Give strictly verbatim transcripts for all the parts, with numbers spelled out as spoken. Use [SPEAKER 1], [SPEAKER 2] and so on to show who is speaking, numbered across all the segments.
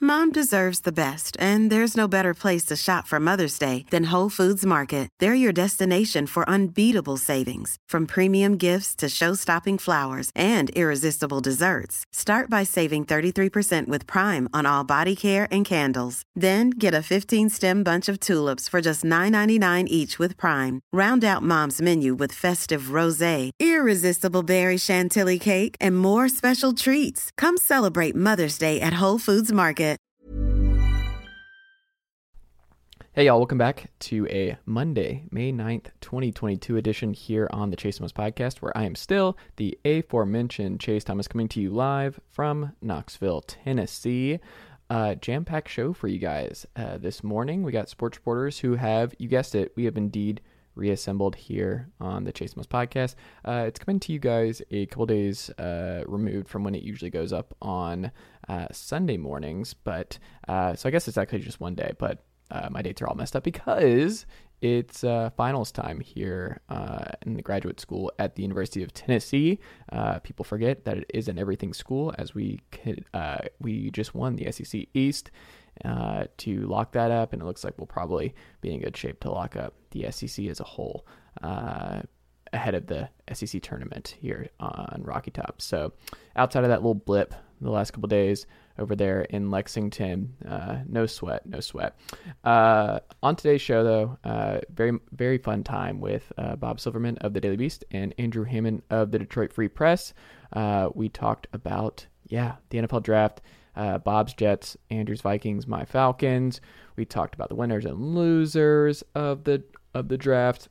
[SPEAKER 1] Mom deserves the best, and there's no better place to shop for Mother's Day than Whole Foods Market. They're your destination for unbeatable savings, from premium gifts to show-stopping flowers and irresistible desserts. Start by saving thirty-three percent with Prime on all body care and candles. Then get a fifteen-stem bunch of tulips for just nine ninety-nine each with Prime. Round out Mom's menu with festive rosé, irresistible berry chantilly cake, and more special treats. Come celebrate Mother's Day at Whole Foods Market.
[SPEAKER 2] Hey y'all, welcome back to a Monday, May ninth, twenty twenty-two edition here on the Chase Thomas Podcast, where I am still the aforementioned Chase Thomas, coming to you live from Knoxville, Tennessee. Uh, jam-packed show for you guys uh, this morning. We got sports reporters who have, you guessed it, we have indeed reassembled here on the Chase Thomas Podcast. Uh, it's coming to you guys a couple days uh, removed from when it usually goes up on uh, Sunday mornings, but uh, so I guess it's actually just one day, but Uh, my dates are all messed up because it's uh, finals time here uh, in the graduate school at the University of Tennessee. Uh, people forget that it is an everything school, as we could, uh, we just won the S E C East uh, to lock that up, and it looks like we'll probably be in good shape to lock up the S E C as a whole uh, ahead of the S E C tournament here on Rocky Top. So outside of that little blip the last couple days over there in Lexington, uh, no sweat, no sweat. Uh, on today's show, though, uh, very, very fun time with uh, Bob Silverman of the Daily Beast and Andrew Hammond of the Detroit Free Press. Uh, we talked about, yeah, the N F L draft, uh, Bob's Jets, Andrew's Vikings, my Falcons. We talked about the winners and losers of the of the draft.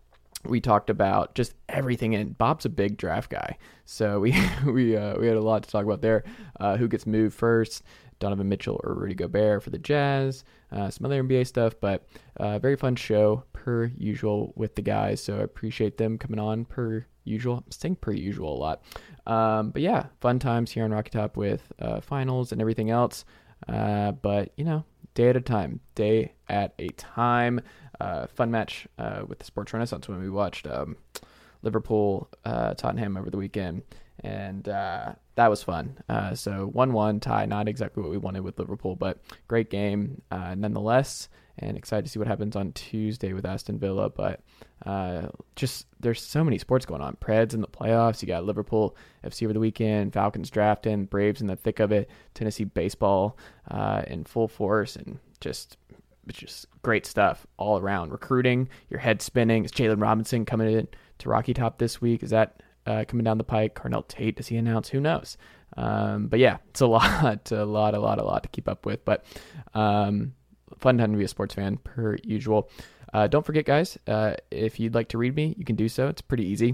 [SPEAKER 2] We talked about just everything, and Bob's a big draft guy, so we we uh, we had a lot to talk about there. Uh, who gets moved first, Donovan Mitchell or Rudy Gobert for the Jazz, uh, some other N B A stuff, but uh, very fun show per usual with the guys, so I appreciate them coming on per usual. I'm saying per usual a lot, um, but yeah, fun times here on Rocky Top with uh, finals and everything else, uh, but you know, day at a time, day at a time. Uh, fun match uh, with the Sports Renaissance when we watched um, Liverpool uh, Tottenham over the weekend, and uh, that was fun. Uh, so one one tie, not exactly what we wanted with Liverpool, but great game uh, nonetheless, and excited to see what happens on Tuesday with Aston Villa. But uh, just there's so many sports going on. Preds in the playoffs. You got Liverpool F C over the weekend, Falcons drafting, Braves in the thick of it, Tennessee baseball uh, in full force, and just It's just great stuff all around. Recruiting, your head spinning. Is Jalen Robinson coming in to Rocky Top this week? Is that uh, coming down the pike? Carnell Tate, does he announce? Who knows? Um, but yeah, it's a lot, a lot, a lot, a lot to keep up with. But um, fun time to be a sports fan, per usual. Uh, don't forget, guys, uh, if you'd like to read me, you can do so. It's pretty easy.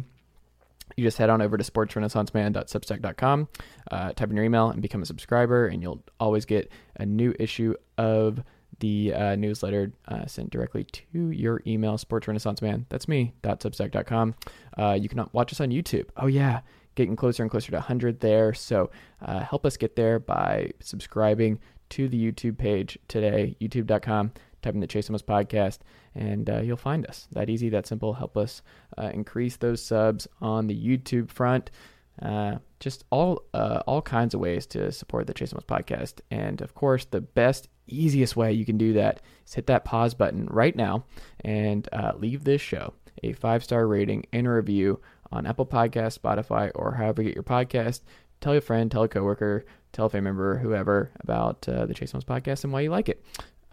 [SPEAKER 2] You just head on over to sports renaissance man dot substack dot com, uh, type in your email, and become a subscriber, and you'll always get a new issue of the uh, newsletter uh, sent directly to your email, Sports Renaissance Man. That's me, .substack dot com. Uh, you can watch us on YouTube. Oh, yeah, getting closer and closer to one hundred there. So uh, help us get there by subscribing to the YouTube page today, youtube dot com. Type in the Chase Thomas Podcast, and uh, you'll find us. That easy, that simple. Help us uh, increase those subs on the YouTube front. Uh, just all uh, all kinds of ways to support the Chase Thomas Podcast. And of course, the best, easiest way you can do that is hit that pause button right now and uh, leave this show a five-star rating and a review on Apple Podcasts, Spotify, or however you get your podcast. Tell a friend, tell a coworker, tell a family member, whoever, about uh, the Chase Thomas Podcast and why you like it.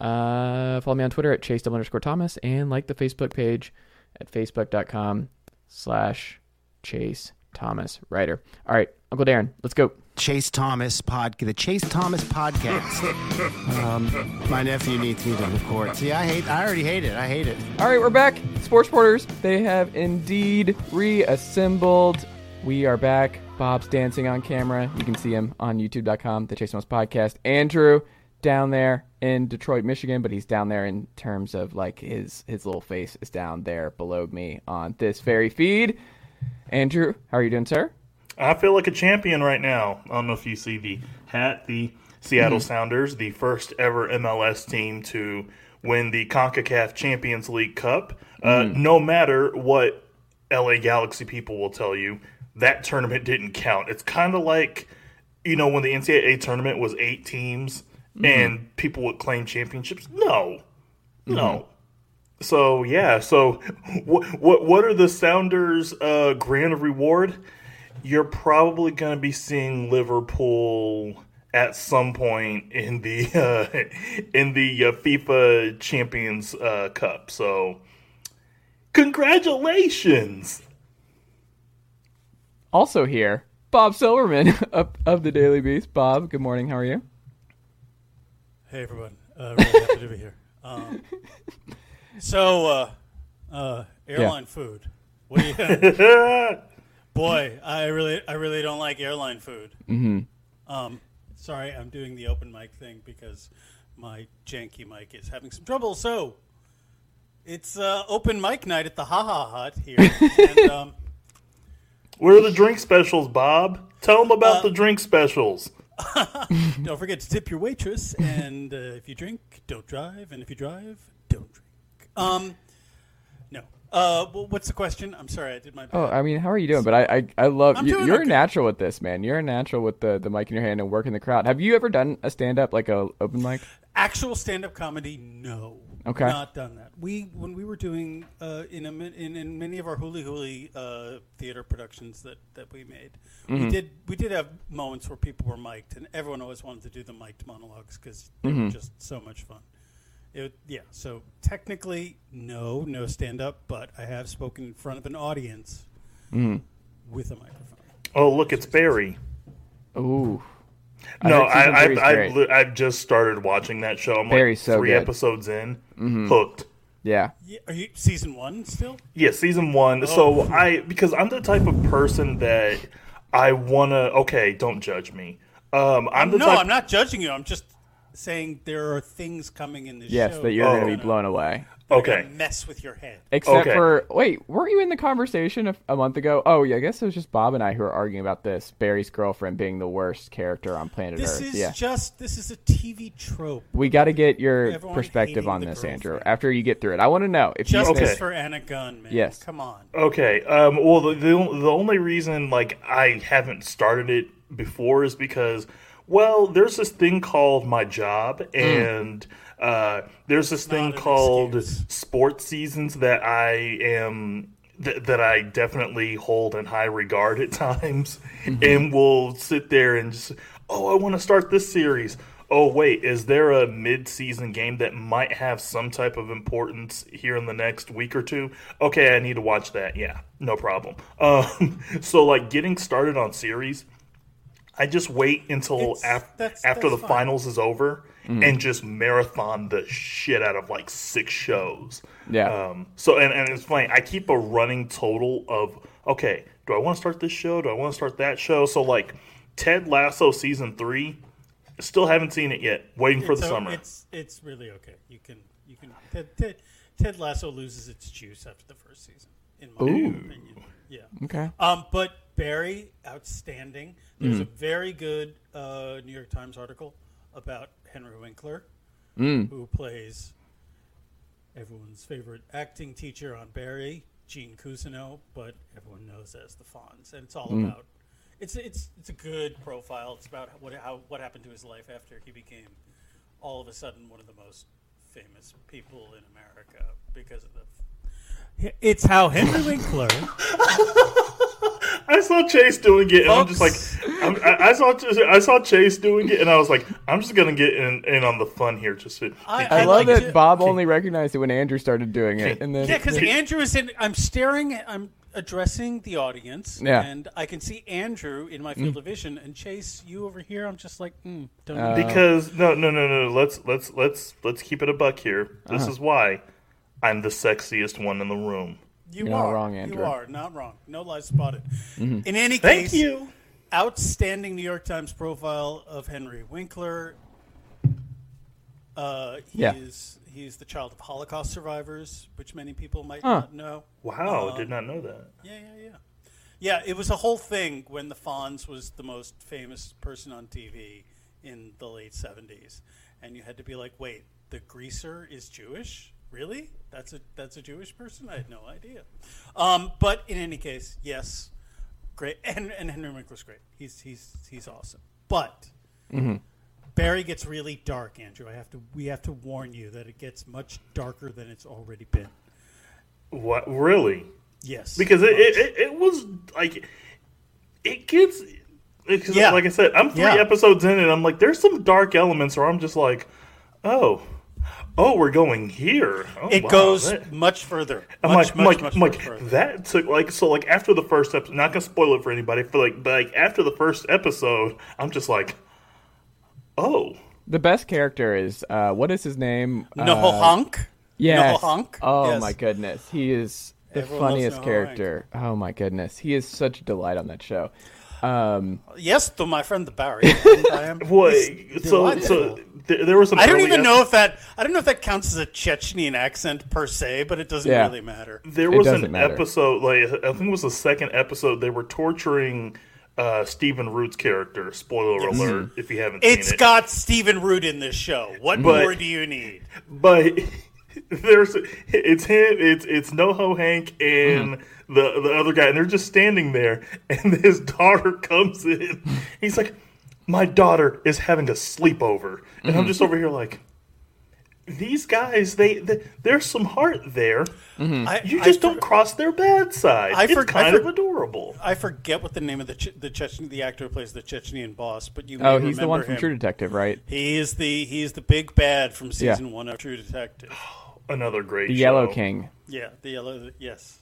[SPEAKER 2] Uh, follow me on Twitter at Chase underscore Thomas, and like the Facebook page at facebook dot com slash Chase Thomas Writer. All right, Uncle Darren, let's go.
[SPEAKER 3] Chase Thomas pod, the Chase Thomas Podcast. um, my nephew needs me to record. See, I hate. I already hate it. I hate it.
[SPEAKER 2] All right, we're back. Sports Reporters, they have indeed reassembled. We are back. Bob's dancing on camera. You can see him on youtube dot com, the Chase Thomas Podcast. Andrew down there in Detroit, Michigan, but he's down there in terms of like his his little face is down there below me on this very feed. Andrew, how are you doing, sir?
[SPEAKER 4] I feel like a champion right now. I don't know if you see the hat, the Seattle
[SPEAKER 2] mm-hmm.
[SPEAKER 4] Sounders, the first ever M L S team to win the CONCACAF Champions League Cup. Mm-hmm. Uh, no matter what L A Galaxy people will tell you, that tournament didn't count. It's kind of like, you know, when the N C double A tournament was eight teams mm-hmm. and people would claim championships. No, mm-hmm. no. So yeah. So what what what are the Sounders' uh, grand reward? You're probably going to be seeing Liverpool at some point in the uh, in the uh, FIFA Champions uh, Cup. So congratulations.
[SPEAKER 2] Also here, Bob Silverman of, of the Daily Beast. Bob, good morning. How are you?
[SPEAKER 5] Hey, everyone. Uh, really happy to be here. Um, so, uh, uh, airline yeah. food. What do you? Boy, I really, I really don't like airline food.
[SPEAKER 2] Mm-hmm.
[SPEAKER 5] Um, sorry, I'm doing the open mic thing because my janky mic is having some trouble. So, it's uh, open mic night at the Ha Ha Hut here. and, um,
[SPEAKER 4] Where are the drink specials, Bob? Tell them about
[SPEAKER 5] uh,
[SPEAKER 4] the drink specials.
[SPEAKER 5] Don't forget to tip your waitress, and uh, if you drink, don't drive, and if you drive, don't drink. Um, no. Uh, well, what's the question? I'm sorry, I did my bad.
[SPEAKER 2] Oh, I mean, how are you doing? But I, I, I love
[SPEAKER 5] I'm
[SPEAKER 2] you,
[SPEAKER 5] doing
[SPEAKER 2] you're
[SPEAKER 5] okay.
[SPEAKER 2] a natural with this, man. You're a natural with the, the mic in your hand and working the crowd. Have you ever done a stand up like a open mic?
[SPEAKER 5] Actual stand up comedy? No.
[SPEAKER 2] Okay.
[SPEAKER 5] Not done that. We when we were doing uh, in a in, in many of our Huli Huli uh, theater productions that, that we made, mm-hmm. we did we did have moments where people were mic'd, and everyone always wanted to do the mic'd monologues because they mm-hmm. were just so much fun. It, yeah. So technically, no, no stand up, but I have spoken in front of an audience
[SPEAKER 2] mm-hmm.
[SPEAKER 5] with a microphone.
[SPEAKER 4] Oh, look, it's Barry.
[SPEAKER 2] Ooh.
[SPEAKER 4] No, I, I've, I've, I've just started watching that show. I'm
[SPEAKER 2] Barry's
[SPEAKER 4] like
[SPEAKER 2] so
[SPEAKER 4] three
[SPEAKER 2] good.
[SPEAKER 4] episodes in,
[SPEAKER 2] mm-hmm.
[SPEAKER 4] hooked.
[SPEAKER 2] Yeah.
[SPEAKER 5] yeah. Are you season one still?
[SPEAKER 4] Yeah, season one. Oh. So I, because I'm the type of person that I want to, okay, don't judge me. Um, I'm the
[SPEAKER 5] no,
[SPEAKER 4] type,
[SPEAKER 5] I'm not judging you. I'm just saying there are things coming in this
[SPEAKER 2] yes,
[SPEAKER 5] show.
[SPEAKER 2] Yes, that you're
[SPEAKER 4] oh.
[SPEAKER 2] going to be blown away.
[SPEAKER 4] Okay.
[SPEAKER 5] Mess with your head.
[SPEAKER 2] Except
[SPEAKER 4] okay.
[SPEAKER 2] for, wait, weren't you in the conversation a, a month ago? Oh, yeah, I guess it was just Bob and I who were arguing about this. Barry's girlfriend being the worst character on planet
[SPEAKER 5] this
[SPEAKER 2] Earth.
[SPEAKER 5] Is
[SPEAKER 2] yeah.
[SPEAKER 5] just, this is a T V trope.
[SPEAKER 2] We got to get your
[SPEAKER 5] Everyone
[SPEAKER 2] perspective on this,
[SPEAKER 5] girlfriend.
[SPEAKER 2] Andrew, after you get through it. I want to know. if
[SPEAKER 5] Justice
[SPEAKER 2] you
[SPEAKER 4] okay.
[SPEAKER 5] for Anna Gunn, man.
[SPEAKER 2] Yes.
[SPEAKER 5] Come on.
[SPEAKER 4] Okay. Um, well, the, the the only reason like I haven't started it before is because, well, there's this thing called my job, and mm. uh, there's this thing called
[SPEAKER 5] excuse.
[SPEAKER 4] sports seasons that I am th- that I definitely hold in high regard at times, mm-hmm. and will sit there and just, oh, I want to start this series. Oh, wait, is there a mid-season game that might have some type of importance here in the next week or two? Okay, I need to watch that. Yeah, no problem. Um, so, like, getting started on series, I just wait until
[SPEAKER 5] It's,
[SPEAKER 4] af-
[SPEAKER 5] that's,
[SPEAKER 4] after
[SPEAKER 5] that's
[SPEAKER 4] the
[SPEAKER 5] fine.
[SPEAKER 4] finals is over mm. and just marathon the shit out of, like, six shows.
[SPEAKER 2] Yeah.
[SPEAKER 4] Um, so, and, and it's funny, I keep a running total of, okay, do I want to start this show? Do I want to start that show? So, like, Ted Lasso Season three, still haven't seen it yet. Waiting for
[SPEAKER 5] It's
[SPEAKER 4] the
[SPEAKER 5] o-
[SPEAKER 4] summer.
[SPEAKER 5] It's it's really okay. You can you can Ted, Ted, Ted Lasso loses its juice after the first season, in my
[SPEAKER 2] Ooh.
[SPEAKER 5] opinion. Yeah.
[SPEAKER 2] Okay.
[SPEAKER 5] Um, but Barry, outstanding. There's
[SPEAKER 2] Mm.
[SPEAKER 5] a very good uh, New York Times article about Henry Winkler,
[SPEAKER 2] Mm.
[SPEAKER 5] who plays everyone's favorite acting teacher on Barry, Gene Cousineau, but everyone knows as the Fonz, and it's all
[SPEAKER 2] Mm.
[SPEAKER 5] about. It's it's it's a good profile. It's about what how what happened to his life after he became all of a sudden one of the most famous people in America because of the. It's how Henry Winkler.
[SPEAKER 4] I saw Chase doing it, and I'm just like,
[SPEAKER 5] Folks.
[SPEAKER 4] I'm, I, I saw I saw Chase doing it, and I was like, I'm just gonna get in, in on the fun here. Just to,
[SPEAKER 5] I-
[SPEAKER 2] I
[SPEAKER 5] I
[SPEAKER 2] love
[SPEAKER 5] like
[SPEAKER 2] that
[SPEAKER 5] to-
[SPEAKER 2] Bob only recognized it when Andrew started doing it. And then,
[SPEAKER 5] Yeah, because
[SPEAKER 2] then-
[SPEAKER 5] Andrew is in. I'm staring. at- I'm addressing the audience.
[SPEAKER 2] Yeah.
[SPEAKER 5] And I can see Andrew in my field of vision, and Chase, you over here. I'm just like, mm, don't.
[SPEAKER 2] Uh,
[SPEAKER 5] know.
[SPEAKER 4] because no no no no let's let's let's let's keep it a buck here. This
[SPEAKER 2] Uh-huh.
[SPEAKER 4] is why I'm the sexiest one in the room.
[SPEAKER 5] You
[SPEAKER 2] You're not
[SPEAKER 5] are
[SPEAKER 2] wrong, Andrew.
[SPEAKER 5] You are not wrong. No lies spotted.
[SPEAKER 2] Mm-hmm.
[SPEAKER 5] In any
[SPEAKER 4] Thank
[SPEAKER 5] case,
[SPEAKER 4] you.
[SPEAKER 5] outstanding New York Times profile of Henry Winkler. Uh, he
[SPEAKER 2] Yeah.
[SPEAKER 5] is he's the child of Holocaust survivors, which many people might
[SPEAKER 2] Huh.
[SPEAKER 5] not know.
[SPEAKER 4] Wow,
[SPEAKER 5] Um,
[SPEAKER 4] did not know that.
[SPEAKER 5] Yeah, yeah, yeah. Yeah, it was a whole thing when the Fonz was the most famous person on T V in the late seventies. And you had to be like, wait, the greaser is Jewish? Really? That's a that's a Jewish person? I had no idea. Um, but in any case, yes, great. And, and Henry Winkler's great. He's he's he's awesome. But
[SPEAKER 2] Mm-hmm.
[SPEAKER 5] Barry gets really dark, Andrew. I have to. We have to warn you that it gets much darker than it's already been.
[SPEAKER 4] What really?
[SPEAKER 5] Yes,
[SPEAKER 4] because it, it, it, it was like it gets. Because
[SPEAKER 5] Yeah.
[SPEAKER 4] like I said, I'm three
[SPEAKER 5] Yeah.
[SPEAKER 4] episodes in, and I'm like, there's some dark elements where I'm just like, oh, oh, we're going here. Oh,
[SPEAKER 5] it
[SPEAKER 4] wow,
[SPEAKER 5] goes
[SPEAKER 4] that-
[SPEAKER 5] much further.
[SPEAKER 4] I'm
[SPEAKER 5] much,
[SPEAKER 4] like,
[SPEAKER 5] much,
[SPEAKER 4] like,
[SPEAKER 5] much,
[SPEAKER 4] I'm
[SPEAKER 5] much
[SPEAKER 4] like
[SPEAKER 5] further.
[SPEAKER 4] that took like so like after the first episode. Not gonna spoil it for anybody. For like, but like after the first episode, I'm just like, oh,
[SPEAKER 2] The best character is uh, what is his name?
[SPEAKER 5] No
[SPEAKER 2] uh,
[SPEAKER 5] Hunk.
[SPEAKER 2] Yes.
[SPEAKER 5] No Hunk.
[SPEAKER 2] Oh
[SPEAKER 5] Yes.
[SPEAKER 2] my goodness, he is the
[SPEAKER 5] Everyone loves
[SPEAKER 2] funniest
[SPEAKER 5] Noho
[SPEAKER 2] character. Oh my goodness, he is such a delight on that show. Um,
[SPEAKER 5] Yes, to my friend the Barry. And I am-
[SPEAKER 4] boy.
[SPEAKER 5] he's
[SPEAKER 4] So
[SPEAKER 5] delightful.
[SPEAKER 4] so th- there was some.
[SPEAKER 5] I don't
[SPEAKER 4] early
[SPEAKER 5] even
[SPEAKER 4] ep-
[SPEAKER 5] know if that. I don't know if that counts as a Chechnyan accent per se, but it doesn't
[SPEAKER 2] Yeah.
[SPEAKER 5] really matter.
[SPEAKER 4] There
[SPEAKER 2] It
[SPEAKER 4] was
[SPEAKER 2] doesn't
[SPEAKER 4] an
[SPEAKER 2] matter.
[SPEAKER 4] episode, like I think it was the second episode. They were torturing uh, Stephen Root's character. Spoiler alert! If you haven't
[SPEAKER 5] It's
[SPEAKER 4] seen it,
[SPEAKER 5] got Stephen Root in this show. What
[SPEAKER 4] But-
[SPEAKER 5] more do you need?
[SPEAKER 4] but there's it's him, it's it's NoHo Hank and the the other guy, and they're just standing there, and his daughter comes in. He's like, "My daughter is having a sleepover," and I'm just over here like, these guys, they, they there's some heart there.
[SPEAKER 5] I,
[SPEAKER 4] You
[SPEAKER 5] I
[SPEAKER 4] just
[SPEAKER 5] for-
[SPEAKER 4] don't cross their bad side.
[SPEAKER 5] I
[SPEAKER 4] it's
[SPEAKER 5] for-
[SPEAKER 4] kind
[SPEAKER 5] I for-
[SPEAKER 4] of adorable.
[SPEAKER 5] I forget what the name of the Ch- the Chechen the actor who plays the Chechnyan boss, but you. May
[SPEAKER 2] oh, he's the one
[SPEAKER 5] remember
[SPEAKER 2] from
[SPEAKER 5] him.
[SPEAKER 2] True Detective, right?
[SPEAKER 5] He is the he is the big bad from
[SPEAKER 2] Yeah.
[SPEAKER 5] season one of True Detective.
[SPEAKER 4] Another great
[SPEAKER 2] The
[SPEAKER 4] show.
[SPEAKER 2] Yellow King.
[SPEAKER 5] Yeah, the yellow. Yes.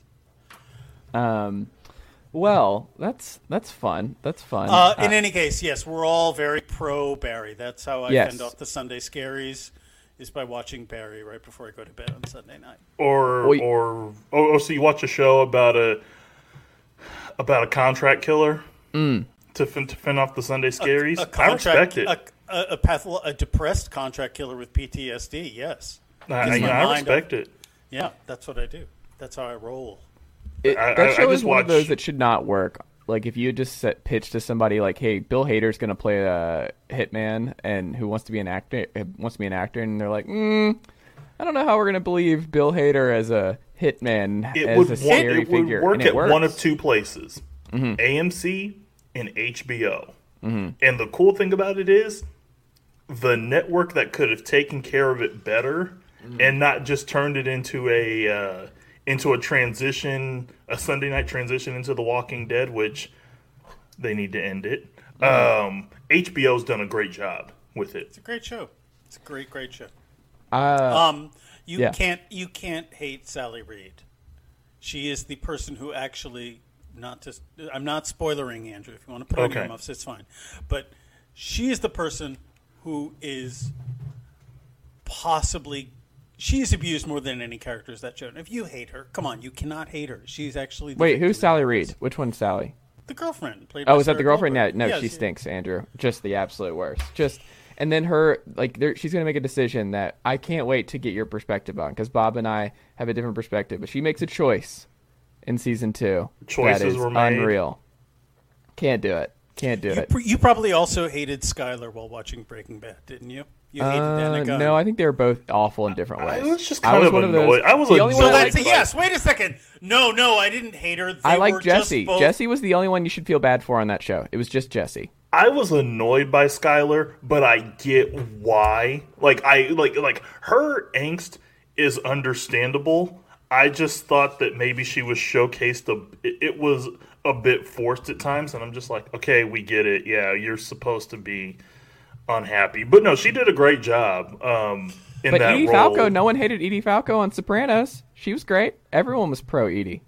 [SPEAKER 2] Um, well, that's that's fun. That's fun.
[SPEAKER 5] Uh, in
[SPEAKER 2] Uh,
[SPEAKER 5] any case, yes, we're all very pro Barry. That's how I
[SPEAKER 2] Yes.
[SPEAKER 5] fend off the Sunday scaries, is by watching Barry right before I go to bed on Sunday night.
[SPEAKER 4] Or
[SPEAKER 2] Well, y-
[SPEAKER 4] or oh, oh, so you watch a show about a about a contract killer
[SPEAKER 2] Mm.
[SPEAKER 4] to fin, to fend off the Sunday scaries.
[SPEAKER 5] A
[SPEAKER 4] I
[SPEAKER 5] contract,
[SPEAKER 4] respect it.
[SPEAKER 5] A, a, a, patholo- a depressed contract killer with P T S D. Yes.
[SPEAKER 4] I,
[SPEAKER 5] Gets
[SPEAKER 4] you know,
[SPEAKER 5] my
[SPEAKER 4] I
[SPEAKER 5] mind
[SPEAKER 4] respect it.
[SPEAKER 5] Yeah, that's what I do. That's how I roll.
[SPEAKER 2] It,
[SPEAKER 4] I-
[SPEAKER 2] that
[SPEAKER 4] I- I
[SPEAKER 2] show
[SPEAKER 4] just
[SPEAKER 2] is one of
[SPEAKER 4] watch-
[SPEAKER 2] those that should not work. Like if you just set, pitch to somebody like, "Hey, Bill Hader's going to play a hitman, and who wants to be an actor wants to be an actor," and they're like, mm, "I don't know how we're going to believe Bill Hader as a hitman
[SPEAKER 4] It
[SPEAKER 2] as
[SPEAKER 4] would,
[SPEAKER 2] a
[SPEAKER 4] work,
[SPEAKER 2] scary
[SPEAKER 4] it
[SPEAKER 2] figure."
[SPEAKER 4] would work
[SPEAKER 2] and it
[SPEAKER 4] at
[SPEAKER 2] works.
[SPEAKER 4] one of two places: A M C and H B O. And the cool thing about it is, the network that could have taken care of it better and not just turned it into a uh, into a transition, a Sunday night transition into The Walking Dead, which they need to end it. Um, H B O's done a great job with it.
[SPEAKER 5] It's a great show. It's a great, great show.
[SPEAKER 2] Uh,
[SPEAKER 5] Um, you
[SPEAKER 2] yeah.
[SPEAKER 5] can't you can't hate Sally Reed. She is the person who actually not to. I'm not spoilering Andrew. If you want to put on
[SPEAKER 4] Okay.
[SPEAKER 5] your muffs, it's fine. But she is the person who is possibly. She is abused more than any characters that show. And if you hate her, come on, you cannot hate her. She's actually the
[SPEAKER 2] Wait,
[SPEAKER 5] victim
[SPEAKER 2] who's
[SPEAKER 5] in
[SPEAKER 2] Sally
[SPEAKER 5] this.
[SPEAKER 2] Reed? Which one's Sally?
[SPEAKER 5] The girlfriend. Played
[SPEAKER 2] Oh,
[SPEAKER 5] by
[SPEAKER 2] is that the
[SPEAKER 5] Sarah
[SPEAKER 2] girlfriend? No,
[SPEAKER 5] Goldberg.
[SPEAKER 2] no,
[SPEAKER 5] Yeah,
[SPEAKER 2] she stinks, Andrew. Just the absolute worst. Just and then her like there, she's gonna make a decision that I can't wait to get your perspective on because Bob and I have a different perspective. But she makes a choice in season two.
[SPEAKER 4] Choices
[SPEAKER 2] that is
[SPEAKER 4] were made.
[SPEAKER 2] unreal. Can't do it. Can't do
[SPEAKER 5] You,
[SPEAKER 2] it.
[SPEAKER 5] pr- you probably also hated Skylar while watching Breaking Bad, didn't you? You hated
[SPEAKER 2] Uh,
[SPEAKER 5] Danica.
[SPEAKER 2] no, I think they were both awful in different
[SPEAKER 4] I
[SPEAKER 2] ways.
[SPEAKER 4] was just kind of
[SPEAKER 2] one of those-
[SPEAKER 4] annoyed. I was
[SPEAKER 2] the only
[SPEAKER 5] So
[SPEAKER 2] one I
[SPEAKER 4] annoyed.
[SPEAKER 5] that's a
[SPEAKER 4] like-
[SPEAKER 5] yes. Wait a second. No, no, I didn't hate her. They
[SPEAKER 2] I
[SPEAKER 5] were
[SPEAKER 2] like
[SPEAKER 5] just
[SPEAKER 2] Jesse.
[SPEAKER 5] both-
[SPEAKER 2] Jesse was the only one you should feel bad for on that show. It was just Jesse.
[SPEAKER 4] I was annoyed by Skylar, but I get why. Like I like like her angst is understandable. I just thought that maybe she was showcased a it, it was a bit forced at times, and I'm just like, okay, we get it. Yeah, you're supposed to be unhappy, but no, she did a great job. Um, in
[SPEAKER 2] But
[SPEAKER 4] that
[SPEAKER 2] Edie
[SPEAKER 4] role.
[SPEAKER 2] Falco, no one hated Edie Falco on Sopranos. She was great. Everyone was pro Edie.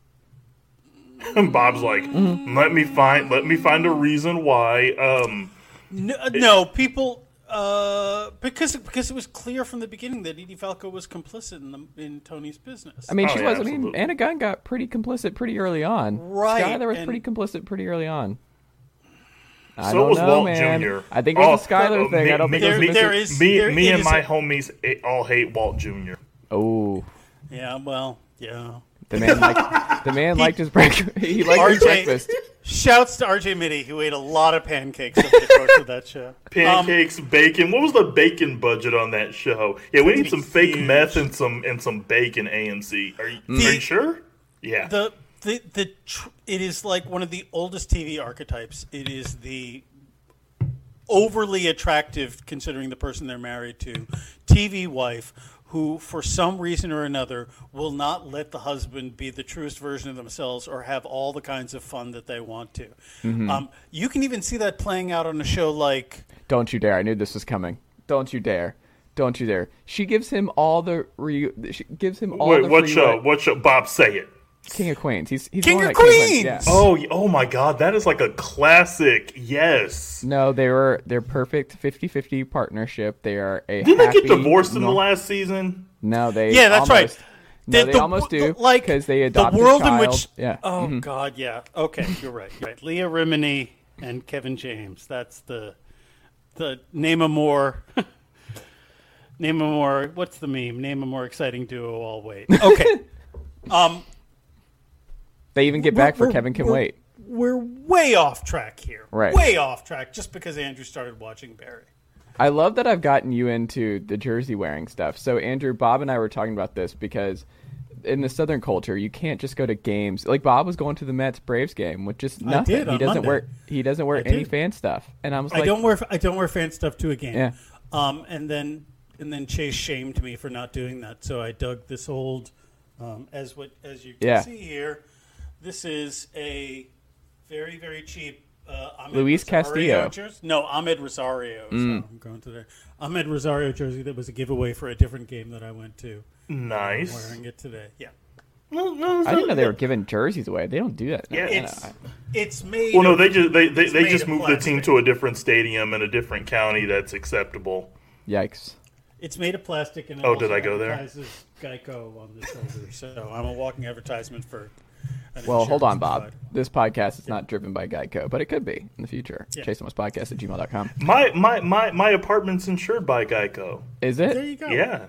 [SPEAKER 4] Bob's like, let me find let me find a reason why. Um,
[SPEAKER 5] No, no, people uh, because because it was clear from the beginning that Edie Falco was complicit in the, in Tony's business.
[SPEAKER 2] I mean,
[SPEAKER 4] Oh,
[SPEAKER 2] she
[SPEAKER 4] yeah,
[SPEAKER 2] was. I mean,
[SPEAKER 4] absolutely.
[SPEAKER 2] Anna Gunn got pretty complicit pretty early on.
[SPEAKER 5] Right,
[SPEAKER 2] Skyler was
[SPEAKER 5] and-
[SPEAKER 2] pretty complicit pretty early on. I
[SPEAKER 4] so
[SPEAKER 2] don't
[SPEAKER 4] was
[SPEAKER 2] know,
[SPEAKER 4] Walt
[SPEAKER 2] man.
[SPEAKER 4] Junior
[SPEAKER 2] I think it was
[SPEAKER 4] Oh,
[SPEAKER 2] a Skylar
[SPEAKER 4] uh,
[SPEAKER 2] thing.
[SPEAKER 4] Me,
[SPEAKER 2] I don't
[SPEAKER 4] me,
[SPEAKER 2] think it was
[SPEAKER 5] There-
[SPEAKER 2] a
[SPEAKER 5] there
[SPEAKER 2] Mister
[SPEAKER 5] is-
[SPEAKER 4] me,
[SPEAKER 5] there-
[SPEAKER 4] me
[SPEAKER 5] it
[SPEAKER 4] and
[SPEAKER 5] is
[SPEAKER 4] my
[SPEAKER 5] a-
[SPEAKER 4] homies eh, all hate Walt Junior
[SPEAKER 2] Oh,
[SPEAKER 5] yeah, well, yeah.
[SPEAKER 2] the man liked the man liked his break. He liked his
[SPEAKER 5] R J
[SPEAKER 2] breakfast.
[SPEAKER 5] Shouts to R J Mitty, who ate a lot of pancakes over the course of that show.
[SPEAKER 4] Pancakes, bacon. What was the bacon budget on that show? Yeah, we need
[SPEAKER 5] be
[SPEAKER 4] some fake
[SPEAKER 5] huge.
[SPEAKER 4] meth and some and some bacon. A M C. Are you,
[SPEAKER 5] The-
[SPEAKER 4] are you sure? Yeah.
[SPEAKER 5] The the the tr- it is like one of the oldest T V archetypes. It is the overly attractive, considering the person they're married to, T V wife who, for some reason or another, will not let the husband be the truest version of themselves or have all the kinds of fun that they want to. Mm-hmm. Um, you can even see that playing out on a show like...
[SPEAKER 2] Don't you dare. I knew this was coming. Don't you dare. Don't you dare. She gives him all the... Re- she gives him all
[SPEAKER 4] Wait,
[SPEAKER 2] the...
[SPEAKER 4] what
[SPEAKER 2] free
[SPEAKER 4] show?
[SPEAKER 2] way.
[SPEAKER 4] What show? Bob, say it.
[SPEAKER 2] King of Queens. He's, he's
[SPEAKER 5] King
[SPEAKER 2] the one
[SPEAKER 5] of
[SPEAKER 2] that King
[SPEAKER 5] Queens!
[SPEAKER 2] Yeah.
[SPEAKER 4] Oh, oh my God, that is like a classic. Yes.
[SPEAKER 2] No, they were they're perfect fifty-fifty partnership. They are a
[SPEAKER 4] Didn't
[SPEAKER 2] happy,
[SPEAKER 4] they get divorced in the
[SPEAKER 2] no-
[SPEAKER 4] last season?
[SPEAKER 2] No, they
[SPEAKER 5] Yeah, that's
[SPEAKER 2] almost,
[SPEAKER 5] right.
[SPEAKER 2] No,
[SPEAKER 5] The-
[SPEAKER 2] they
[SPEAKER 5] the-
[SPEAKER 2] almost do
[SPEAKER 5] the- like,
[SPEAKER 2] because they
[SPEAKER 5] the
[SPEAKER 2] adopt
[SPEAKER 5] world
[SPEAKER 2] a
[SPEAKER 5] in
[SPEAKER 2] child.
[SPEAKER 5] which-
[SPEAKER 2] yeah.
[SPEAKER 5] Oh,
[SPEAKER 2] Mhm.
[SPEAKER 5] God, yeah. Okay, you're right. You're right. Leah Remini and Kevin James. That's the... the name a more... name a more... What's the meme? Name a more exciting duo, I'll wait. Okay. um...
[SPEAKER 2] They even get back for
[SPEAKER 5] We're-
[SPEAKER 2] Kevin Can
[SPEAKER 5] we're-
[SPEAKER 2] Wait.
[SPEAKER 5] We're way off track here.
[SPEAKER 2] Right.
[SPEAKER 5] Way off track just because Andrew started watching Barry.
[SPEAKER 2] I love that I've gotten you into the jersey wearing stuff. So Andrew, Bob and I were talking about this because in the Southern culture, you can't just go to games. Like Bob was going to the Mets Braves game with just
[SPEAKER 5] I
[SPEAKER 2] nothing.
[SPEAKER 5] did
[SPEAKER 2] he
[SPEAKER 5] on
[SPEAKER 2] doesn't
[SPEAKER 5] Monday.
[SPEAKER 2] wear he doesn't wear
[SPEAKER 5] I
[SPEAKER 2] any
[SPEAKER 5] did.
[SPEAKER 2] fan stuff. And I was
[SPEAKER 5] I
[SPEAKER 2] like,
[SPEAKER 5] don't wear I don't wear fan stuff to a game.
[SPEAKER 2] Yeah.
[SPEAKER 5] Um, and then and then Chase shamed me for not doing that. So I dug this old um, as what as you can
[SPEAKER 2] Yeah.
[SPEAKER 5] see here. This is a very very cheap uh, Ahmed
[SPEAKER 2] Luis
[SPEAKER 5] Rosario
[SPEAKER 2] Castillo.
[SPEAKER 5] jersey. No, Ahmed Rosario. So
[SPEAKER 2] Mm.
[SPEAKER 5] I'm going to there. Ahmed Rosario jersey that was a giveaway for a different game that I went to.
[SPEAKER 4] Nice.
[SPEAKER 5] I'm wearing it today. Yeah.
[SPEAKER 4] No, no,
[SPEAKER 2] I didn't know they
[SPEAKER 4] no.
[SPEAKER 2] were giving jerseys away. They don't do that.
[SPEAKER 4] Yeah,
[SPEAKER 2] No, no,
[SPEAKER 5] It's
[SPEAKER 2] no.
[SPEAKER 5] it's made.
[SPEAKER 4] Well, no,
[SPEAKER 5] of-
[SPEAKER 4] they just they, they,
[SPEAKER 5] it's
[SPEAKER 4] they
[SPEAKER 5] made
[SPEAKER 4] just
[SPEAKER 5] of
[SPEAKER 4] moved the team
[SPEAKER 5] plastic.
[SPEAKER 4] to a different stadium in a different county that's acceptable.
[SPEAKER 2] Yikes.
[SPEAKER 5] It's made of plastic and it
[SPEAKER 4] Oh,
[SPEAKER 5] also
[SPEAKER 4] did I go there?
[SPEAKER 5] advertises Geico on the shoulder. So I'm a walking advertisement for. an
[SPEAKER 2] Well, hold on,
[SPEAKER 5] insurance
[SPEAKER 2] Bob.
[SPEAKER 5] provider.
[SPEAKER 2] This podcast is not driven by Geico, but it could be in the future.
[SPEAKER 5] Yeah.
[SPEAKER 2] Chase Thomas Podcast at gmail dot com.
[SPEAKER 4] My my my my apartment's insured by Geico.
[SPEAKER 2] Is
[SPEAKER 5] There
[SPEAKER 2] it?
[SPEAKER 5] you go.
[SPEAKER 4] Yeah.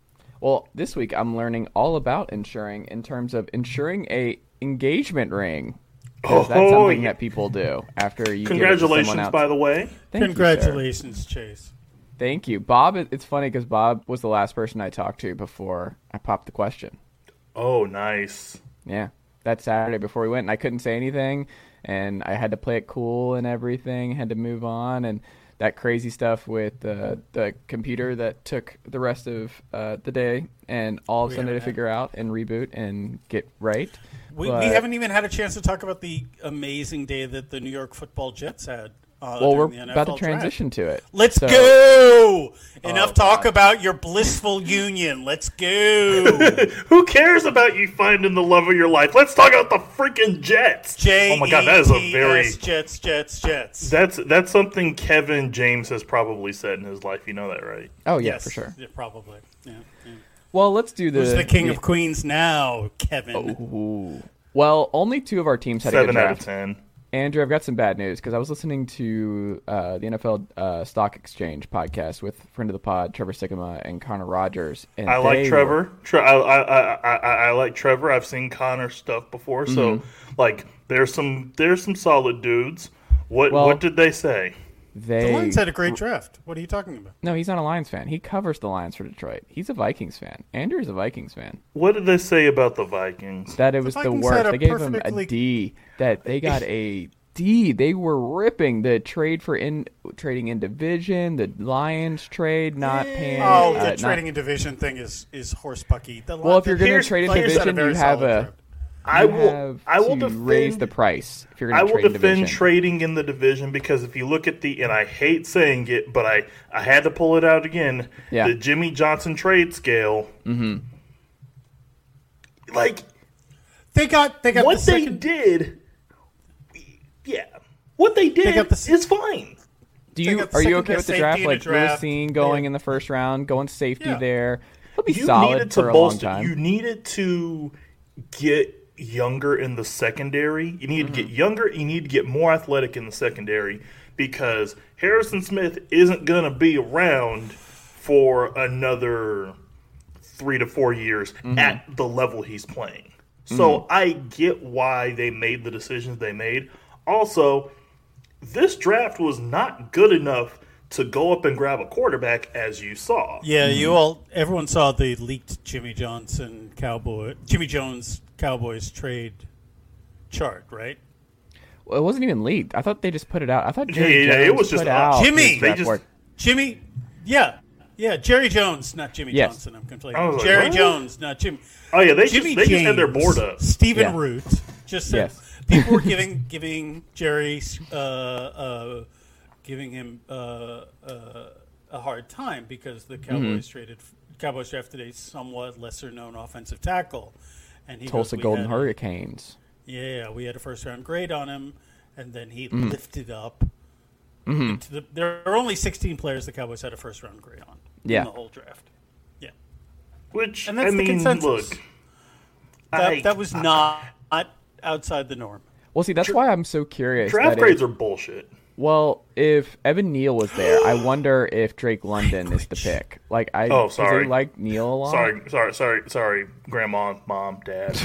[SPEAKER 2] Well, this week I'm learning all about insuring in terms of insuring a engagement ring. Because that's
[SPEAKER 4] Oh,
[SPEAKER 2] something
[SPEAKER 4] yeah.
[SPEAKER 2] that people do after you
[SPEAKER 4] Congratulations,
[SPEAKER 2] give it to someone else.
[SPEAKER 4] by the way.
[SPEAKER 2] Thank you, sir.
[SPEAKER 5] Congratulations, Chase.
[SPEAKER 2] Thank you, Bob. it- It's funny because Bob was the last person I talked to before I popped the question.
[SPEAKER 4] Oh, nice.
[SPEAKER 2] Yeah, that Saturday before we went, and I couldn't say anything, and I had to play it cool and everything. Had to move on, and that crazy stuff with the the computer that took the rest of uh, the day and all of a
[SPEAKER 5] We
[SPEAKER 2] sudden to
[SPEAKER 5] haven't had-
[SPEAKER 2] figure out and reboot and get right.
[SPEAKER 5] We,
[SPEAKER 2] But-
[SPEAKER 5] we haven't even had a chance to talk about the amazing day that the New York Football Jets had. Uh,
[SPEAKER 2] Well, we're
[SPEAKER 5] during the N F L
[SPEAKER 2] about to
[SPEAKER 5] draft.
[SPEAKER 2] transition to it.
[SPEAKER 5] Let's
[SPEAKER 2] So-
[SPEAKER 5] go! Enough
[SPEAKER 2] Oh,
[SPEAKER 5] talk
[SPEAKER 2] God.
[SPEAKER 5] about your blissful union. Let's go!
[SPEAKER 4] Who cares about you finding the love of your life? Let's talk about the freaking Jets.
[SPEAKER 5] J
[SPEAKER 4] Oh my God, that is a very
[SPEAKER 5] Jets, Jets, Jets.
[SPEAKER 4] that's that's something Kevin James has probably said in his life. You know that, right?
[SPEAKER 2] Oh yeah,
[SPEAKER 5] Yes,
[SPEAKER 2] for sure.
[SPEAKER 5] yeah, probably. Yeah, yeah.
[SPEAKER 2] Well, let's do the
[SPEAKER 5] Who's the king of Queens now, Kevin?
[SPEAKER 2] Ooh. Well, only two of our teams had a
[SPEAKER 4] Seven
[SPEAKER 2] good
[SPEAKER 4] out of
[SPEAKER 2] draft.
[SPEAKER 4] ten.
[SPEAKER 2] Andrew, I've got some bad news because I was listening to uh, the N F L uh, Stock Exchange podcast with friend of the pod Trevor Sikkema and Connor Rogers. And
[SPEAKER 4] I like
[SPEAKER 2] they
[SPEAKER 4] Trevor.
[SPEAKER 2] were-
[SPEAKER 4] Tre- I, I, I, I, I like Trevor. I've seen Connor stuff before, so
[SPEAKER 2] Mm-hmm.
[SPEAKER 4] like there's some there's some solid dudes. What
[SPEAKER 2] Well-
[SPEAKER 4] what did they say?
[SPEAKER 2] they
[SPEAKER 5] The Lions had a great draft. What are you talking about?
[SPEAKER 2] no, he's not a Lions fan. He covers the Lions for Detroit. He's a Vikings fan. Andrew's a Vikings fan.
[SPEAKER 4] What did they say about the Vikings?
[SPEAKER 2] That it was the,
[SPEAKER 5] Vikings
[SPEAKER 2] worst.
[SPEAKER 5] had a
[SPEAKER 2] They gave him a
[SPEAKER 5] perfectly-
[SPEAKER 2] D. That they got a D. They were ripping the trade for in trading in division. The Lions trade not paying.
[SPEAKER 5] Oh,
[SPEAKER 2] uh,
[SPEAKER 5] the
[SPEAKER 2] not-
[SPEAKER 5] trading and division thing is is horse bucky. The
[SPEAKER 2] Well, if you're going to
[SPEAKER 4] Here's-
[SPEAKER 2] trade in
[SPEAKER 5] Lions had a
[SPEAKER 2] division,
[SPEAKER 5] very
[SPEAKER 2] you have
[SPEAKER 5] solid
[SPEAKER 2] a.
[SPEAKER 5] draft.
[SPEAKER 4] I
[SPEAKER 2] you
[SPEAKER 4] will
[SPEAKER 2] have
[SPEAKER 4] I will
[SPEAKER 2] to
[SPEAKER 4] defend
[SPEAKER 2] raise the price if you're
[SPEAKER 4] I
[SPEAKER 2] going to
[SPEAKER 4] will
[SPEAKER 2] trade in
[SPEAKER 4] defend
[SPEAKER 2] division.
[SPEAKER 4] trading in the division because if you look at the and I hate saying it, but I I had to pull it out again.
[SPEAKER 2] Yeah.
[SPEAKER 4] The Jimmy Johnson trade scale. Mm-hmm. Like
[SPEAKER 5] They got they got
[SPEAKER 4] what
[SPEAKER 5] the
[SPEAKER 4] they
[SPEAKER 5] second.
[SPEAKER 4] did, yeah, what they did
[SPEAKER 5] got the s-
[SPEAKER 4] is fine.
[SPEAKER 2] Do
[SPEAKER 5] They
[SPEAKER 2] you
[SPEAKER 5] got the
[SPEAKER 2] are you
[SPEAKER 5] second
[SPEAKER 2] okay with
[SPEAKER 5] best
[SPEAKER 2] the
[SPEAKER 5] safety
[SPEAKER 2] draft?
[SPEAKER 5] in the
[SPEAKER 2] Like
[SPEAKER 5] draft.
[SPEAKER 2] Lewis going
[SPEAKER 5] Yeah.
[SPEAKER 2] in the first round, going safety
[SPEAKER 5] Yeah.
[SPEAKER 2] there. He'll be
[SPEAKER 4] You
[SPEAKER 2] solid
[SPEAKER 4] needed to
[SPEAKER 2] for a long
[SPEAKER 4] bolster.
[SPEAKER 2] time.
[SPEAKER 4] You needed to get younger in the secondary. You need
[SPEAKER 2] Mm-hmm.
[SPEAKER 4] to get younger. You need to get more athletic in the secondary because Harrison Smith isn't going to be around for another three to four years
[SPEAKER 2] Mm-hmm.
[SPEAKER 4] at the level he's playing. So I get why they made the decisions they made. Also, this draft was not good enough to go up and grab a quarterback, as you saw.
[SPEAKER 5] Yeah, you all everyone saw the leaked Jimmy Johnson Cowboy Jimmy Jones Cowboys trade chart, right?
[SPEAKER 2] Well, it wasn't even leaked. I thought they just put it out. I thought
[SPEAKER 4] Yeah,
[SPEAKER 2] Jerry
[SPEAKER 4] yeah,
[SPEAKER 2] Jones
[SPEAKER 4] it was
[SPEAKER 2] put
[SPEAKER 4] just
[SPEAKER 2] out
[SPEAKER 4] up.
[SPEAKER 5] Jimmy!
[SPEAKER 2] his
[SPEAKER 5] They
[SPEAKER 2] draft
[SPEAKER 4] just-
[SPEAKER 2] board.
[SPEAKER 5] Jimmy, yeah, yeah, Jerry Jones, not Jimmy
[SPEAKER 2] Yes.
[SPEAKER 5] Johnson. I'm
[SPEAKER 4] I
[SPEAKER 5] conflating.
[SPEAKER 4] was like,
[SPEAKER 5] Jerry
[SPEAKER 4] what?
[SPEAKER 5] Jones, not Jimmy.
[SPEAKER 4] Oh yeah, they
[SPEAKER 5] Jimmy
[SPEAKER 4] just they
[SPEAKER 5] James,
[SPEAKER 4] just had their board up.
[SPEAKER 5] Stephen
[SPEAKER 2] Yeah.
[SPEAKER 5] Root just said
[SPEAKER 2] Yes.
[SPEAKER 5] people were giving giving Jerry uh, uh, giving him uh, uh, a hard time because the Cowboys
[SPEAKER 2] Mm-hmm.
[SPEAKER 5] traded Cowboys drafted a somewhat lesser known offensive tackle, and he
[SPEAKER 2] Tulsa
[SPEAKER 5] goes, we
[SPEAKER 2] Golden
[SPEAKER 5] had-
[SPEAKER 2] Hurricanes.
[SPEAKER 5] Yeah, we had a first round grade on him, and then he
[SPEAKER 2] Mm-hmm.
[SPEAKER 5] lifted up. into The, there are only sixteen players the Cowboys had a first round grade on
[SPEAKER 2] Yeah.
[SPEAKER 5] in the whole draft. Yeah,
[SPEAKER 4] Which
[SPEAKER 5] And that's
[SPEAKER 4] I
[SPEAKER 5] the
[SPEAKER 4] mean,
[SPEAKER 5] consensus.
[SPEAKER 4] look,
[SPEAKER 5] that,
[SPEAKER 4] I-
[SPEAKER 5] that was not outside the norm.
[SPEAKER 2] Well, see, that's why I'm so curious.
[SPEAKER 4] draft
[SPEAKER 2] that
[SPEAKER 4] grades
[SPEAKER 2] if-
[SPEAKER 4] are bullshit.
[SPEAKER 2] Well, if Evan Neal was there, I wonder if Drake London is the pick. Like, I
[SPEAKER 4] Oh,
[SPEAKER 2] 'cause
[SPEAKER 4] sorry.
[SPEAKER 2] they like Neal a lot.
[SPEAKER 4] Sorry, sorry, sorry, sorry, grandma, mom, dad.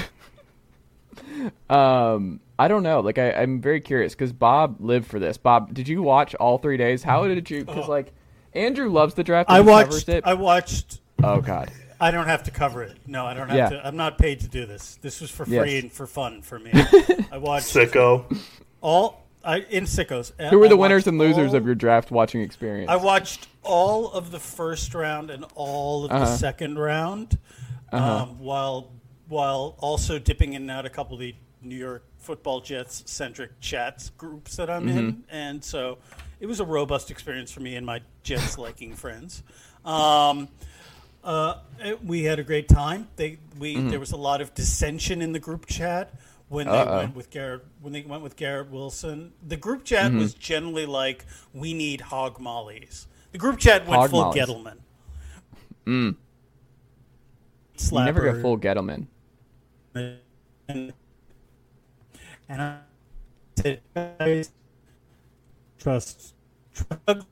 [SPEAKER 2] Um, I don't know. Like, I, I'm very curious because Bob lived for this. Bob, did you watch all three days? How did you? Because like, Andrew loves the draft. and
[SPEAKER 5] I
[SPEAKER 2] he covers
[SPEAKER 5] watched.
[SPEAKER 2] it.
[SPEAKER 5] I watched.
[SPEAKER 2] Oh God.
[SPEAKER 5] I don't have to cover it. No, I don't have
[SPEAKER 2] Yeah.
[SPEAKER 5] to. I'm not paid to do this. This was for free
[SPEAKER 2] Yes.
[SPEAKER 5] and for fun for me. I watched
[SPEAKER 4] Sicko.
[SPEAKER 5] all. I in sickos.
[SPEAKER 2] Who were
[SPEAKER 5] I
[SPEAKER 2] the winners
[SPEAKER 5] watched
[SPEAKER 2] and losers
[SPEAKER 5] all-
[SPEAKER 2] of your draft watching experience?
[SPEAKER 5] I watched all of the first round and all of the
[SPEAKER 2] Uh-huh.
[SPEAKER 5] second round, um, while while also dipping in and out a couple of the New York Football Jets centric chats groups that I'm in, and so it was a robust experience for me and my Jets liking friends. Um, uh, it- we had a great time. They we there was a lot of dissension in the group chat when they
[SPEAKER 2] Uh-oh.
[SPEAKER 5] went with Garrett when they went with Garrett Wilson. The group chat was generally like, "We need hog mollies." The group chat went
[SPEAKER 2] Hog
[SPEAKER 5] full
[SPEAKER 2] mollies.
[SPEAKER 5] Gettleman.
[SPEAKER 2] Mm.
[SPEAKER 5] Slapper.
[SPEAKER 2] You never go full Gettleman.
[SPEAKER 5] And, and I said, guys, trust, trust.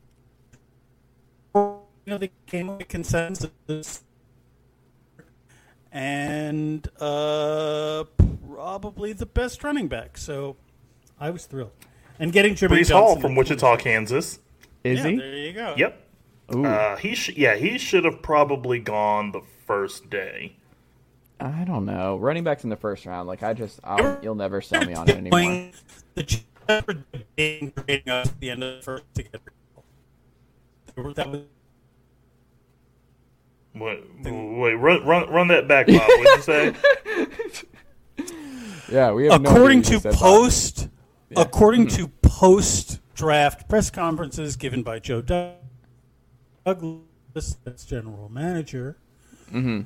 [SPEAKER 5] You know, they came with consensus, and uh, probably the best running back. So I was thrilled. And getting Jermaine
[SPEAKER 4] Brees Hall
[SPEAKER 5] Johnson
[SPEAKER 4] from
[SPEAKER 5] at
[SPEAKER 4] Wichita,
[SPEAKER 5] twenty-six.
[SPEAKER 4] Kansas.
[SPEAKER 2] Is
[SPEAKER 5] Yeah,
[SPEAKER 2] he?
[SPEAKER 5] there you go.
[SPEAKER 4] Yep.
[SPEAKER 2] Ooh.
[SPEAKER 4] Uh, he sh- yeah, he should have probably gone the first day.
[SPEAKER 2] I don't know. Running backs in the first round. Like I just, I'll, you'll never sell me on it anymore.
[SPEAKER 5] Going- The Jets were debating trading us at the end of the first to get Brees. That was
[SPEAKER 4] Wait, wait, run, run, run that back, Bob. What'd you say?
[SPEAKER 2] Yeah, we have no
[SPEAKER 5] according
[SPEAKER 2] idea who
[SPEAKER 5] to
[SPEAKER 2] said that.
[SPEAKER 5] post according to post draft press conferences given by Joe Douglas, that's general manager.
[SPEAKER 2] Mm-hmm.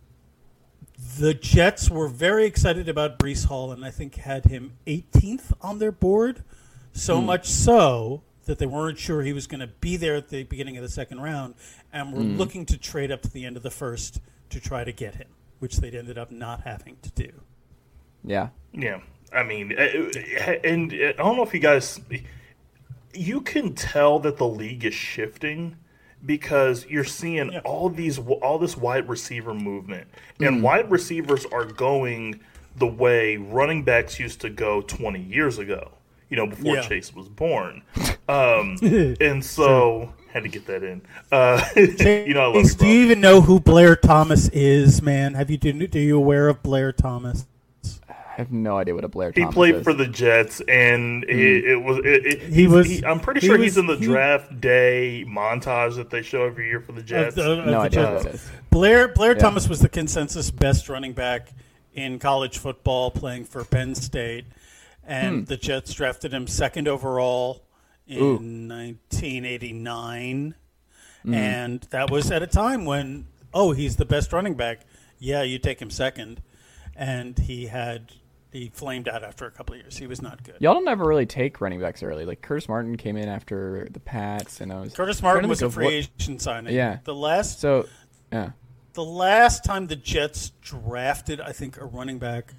[SPEAKER 5] The Jets were very excited about Brees Hall, and I think had him eighteenth on their board. So much so that they weren't sure he was going to be there at the beginning of the second round, and were looking to trade up to the end of the first to try to get him, which they ended up not having to do.
[SPEAKER 2] Yeah.
[SPEAKER 4] Yeah, I mean, uh, and I don't know if you guys, you can tell that the league is shifting because you're seeing
[SPEAKER 5] Yeah.
[SPEAKER 4] all these, all this wide receiver movement, and wide receivers are going the way running backs used to go twenty years ago. You know, before
[SPEAKER 5] Yeah.
[SPEAKER 4] Chase was born, um, and so had to get that in. Uh, you know, I love
[SPEAKER 5] Chase,
[SPEAKER 4] you,
[SPEAKER 5] do
[SPEAKER 4] bro.
[SPEAKER 5] you even know who Blair Thomas is, man? Have you do, do you aware of Blair Thomas?
[SPEAKER 2] I have no idea what a Blair
[SPEAKER 4] He
[SPEAKER 2] Thomas
[SPEAKER 4] played
[SPEAKER 2] is.
[SPEAKER 4] for the Jets, and it, it was. It, it,
[SPEAKER 5] He
[SPEAKER 4] he's-
[SPEAKER 5] was-
[SPEAKER 4] He, I'm pretty
[SPEAKER 5] he
[SPEAKER 4] sure
[SPEAKER 5] was-
[SPEAKER 4] he's in the
[SPEAKER 5] he-
[SPEAKER 4] draft day montage that they show every year for the Jets.
[SPEAKER 5] Of the- of
[SPEAKER 2] no
[SPEAKER 5] the
[SPEAKER 2] idea
[SPEAKER 5] Jets.
[SPEAKER 2] what that is.
[SPEAKER 5] Blair Blair
[SPEAKER 2] Yeah.
[SPEAKER 5] Thomas was the consensus best running back in college football, playing for Penn State, and the Jets drafted him second overall in
[SPEAKER 2] Ooh.
[SPEAKER 5] nineteen eighty-nine, and that was at a time when oh he's the best running back. Yeah, you take him second, and he had he flamed out after a couple of years. He was not good.
[SPEAKER 2] Y'all don't ever really take running backs early. Like Curtis Martin came in after the Pats, and I was
[SPEAKER 5] Curtis
[SPEAKER 2] trying
[SPEAKER 5] Martin
[SPEAKER 2] to
[SPEAKER 5] was
[SPEAKER 2] think
[SPEAKER 5] a
[SPEAKER 2] of
[SPEAKER 5] free
[SPEAKER 2] what-
[SPEAKER 5] agent signing.
[SPEAKER 2] Yeah.
[SPEAKER 5] the last
[SPEAKER 2] So, yeah.
[SPEAKER 5] The last time the Jets drafted, I think, a running back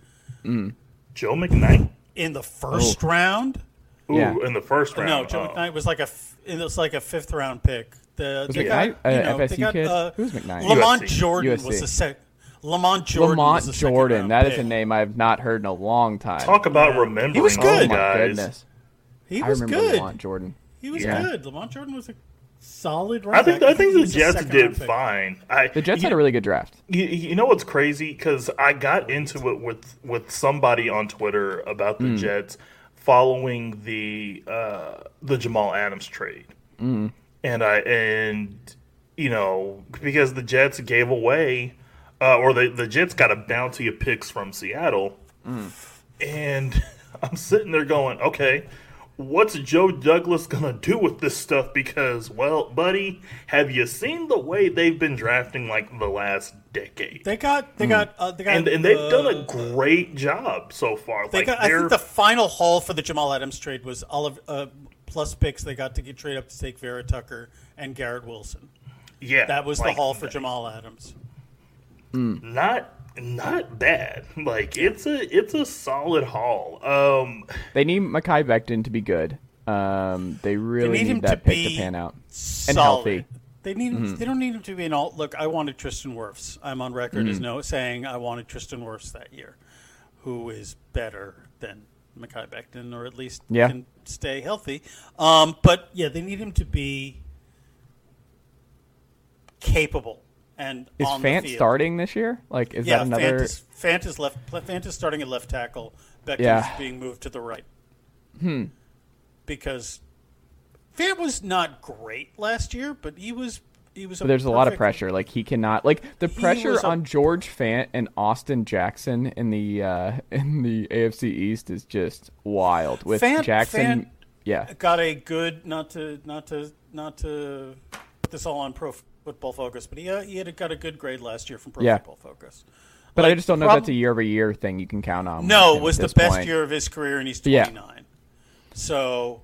[SPEAKER 4] Joe McKnight.
[SPEAKER 5] in the first round.
[SPEAKER 4] Ooh,
[SPEAKER 2] Yeah.
[SPEAKER 4] in the first round.
[SPEAKER 5] No, Joe
[SPEAKER 4] Oh.
[SPEAKER 5] McKnight was like a f- it was like a fifth round pick. The
[SPEAKER 2] Was
[SPEAKER 5] they
[SPEAKER 2] McKnight
[SPEAKER 5] got,
[SPEAKER 2] a
[SPEAKER 5] you know,
[SPEAKER 2] F S
[SPEAKER 5] they
[SPEAKER 2] U
[SPEAKER 5] got,
[SPEAKER 2] kid?
[SPEAKER 5] uh,
[SPEAKER 2] Who's McKnight?
[SPEAKER 5] Lamont
[SPEAKER 4] U S C.
[SPEAKER 5] Jordan
[SPEAKER 2] U S C.
[SPEAKER 5] was the sec. Lamont Jordan. was
[SPEAKER 2] Lamont
[SPEAKER 5] the second
[SPEAKER 2] Jordan.
[SPEAKER 5] round
[SPEAKER 2] That is
[SPEAKER 5] pick.
[SPEAKER 2] a name I've not heard in a long time.
[SPEAKER 4] Talk about remembering
[SPEAKER 5] He was
[SPEAKER 2] oh
[SPEAKER 5] good.
[SPEAKER 2] my
[SPEAKER 4] guys.
[SPEAKER 2] goodness.
[SPEAKER 5] He
[SPEAKER 2] I
[SPEAKER 5] was
[SPEAKER 2] remember
[SPEAKER 5] good.
[SPEAKER 2] Lamont Jordan.
[SPEAKER 5] He was
[SPEAKER 2] Yeah.
[SPEAKER 5] good. Lamont Jordan was a solid running
[SPEAKER 4] I think
[SPEAKER 5] back.
[SPEAKER 4] I think
[SPEAKER 5] he
[SPEAKER 4] the
[SPEAKER 5] was a
[SPEAKER 4] Jets
[SPEAKER 5] second
[SPEAKER 4] did
[SPEAKER 5] round pick.
[SPEAKER 4] fine. I,
[SPEAKER 2] The Jets
[SPEAKER 4] you,
[SPEAKER 2] had a really good draft.
[SPEAKER 4] You, you know what's crazy? Because I got into it with, with somebody on Twitter about
[SPEAKER 2] Hmm.
[SPEAKER 4] the Jets. following the uh, the Jamal Adams trade,
[SPEAKER 2] Mm.
[SPEAKER 4] and I and you know because the Jets gave away, uh, or the the Jets got a bounty of picks from Seattle,
[SPEAKER 2] Mm.
[SPEAKER 4] and I'm sitting there going, okay, what's Joe Douglas gonna do with this stuff? Because, well, buddy, have you seen the way they've been drafting like the last decade?
[SPEAKER 5] They got, they got, uh, they got,
[SPEAKER 4] and and they've
[SPEAKER 5] uh,
[SPEAKER 4] done a great job so far.
[SPEAKER 5] They
[SPEAKER 4] like
[SPEAKER 5] got, I
[SPEAKER 4] they're
[SPEAKER 5] think the final haul for the Jamal Adams trade was Olive uh, plus picks. They got to get trade up to take Vera Tucker and Garrett Wilson.
[SPEAKER 4] yeah,
[SPEAKER 5] That was
[SPEAKER 4] like,
[SPEAKER 5] the haul for Jamal Adams.
[SPEAKER 4] Not not bad. Like it's a it's a solid haul. Um,
[SPEAKER 2] They need Mekhi Becton to be good. Um, they really
[SPEAKER 5] They need
[SPEAKER 2] need,
[SPEAKER 5] him
[SPEAKER 2] that
[SPEAKER 5] to
[SPEAKER 2] pick to
[SPEAKER 5] be
[SPEAKER 2] pan out and
[SPEAKER 5] solid.
[SPEAKER 2] healthy.
[SPEAKER 5] They need.
[SPEAKER 2] Mm-hmm.
[SPEAKER 5] They don't need him to be an alt. Look, I wanted Tristan Wirfs. I'm on record
[SPEAKER 2] Mm-hmm.
[SPEAKER 5] as no saying I wanted Tristan Wirfs that year, who is better than Mekhi Becton, or at least
[SPEAKER 2] Yeah.
[SPEAKER 5] can stay healthy. Um, but yeah, they need him to be capable and
[SPEAKER 2] Is
[SPEAKER 5] on the
[SPEAKER 2] Fant
[SPEAKER 5] field.
[SPEAKER 2] starting this year? Like, is
[SPEAKER 5] Yeah,
[SPEAKER 2] that another?
[SPEAKER 5] Fant is, Fant is left. Fant is starting at left tackle. Becton
[SPEAKER 2] Yeah.
[SPEAKER 5] is being moved to the right. Hmm. Because Fant was not great last year, but he was. He was. A
[SPEAKER 2] But there's a lot of
[SPEAKER 5] perfect-
[SPEAKER 2] pressure. Like he cannot. Like the
[SPEAKER 5] He
[SPEAKER 2] pressure
[SPEAKER 5] was a-
[SPEAKER 2] on George Fant and Austin Jackson in the uh, in the A F C East is just wild. With
[SPEAKER 5] Fant-
[SPEAKER 2] Jackson,
[SPEAKER 5] Fant-
[SPEAKER 2] yeah,
[SPEAKER 5] Got a good. Not to. Not to. Not to put this all on Pro Football Focus, but he uh, he had got a good grade last year from Pro
[SPEAKER 2] Yeah.
[SPEAKER 5] Football Focus.
[SPEAKER 2] but I
[SPEAKER 5] Like,
[SPEAKER 2] just don't know
[SPEAKER 5] prob-
[SPEAKER 2] if that's a year over year thing you can count on.
[SPEAKER 5] No,
[SPEAKER 2] with
[SPEAKER 5] it
[SPEAKER 2] him
[SPEAKER 5] was
[SPEAKER 2] at
[SPEAKER 5] the
[SPEAKER 2] this
[SPEAKER 5] best
[SPEAKER 2] point.
[SPEAKER 5] year of his career, and he's
[SPEAKER 2] Yeah.
[SPEAKER 5] twenty-nine. So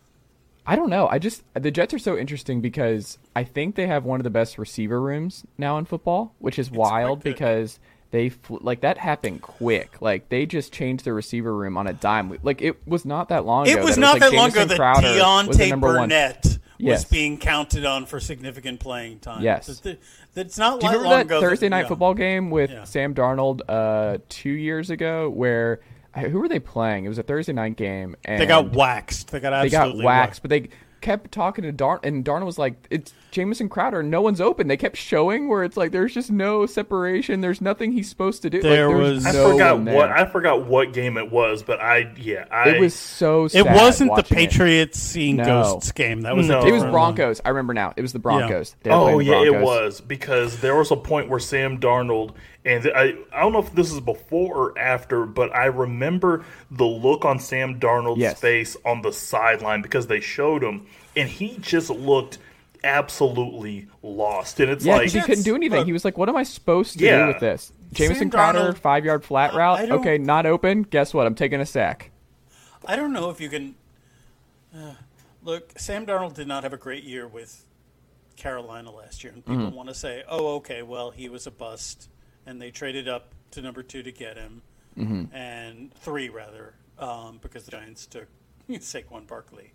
[SPEAKER 2] I don't know. I just the Jets are so interesting because I think they have one of the best receiver rooms now in football, which is wild
[SPEAKER 5] quite good.
[SPEAKER 2] because they fl- like that happened quick. Like they just changed their receiver room on a dime. Like it was not that long ago.
[SPEAKER 5] it was
[SPEAKER 2] that
[SPEAKER 5] not
[SPEAKER 2] like
[SPEAKER 5] that long
[SPEAKER 2] Jamison
[SPEAKER 5] ago that
[SPEAKER 2] Crowder was the
[SPEAKER 5] Deontay
[SPEAKER 2] number one.
[SPEAKER 5] Burnett
[SPEAKER 2] Yes.
[SPEAKER 5] was being counted on for significant playing time.
[SPEAKER 2] Yes.
[SPEAKER 5] That- that- That's not
[SPEAKER 2] Do you
[SPEAKER 5] that
[SPEAKER 2] remember
[SPEAKER 5] long
[SPEAKER 2] that
[SPEAKER 5] ago
[SPEAKER 2] Thursday night
[SPEAKER 5] yeah.
[SPEAKER 2] football game with
[SPEAKER 5] Yeah.
[SPEAKER 2] Sam Darnold uh, two years ago where who were they playing? It was a Thursday night game. And
[SPEAKER 5] They got waxed. They got
[SPEAKER 2] they
[SPEAKER 5] absolutely
[SPEAKER 2] got waxed, but they kept talking to Darn, and Darnold was like, "It's Jamison Crowder. No one's open." They kept showing where it's like there's just no separation. There's nothing he's supposed to do.
[SPEAKER 5] There
[SPEAKER 2] like,
[SPEAKER 5] was-
[SPEAKER 4] I
[SPEAKER 2] no
[SPEAKER 4] forgot
[SPEAKER 2] one there.
[SPEAKER 4] what I forgot what game it was, but I yeah I
[SPEAKER 2] It was so.
[SPEAKER 5] It
[SPEAKER 2] Sad
[SPEAKER 5] wasn't the
[SPEAKER 2] watching it.
[SPEAKER 5] Patriots seeing
[SPEAKER 2] No.
[SPEAKER 5] ghosts game. That was
[SPEAKER 4] No.
[SPEAKER 5] a
[SPEAKER 2] It was
[SPEAKER 5] different
[SPEAKER 2] Broncos. I remember now. It was the Broncos. They were
[SPEAKER 4] Oh
[SPEAKER 2] playing the
[SPEAKER 4] yeah, it
[SPEAKER 2] Broncos.
[SPEAKER 4] was because there was a point where Sam Darnold and I I don't know if this is before or after, but I remember the look on Sam Darnold's
[SPEAKER 2] Yes.
[SPEAKER 4] face on the sideline because they showed him and he just looked absolutely lost. And it's
[SPEAKER 2] Yeah,
[SPEAKER 4] like
[SPEAKER 2] because he couldn't do anything.
[SPEAKER 5] look-
[SPEAKER 2] he was like, "What am I supposed to
[SPEAKER 4] Yeah.
[SPEAKER 2] do with this?" Jamison
[SPEAKER 5] Sam
[SPEAKER 2] Crowder,
[SPEAKER 5] Darnold-
[SPEAKER 2] five yard flat
[SPEAKER 5] I-
[SPEAKER 2] route.
[SPEAKER 5] I don't-
[SPEAKER 2] Okay, not open. Guess what? I'm taking a sack.
[SPEAKER 5] I don't know if you can. Uh, look, Sam Darnold did not have a great year with Carolina last year, and people
[SPEAKER 2] Mm-hmm.
[SPEAKER 5] want to say, "Oh, okay, well, he was a bust," and they traded up to number two to get him,
[SPEAKER 2] Mm-hmm.
[SPEAKER 5] and three rather, um, because the Giants took Saquon Barkley.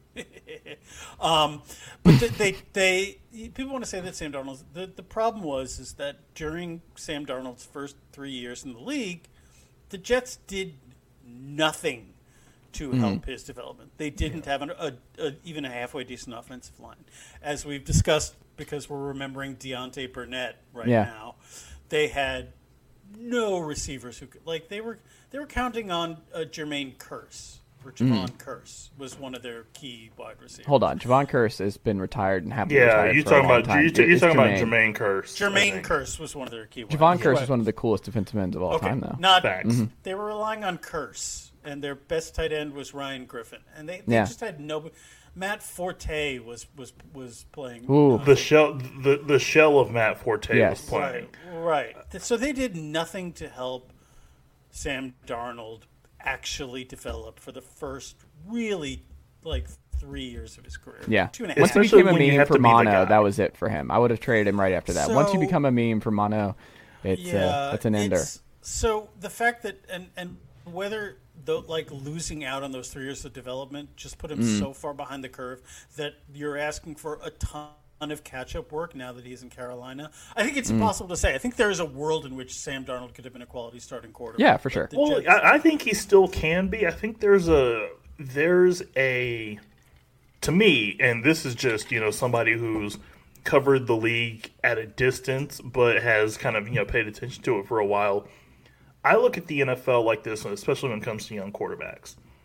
[SPEAKER 5] um, but they, they, they, people want to say that Sam Darnold. The, the problem was is that during Sam Darnold's first three years in the league, the Jets did nothing to help his development. They didn't have an, a, a even a halfway decent offensive line, as we've discussed. Because we're remembering Deontay Burnett right
[SPEAKER 2] Yeah.
[SPEAKER 5] now, they had no receivers who could like they were they were counting on uh, Jermaine Kearse or Javon Kearse was one of their key wide receivers.
[SPEAKER 2] Hold on, Javon Kearse has been retired and happily
[SPEAKER 4] yeah,
[SPEAKER 2] retired
[SPEAKER 4] you
[SPEAKER 2] for
[SPEAKER 4] talking
[SPEAKER 2] a long
[SPEAKER 4] about
[SPEAKER 2] time.
[SPEAKER 4] you you're
[SPEAKER 2] It's
[SPEAKER 4] talking about
[SPEAKER 2] Jermaine.
[SPEAKER 4] Jermaine Kearse. I
[SPEAKER 5] Jermaine
[SPEAKER 4] think.
[SPEAKER 5] Kearse was one of their key.
[SPEAKER 2] Javon
[SPEAKER 5] wide
[SPEAKER 2] Kearse
[SPEAKER 5] wide-
[SPEAKER 2] is one of the coolest defensive ends of all
[SPEAKER 5] Okay,
[SPEAKER 2] time, though.
[SPEAKER 5] not
[SPEAKER 4] Facts.
[SPEAKER 5] they were relying on Kearse, and their best tight end was Ryan Griffin, and they, they
[SPEAKER 2] Yeah.
[SPEAKER 5] just had no. Matt Forte was was was playing.
[SPEAKER 2] Ooh.
[SPEAKER 5] uh,
[SPEAKER 4] The shell the, the shell of Matt Forte
[SPEAKER 2] Yes.
[SPEAKER 4] was playing.
[SPEAKER 5] Right, right. So they did nothing to help Sam Darnold actually develop for the first really like three years of his career.
[SPEAKER 2] Yeah.
[SPEAKER 5] two and a half.
[SPEAKER 2] Once he
[SPEAKER 4] Especially
[SPEAKER 2] became a
[SPEAKER 4] when you
[SPEAKER 2] meme
[SPEAKER 4] have
[SPEAKER 2] for
[SPEAKER 4] to be the
[SPEAKER 2] Mono,
[SPEAKER 4] guy.
[SPEAKER 2] that was it for him. I would have traded him right after that. Once you
[SPEAKER 5] So-
[SPEAKER 2] become a meme for Mono, it's
[SPEAKER 5] yeah,
[SPEAKER 2] uh, it's an ender.
[SPEAKER 5] it's- So the fact that and and whether the like losing out on those three years of development just put him
[SPEAKER 2] Mm.
[SPEAKER 5] so far behind the curve that you're asking for a ton of catch-up work now that he's in Carolina. I think it's
[SPEAKER 2] Mm.
[SPEAKER 5] impossible to say. I think there is a world in which Sam Darnold could have been a quality starting quarterback.
[SPEAKER 2] Yeah, for
[SPEAKER 5] but
[SPEAKER 2] sure.
[SPEAKER 5] the
[SPEAKER 4] Well,
[SPEAKER 5] Jets-
[SPEAKER 4] I, I think he still can be. I think there's a there's a to me, and this is just you know somebody who's covered the league at a distance, but has kind of you know paid attention to it for a while. I look at the N F L like this, especially when it comes to young quarterbacks.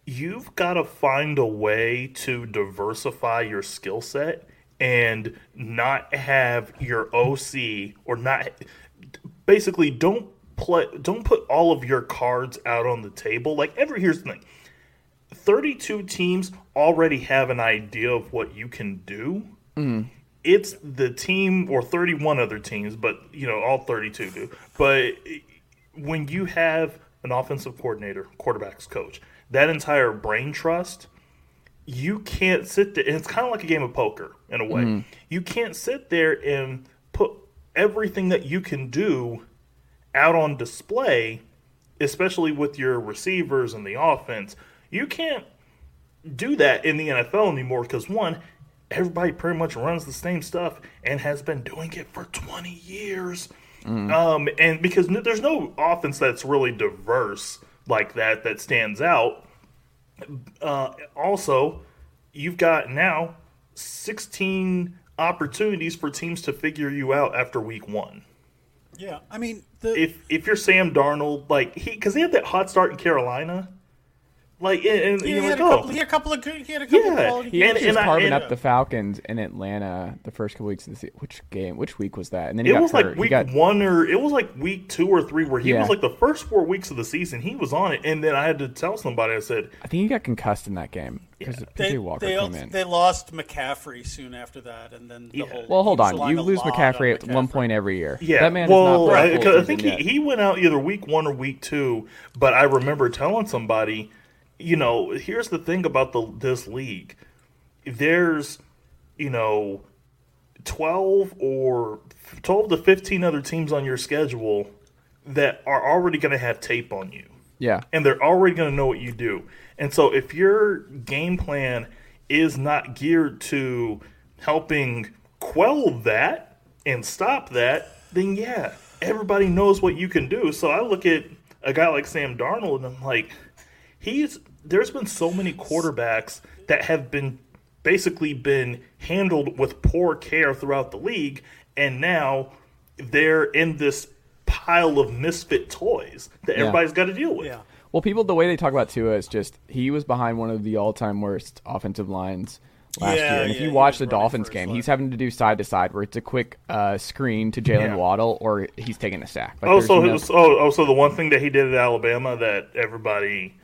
[SPEAKER 4] you've got to find a way to diversify your skill set and not have your O C or not basically don't play don't put all of your cards out on the table. Like every here's the thing. thirty-two teams already have an idea of what you can do.
[SPEAKER 2] Mm.
[SPEAKER 4] It's the team or thirty-one other teams, but you know, all thirty-two do. But when you have an offensive coordinator, quarterbacks coach, that entire brain trust, you can't sit there, and it's kind of like a game of poker in a way. Mm. You can't sit there and put everything that you can do out on display, especially with your receivers and the offense. You can't do that in the N F L anymore because, one, everybody pretty much runs the same stuff and has been doing it for twenty years. Mm. Um, and because there's no offense that's really diverse like that that stands out. Uh, also, you've got now sixteen opportunities for teams to figure you out after week one.
[SPEAKER 5] Yeah, I mean, the...
[SPEAKER 4] if if you're Sam Darnold, like he because he had that hot start in Carolina. Like and, and
[SPEAKER 5] he,
[SPEAKER 4] you're
[SPEAKER 5] had
[SPEAKER 4] like,
[SPEAKER 5] couple,
[SPEAKER 4] oh.
[SPEAKER 5] he had a couple of good, he had a couple
[SPEAKER 4] yeah.
[SPEAKER 5] of quality
[SPEAKER 2] he
[SPEAKER 5] games.
[SPEAKER 2] and, was
[SPEAKER 4] and
[SPEAKER 2] carving
[SPEAKER 4] I,
[SPEAKER 2] up the Falcons in Atlanta the first couple weeks of the season. Which game? Which week was that? And then he
[SPEAKER 4] it
[SPEAKER 2] got
[SPEAKER 4] was
[SPEAKER 2] hurt.
[SPEAKER 4] like week
[SPEAKER 2] got,
[SPEAKER 4] one or it was like week two or three where he
[SPEAKER 2] yeah.
[SPEAKER 4] was like the first four weeks of the season he was on it, and then I had to tell somebody. I said,
[SPEAKER 2] I think he got concussed in that game because
[SPEAKER 4] Yeah.
[SPEAKER 2] P J
[SPEAKER 5] They,
[SPEAKER 2] Walker
[SPEAKER 5] they,
[SPEAKER 2] came in.
[SPEAKER 5] they lost McCaffrey soon after that, and then the
[SPEAKER 4] Yeah.
[SPEAKER 5] whole.
[SPEAKER 2] Well, hold
[SPEAKER 5] he was
[SPEAKER 2] on.
[SPEAKER 5] relying
[SPEAKER 2] You
[SPEAKER 5] a
[SPEAKER 2] lose
[SPEAKER 5] lot
[SPEAKER 2] McCaffrey
[SPEAKER 5] on
[SPEAKER 2] at one
[SPEAKER 5] McCaffrey.
[SPEAKER 2] point every year.
[SPEAKER 4] Yeah,
[SPEAKER 2] that man
[SPEAKER 4] well,
[SPEAKER 2] is not
[SPEAKER 4] I,
[SPEAKER 2] playing
[SPEAKER 4] 'cause
[SPEAKER 2] full
[SPEAKER 4] I think
[SPEAKER 2] season
[SPEAKER 4] he,
[SPEAKER 2] yet.
[SPEAKER 4] he went out either week one or week two. But I remember telling somebody, you know, here's the thing about the this league. There's, you know, twelve or twelve to fifteen other teams on your schedule that are already going to have tape on you.
[SPEAKER 2] Yeah.
[SPEAKER 4] And they're already going to know what you do. And so if your game plan is not geared to helping quell that and stop that, then yeah, everybody knows what you can do. So I look at a guy like Sam Darnold and I'm like, he's there's been so many quarterbacks that have been basically been handled with poor care throughout the league, and now they're in this pile of misfit toys that
[SPEAKER 2] Yeah.
[SPEAKER 4] everybody's got to deal with.
[SPEAKER 5] Yeah.
[SPEAKER 2] Well, people, the way they talk about Tua is just he was behind one of the all-time worst offensive lines last
[SPEAKER 5] Yeah,
[SPEAKER 2] year. And if
[SPEAKER 5] yeah,
[SPEAKER 2] you
[SPEAKER 5] he
[SPEAKER 2] watch
[SPEAKER 5] was
[SPEAKER 2] the
[SPEAKER 5] running
[SPEAKER 2] Dolphins
[SPEAKER 5] for his
[SPEAKER 2] game,
[SPEAKER 5] life.
[SPEAKER 2] he's having to do side to side where it's a quick uh, screen to Jalen
[SPEAKER 4] Yeah.
[SPEAKER 2] Waddle or he's taking a sack. Like,
[SPEAKER 4] Oh,
[SPEAKER 2] there's
[SPEAKER 4] so
[SPEAKER 2] no-
[SPEAKER 4] it was, oh, oh, so the one thing that he did at Alabama that everybody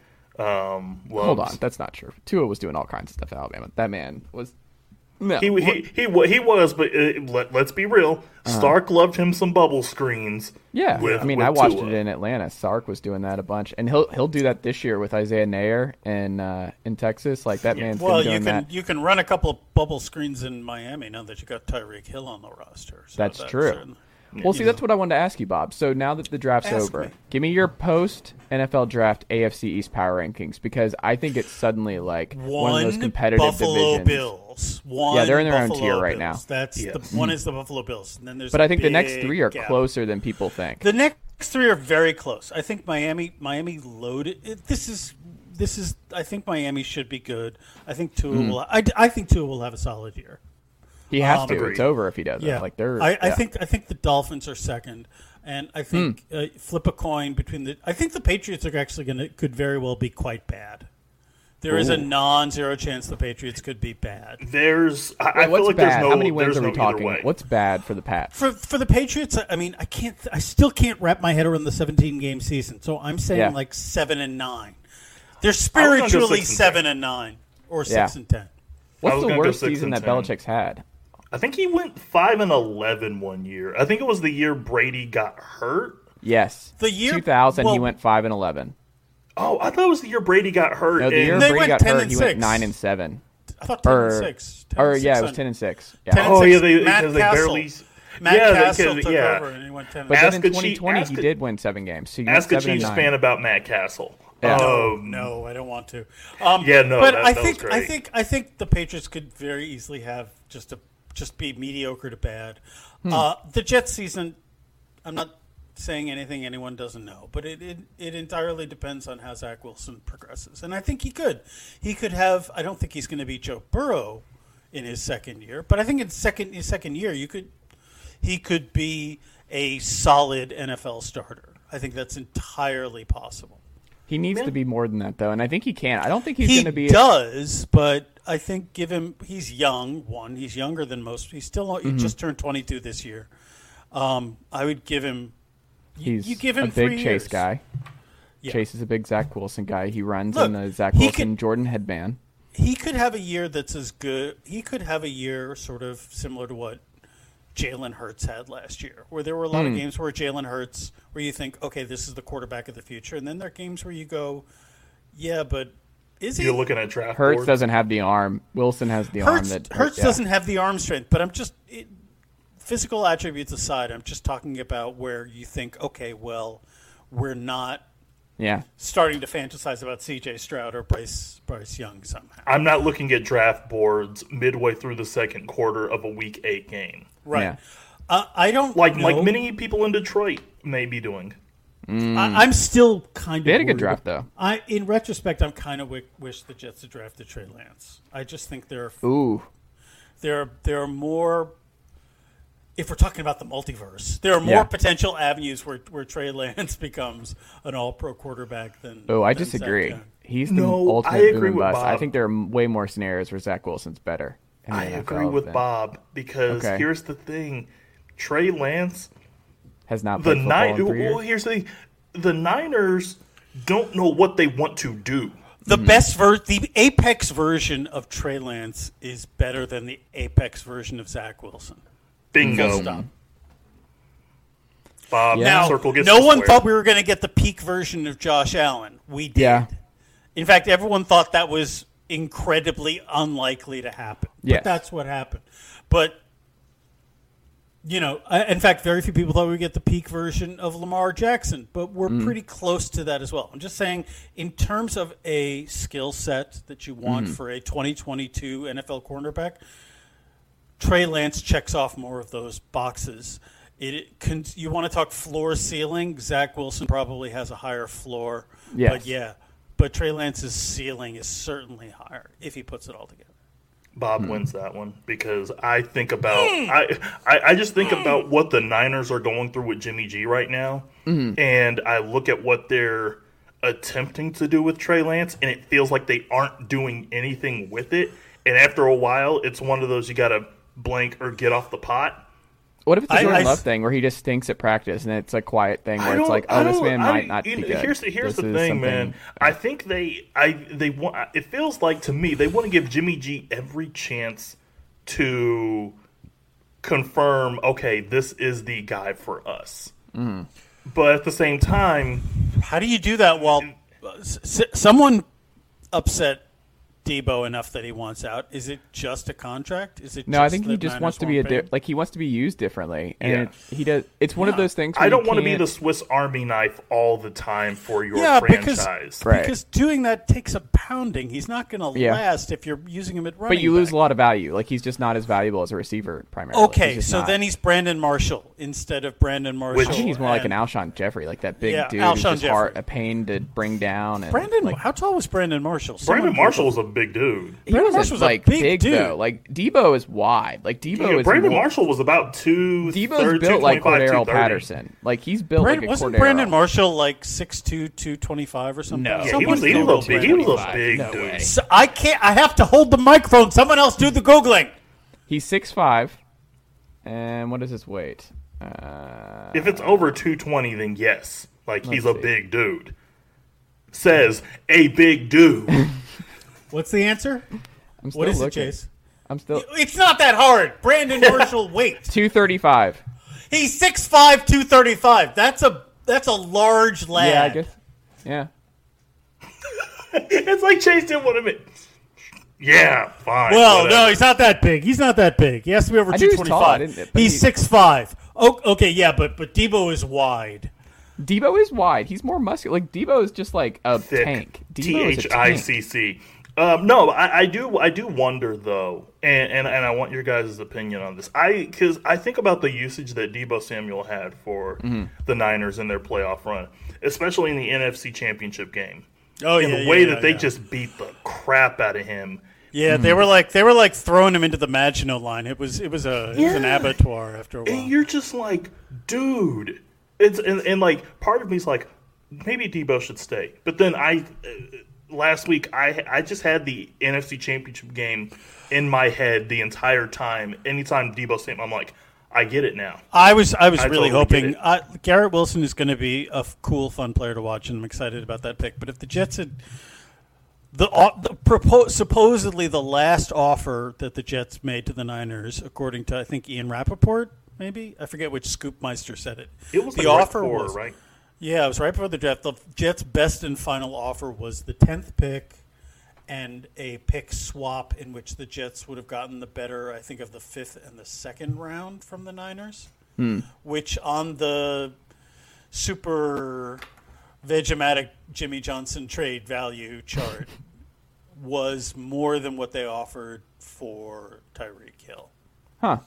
[SPEAKER 4] um, loves.
[SPEAKER 2] hold on, that's not true. Tua was doing all kinds of stuff at Alabama. That man was no.
[SPEAKER 4] He he he, wa- he was, but uh, let, let's be real. Stark loved him some bubble screens.
[SPEAKER 2] Yeah,
[SPEAKER 4] with-
[SPEAKER 2] I mean,
[SPEAKER 4] with
[SPEAKER 2] I watched
[SPEAKER 4] Tua.
[SPEAKER 2] it in Atlanta. Sark was doing that a bunch, and he'll he'll do that this year with Isaiah Nair in uh, in Texas. Like that man's
[SPEAKER 5] Well,
[SPEAKER 2] been
[SPEAKER 5] you
[SPEAKER 2] doing
[SPEAKER 5] can
[SPEAKER 2] that.
[SPEAKER 5] you can run a couple of bubble screens in Miami now that you got Tyreek Hill on the roster. So
[SPEAKER 2] That's true.
[SPEAKER 5] certain-
[SPEAKER 2] Well, see, that's what I wanted to ask you, Bob. So now that the draft's
[SPEAKER 5] Ask
[SPEAKER 2] over,
[SPEAKER 5] me.
[SPEAKER 2] give me your post N F L draft A F C East power rankings because I think it's suddenly like one,
[SPEAKER 5] One
[SPEAKER 2] of those competitive
[SPEAKER 5] Buffalo
[SPEAKER 2] divisions.
[SPEAKER 5] Bills. One
[SPEAKER 2] Yeah, they're in their own
[SPEAKER 5] Buffalo
[SPEAKER 2] tier right
[SPEAKER 5] Bills.
[SPEAKER 2] now.
[SPEAKER 5] That's
[SPEAKER 4] Yes.
[SPEAKER 5] the one is the Buffalo Bills, and then there's.
[SPEAKER 2] But
[SPEAKER 5] a
[SPEAKER 2] I think the next
[SPEAKER 5] big
[SPEAKER 2] three are
[SPEAKER 5] gap.
[SPEAKER 2] closer than people think.
[SPEAKER 5] The next three are very close. I think Miami, Miami loaded. It, this is, this is. I think Miami should be good. I think Tua
[SPEAKER 2] Hmm.
[SPEAKER 5] will. I, I think Tua will have a solid year.
[SPEAKER 2] He has
[SPEAKER 5] Um,
[SPEAKER 2] to.
[SPEAKER 4] Agreed.
[SPEAKER 2] It's over if he doesn't.
[SPEAKER 5] Yeah,
[SPEAKER 2] Like they're.
[SPEAKER 5] I, I
[SPEAKER 2] yeah.
[SPEAKER 5] think I think the Dolphins are second, and I think
[SPEAKER 2] Hmm.
[SPEAKER 5] uh, flip a coin between the. I think the Patriots are actually going to could very well be quite bad. There is a
[SPEAKER 2] Ooh.
[SPEAKER 5] non-zero chance the Patriots could be bad.
[SPEAKER 4] There's, I, I
[SPEAKER 2] Wait,
[SPEAKER 4] feel
[SPEAKER 2] what's
[SPEAKER 4] like
[SPEAKER 2] bad?
[SPEAKER 4] there's no,
[SPEAKER 2] How many wins
[SPEAKER 4] there's
[SPEAKER 2] are we
[SPEAKER 4] no
[SPEAKER 2] talking?
[SPEAKER 4] either way.
[SPEAKER 2] What's bad for the Pats?
[SPEAKER 5] For for the Patriots, I mean, I can't. I still can't wrap my head around the seventeen game season. So I'm saying
[SPEAKER 2] Yeah.
[SPEAKER 5] like seven and nine. They're
[SPEAKER 4] gonna go
[SPEAKER 5] spiritually
[SPEAKER 4] six and
[SPEAKER 5] seven and nine or six
[SPEAKER 2] Yeah.
[SPEAKER 5] and ten.
[SPEAKER 2] What's
[SPEAKER 4] was
[SPEAKER 2] the
[SPEAKER 4] gonna go
[SPEAKER 2] worst
[SPEAKER 4] six
[SPEAKER 2] season
[SPEAKER 4] and
[SPEAKER 2] that
[SPEAKER 4] ten.
[SPEAKER 2] Belichick's had?
[SPEAKER 4] I think he went five and eleven one year. I think it was the year Brady got hurt.
[SPEAKER 2] Yes,
[SPEAKER 5] The year-
[SPEAKER 2] two thousand, he
[SPEAKER 5] well-
[SPEAKER 2] went five and eleven.
[SPEAKER 4] Oh, I thought it was the year Brady got hurt.
[SPEAKER 2] No, the
[SPEAKER 4] and-
[SPEAKER 2] year
[SPEAKER 5] They
[SPEAKER 2] Brady
[SPEAKER 5] went
[SPEAKER 2] got
[SPEAKER 5] ten
[SPEAKER 2] hurt,
[SPEAKER 5] and
[SPEAKER 2] he went
[SPEAKER 5] six.
[SPEAKER 2] nine and seven.
[SPEAKER 5] I thought ten
[SPEAKER 2] Or,
[SPEAKER 5] and six. ten
[SPEAKER 2] or
[SPEAKER 5] and
[SPEAKER 2] yeah,
[SPEAKER 5] six
[SPEAKER 2] it was
[SPEAKER 5] on-
[SPEAKER 2] ten and six. Yeah.
[SPEAKER 5] ten and
[SPEAKER 4] Oh
[SPEAKER 5] six.
[SPEAKER 4] yeah, they,
[SPEAKER 5] Matt
[SPEAKER 4] because they
[SPEAKER 5] Castle.
[SPEAKER 4] barely.
[SPEAKER 5] Matt
[SPEAKER 4] yeah, they-
[SPEAKER 5] Castle
[SPEAKER 4] 'cause-
[SPEAKER 5] took
[SPEAKER 4] yeah.
[SPEAKER 5] over and he went ten.
[SPEAKER 2] But
[SPEAKER 4] Ask
[SPEAKER 2] then
[SPEAKER 4] a
[SPEAKER 2] in twenty
[SPEAKER 4] Chief-
[SPEAKER 2] twenty,
[SPEAKER 4] ask
[SPEAKER 2] he
[SPEAKER 4] a-
[SPEAKER 2] did win seven games. So you went
[SPEAKER 4] Ask a
[SPEAKER 2] seven and
[SPEAKER 4] Chiefs
[SPEAKER 2] nine.
[SPEAKER 4] fan about Matt Castle.
[SPEAKER 2] Yeah.
[SPEAKER 4] Um,
[SPEAKER 5] No, I don't want to. Um,
[SPEAKER 4] Yeah, no,
[SPEAKER 5] But
[SPEAKER 4] that-
[SPEAKER 5] I
[SPEAKER 4] that was
[SPEAKER 5] think I
[SPEAKER 4] great.
[SPEAKER 5] think I think the Patriots could very easily have just a just be mediocre to bad.
[SPEAKER 2] Hmm.
[SPEAKER 5] Uh, the Jets season, I'm not saying anything anyone doesn't know, but it, it it entirely depends on how Zach Wilson progresses, and I think he could. He could have. I don't think he's going to be Joe Burrow in his second year, but I think in second his second year, you could he could be a solid N F L starter. I think that's entirely possible.
[SPEAKER 2] He needs
[SPEAKER 5] Man.
[SPEAKER 2] to be more than that, though, and I think he can. I don't think he's
[SPEAKER 5] He
[SPEAKER 2] going to be.
[SPEAKER 5] does, but I think give him. He's young. One, he's younger than most. He's still. He
[SPEAKER 2] Mm-hmm.
[SPEAKER 5] just turned twenty-two this year. Um, I would give him. You,
[SPEAKER 2] He's
[SPEAKER 5] you give him
[SPEAKER 2] a big
[SPEAKER 5] three
[SPEAKER 2] Chase
[SPEAKER 5] years.
[SPEAKER 2] guy.
[SPEAKER 5] Yeah.
[SPEAKER 2] Chase is a big Zach Wilson guy. He runs
[SPEAKER 5] Look,
[SPEAKER 2] in the Zach
[SPEAKER 5] he
[SPEAKER 2] Wilson
[SPEAKER 5] could-
[SPEAKER 2] Jordan headband.
[SPEAKER 5] He could have a year that's as good. He could have a year sort of similar to what Jalen Hurts had last year, where there were a lot
[SPEAKER 2] Hmm.
[SPEAKER 5] of games where Jalen Hurts, where you think, okay, this is the quarterback of the future, and then there are games where you go, yeah, but is he?
[SPEAKER 4] You're looking at draft
[SPEAKER 2] Hurts
[SPEAKER 4] boards.
[SPEAKER 2] doesn't have the arm. Wilson has the arm.
[SPEAKER 5] Hurts,
[SPEAKER 2] That
[SPEAKER 5] Hurts
[SPEAKER 2] yeah.
[SPEAKER 5] doesn't have the arm strength, but I'm just it, physical attributes aside, I'm just talking about where you think, okay, well, we're not
[SPEAKER 2] Yeah.
[SPEAKER 5] starting to fantasize about C J Stroud or Bryce Bryce Young somehow.
[SPEAKER 4] I'm not looking at draft boards midway through the second quarter of a week eight game,
[SPEAKER 5] Right.
[SPEAKER 2] Yeah.
[SPEAKER 5] Uh, I don't
[SPEAKER 4] like
[SPEAKER 5] know.
[SPEAKER 4] like many people in Detroit may be doing.
[SPEAKER 5] I, I'm still kind of.
[SPEAKER 2] They had a good
[SPEAKER 5] worried.
[SPEAKER 2] draft, though.
[SPEAKER 5] I, in retrospect, I'm kind of w- wish the Jets had drafted Trey Lance. I just think there are
[SPEAKER 2] Ooh.
[SPEAKER 5] there are, there are more. If we're talking about the multiverse, there are more
[SPEAKER 2] Yeah.
[SPEAKER 5] potential avenues where where Trey Lance becomes an All-Pro quarterback than.
[SPEAKER 2] Oh, I
[SPEAKER 5] than Zach
[SPEAKER 2] disagree.
[SPEAKER 5] Young.
[SPEAKER 2] He's the
[SPEAKER 4] No,
[SPEAKER 2] ultimate
[SPEAKER 4] I agree
[SPEAKER 2] boom and
[SPEAKER 4] with
[SPEAKER 2] bust. I
[SPEAKER 4] Bob.
[SPEAKER 2] think there are m- way more scenarios where Zach Wilson's better. in the
[SPEAKER 4] I
[SPEAKER 2] N F L
[SPEAKER 4] agree with
[SPEAKER 2] than-
[SPEAKER 4] Bob because
[SPEAKER 2] Okay.
[SPEAKER 4] here's the thing: Trey Lance,
[SPEAKER 2] Has not
[SPEAKER 4] the
[SPEAKER 2] played football
[SPEAKER 4] nine.
[SPEAKER 2] in three
[SPEAKER 4] Well,
[SPEAKER 2] years.
[SPEAKER 4] here's the thing: the Niners don't know what they want to do.
[SPEAKER 5] The
[SPEAKER 2] Mm-hmm.
[SPEAKER 5] best ver- the apex version of Trey Lance is better than the apex version of Zach Wilson.
[SPEAKER 4] Bingo.
[SPEAKER 5] Full stop.
[SPEAKER 4] Bob,
[SPEAKER 2] Yeah.
[SPEAKER 5] Now,
[SPEAKER 4] circle gets
[SPEAKER 5] no
[SPEAKER 4] the
[SPEAKER 5] one
[SPEAKER 4] square.
[SPEAKER 5] thought we were going to get the peak version of Josh Allen. We did.
[SPEAKER 2] Yeah.
[SPEAKER 5] In fact, everyone thought that was incredibly unlikely to happen.
[SPEAKER 2] Yes.
[SPEAKER 5] But that's what happened. But, you know, I, in fact, very few people thought we would get the peak version of Lamar Jackson. But we're
[SPEAKER 2] Mm.
[SPEAKER 5] pretty close to that as well. I'm just saying, in terms of a skill set that you want
[SPEAKER 2] Mm-hmm.
[SPEAKER 5] for a twenty twenty-two N F L cornerback, Trey Lance checks off more of those boxes. It, it can, you want to talk floor ceiling? Zach Wilson probably has a higher floor.
[SPEAKER 2] Yes.
[SPEAKER 5] But yeah, but Trey Lance's ceiling is certainly higher if he puts it all together.
[SPEAKER 4] Bob
[SPEAKER 2] Hmm.
[SPEAKER 4] wins that one because I think about I, I I just think about what the Niners are going through with Jimmy G right now,
[SPEAKER 2] Mm-hmm.
[SPEAKER 4] and I look at what they're attempting to do with Trey Lance, and it feels like they aren't doing anything with it. And after a while, it's one of those you got to blink or get off the pot.
[SPEAKER 2] What if it's a
[SPEAKER 5] I-
[SPEAKER 2] Jordan
[SPEAKER 5] I-
[SPEAKER 2] Love thing where he just stinks at practice and it's a quiet thing
[SPEAKER 4] I
[SPEAKER 2] where it's
[SPEAKER 4] don't-
[SPEAKER 2] like,
[SPEAKER 4] I
[SPEAKER 2] oh, this
[SPEAKER 4] don't-
[SPEAKER 2] man
[SPEAKER 4] I-
[SPEAKER 2] might not
[SPEAKER 4] you
[SPEAKER 2] be
[SPEAKER 4] know,
[SPEAKER 2] good.
[SPEAKER 4] Here's the, here's
[SPEAKER 2] This
[SPEAKER 4] the
[SPEAKER 2] is
[SPEAKER 4] thing,
[SPEAKER 2] something-
[SPEAKER 4] man. I think they I they want. It feels like to me they want to give Jimmy G every chance to confirm. Okay, this is the guy for us.
[SPEAKER 2] Mm-hmm.
[SPEAKER 4] But at the same time,
[SPEAKER 5] How do you do that while uh, s- s- someone upset Debo enough that he wants out? Is it just a contract? Is it
[SPEAKER 2] No,
[SPEAKER 5] just
[SPEAKER 2] I think he
[SPEAKER 5] that
[SPEAKER 2] just
[SPEAKER 5] Niners
[SPEAKER 2] wants to be a
[SPEAKER 5] won't pay
[SPEAKER 2] di-
[SPEAKER 5] him?
[SPEAKER 2] like he wants to be used differently, and
[SPEAKER 4] Yeah.
[SPEAKER 2] it, he does. It's one of those things. Where
[SPEAKER 4] I
[SPEAKER 2] you
[SPEAKER 4] don't want to be
[SPEAKER 2] can't-
[SPEAKER 4] the Swiss Army knife all the time for your
[SPEAKER 5] Yeah, because
[SPEAKER 4] franchise.
[SPEAKER 2] Right.
[SPEAKER 5] because doing that takes a pounding. He's not going to
[SPEAKER 2] Yeah.
[SPEAKER 5] last if you're using him at running
[SPEAKER 2] But you lose
[SPEAKER 5] back.
[SPEAKER 2] a lot of value. Like he's just not as valuable as a receiver primarily.
[SPEAKER 5] Okay,
[SPEAKER 2] He's just
[SPEAKER 5] so
[SPEAKER 2] not.
[SPEAKER 5] then he's Brandon Marshall instead of Brandon Marshall.
[SPEAKER 4] Which-
[SPEAKER 2] I think he's more like an
[SPEAKER 5] and-
[SPEAKER 2] Alshon Jeffrey, like that big
[SPEAKER 5] Yeah,
[SPEAKER 2] dude who's
[SPEAKER 5] Alshon
[SPEAKER 2] just hard,
[SPEAKER 5] Jeffrey.
[SPEAKER 2] a pain to bring down. And
[SPEAKER 5] Brandon,
[SPEAKER 2] like,
[SPEAKER 5] how tall was Brandon Marshall?
[SPEAKER 4] Brandon
[SPEAKER 5] Someone
[SPEAKER 4] Marshall
[SPEAKER 5] Google.
[SPEAKER 4] was a big dude.
[SPEAKER 2] he
[SPEAKER 5] Brandon
[SPEAKER 2] wasn't,
[SPEAKER 5] Marshall was a
[SPEAKER 2] like
[SPEAKER 5] big dude.
[SPEAKER 2] though. Like Debo is wide. Like Debo
[SPEAKER 4] Yeah,
[SPEAKER 2] is
[SPEAKER 4] Brandon
[SPEAKER 2] more,
[SPEAKER 4] Marshall was about two.
[SPEAKER 2] Debo's built like Cordero Patterson. Like he's built
[SPEAKER 5] Brandon,
[SPEAKER 2] like a
[SPEAKER 5] wasn't
[SPEAKER 2] Cordero.
[SPEAKER 5] Brandon Marshall like six two, two twenty-five or something?
[SPEAKER 2] No.
[SPEAKER 4] Yeah, he
[SPEAKER 5] Someone
[SPEAKER 4] was, he was
[SPEAKER 5] Google
[SPEAKER 4] a big, he was a
[SPEAKER 5] Brandon.
[SPEAKER 4] big
[SPEAKER 2] No
[SPEAKER 4] dude.
[SPEAKER 2] way.
[SPEAKER 5] So I can't. I have to hold the microphone. Someone else do the googling.
[SPEAKER 2] He's six five, and what is his weight? Uh,
[SPEAKER 4] If it's over two twenty, then yes. Like, he's a
[SPEAKER 2] see.
[SPEAKER 4] big dude. Says a big dude.
[SPEAKER 5] What's the answer?
[SPEAKER 2] I'm still
[SPEAKER 5] What is
[SPEAKER 2] looking.
[SPEAKER 5] it, Chase?
[SPEAKER 2] I'm still
[SPEAKER 5] It's not that hard. Brandon Marshall, wait.
[SPEAKER 2] two thirty five.
[SPEAKER 5] He's six five, two thirty-five. That's a that's a large lad.
[SPEAKER 2] Yeah, I guess. Yeah.
[SPEAKER 4] It's like Chase didn't want to admit. Yeah, fine.
[SPEAKER 5] Well,
[SPEAKER 4] whatever.
[SPEAKER 5] no, he's not that big. He's not that big. He has to be over
[SPEAKER 2] I knew
[SPEAKER 5] two
[SPEAKER 2] he was tall, I
[SPEAKER 5] twenty-five.
[SPEAKER 2] didn't- but
[SPEAKER 5] He's
[SPEAKER 2] he-
[SPEAKER 5] six five. Oh, okay, yeah, but but Debo is wide.
[SPEAKER 2] Debo is wide. He's more muscular. Like Debo is just like a
[SPEAKER 4] Thick.
[SPEAKER 2] tank.
[SPEAKER 4] T
[SPEAKER 2] Debo is
[SPEAKER 4] H
[SPEAKER 2] a
[SPEAKER 4] I
[SPEAKER 2] tank.
[SPEAKER 4] C C. Um, no, I, I do. I do wonder though, and, and and I want your guys' opinion on this. I because I think about the usage that Debo Samuel had for
[SPEAKER 2] Mm-hmm.
[SPEAKER 4] the Niners in their playoff run, especially in the N F C Championship game.
[SPEAKER 5] Oh
[SPEAKER 4] and
[SPEAKER 5] yeah,
[SPEAKER 4] the way
[SPEAKER 5] yeah,
[SPEAKER 4] that
[SPEAKER 5] yeah,
[SPEAKER 4] they
[SPEAKER 5] yeah.
[SPEAKER 4] just beat the crap out of him.
[SPEAKER 5] Yeah,
[SPEAKER 2] Hmm.
[SPEAKER 5] they were like they were like throwing him into the Maginot line. It was it was a it was an
[SPEAKER 4] Yeah.
[SPEAKER 5] abattoir after a while.
[SPEAKER 4] And you're just like, dude. It's and, and like part of me's like, maybe Debo should stay. But then I uh, last week I I just had the N F C Championship game in my head the entire time. Anytime Debo stayed, I'm like, I get it now.
[SPEAKER 5] I was I was
[SPEAKER 4] I
[SPEAKER 5] really
[SPEAKER 4] totally
[SPEAKER 5] hoping uh, Garrett Wilson is going to be a f- cool, fun player to watch, and I'm excited about that pick. But if the Jets had the, uh, the propo- supposedly the last offer that the Jets made to the Niners, according to I think Ian Rappaport, maybe I forget which Scoopmeister said it.
[SPEAKER 4] It was
[SPEAKER 5] the
[SPEAKER 4] like
[SPEAKER 5] offer
[SPEAKER 4] right before,
[SPEAKER 5] was
[SPEAKER 4] right.
[SPEAKER 5] Yeah, it was right before the draft. The Jets' best and final offer was the tenth pick and a pick swap in which the Jets would have gotten the better, I think, of the fifth and the second round from the Niners,
[SPEAKER 2] Hmm.
[SPEAKER 5] which on the super Vegematic Jimmy Johnson trade value chart was more than what they offered for Tyreek Hill.
[SPEAKER 2] Huh.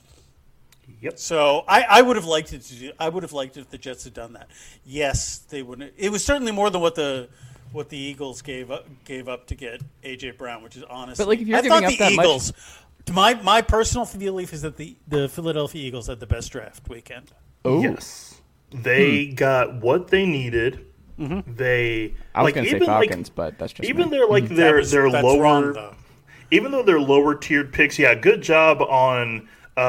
[SPEAKER 4] Yep.
[SPEAKER 5] So I, I would have liked it to do, I would have liked it if the Jets had done that. Yes, they wouldn't. It was certainly more than what the what the Eagles gave up gave up to get A J Brown, which is honestly.
[SPEAKER 2] But, like, if you're
[SPEAKER 5] I
[SPEAKER 2] giving
[SPEAKER 5] thought
[SPEAKER 2] up
[SPEAKER 5] the
[SPEAKER 2] that much-
[SPEAKER 5] Eagles. My my personal belief is that the, the Philadelphia Eagles had the best draft weekend.
[SPEAKER 2] Oh.
[SPEAKER 4] Yes. They
[SPEAKER 2] Hmm.
[SPEAKER 4] got what they needed.
[SPEAKER 5] Mm-hmm.
[SPEAKER 4] They
[SPEAKER 2] I was
[SPEAKER 4] like
[SPEAKER 2] going to say
[SPEAKER 4] even
[SPEAKER 2] Falcons,
[SPEAKER 4] like,
[SPEAKER 2] but that's just
[SPEAKER 4] even
[SPEAKER 2] me.
[SPEAKER 4] they're like their
[SPEAKER 5] That was-
[SPEAKER 4] their
[SPEAKER 5] that's
[SPEAKER 4] lower
[SPEAKER 5] wrong, though.
[SPEAKER 4] even though they're lower tiered picks. Yeah, good job on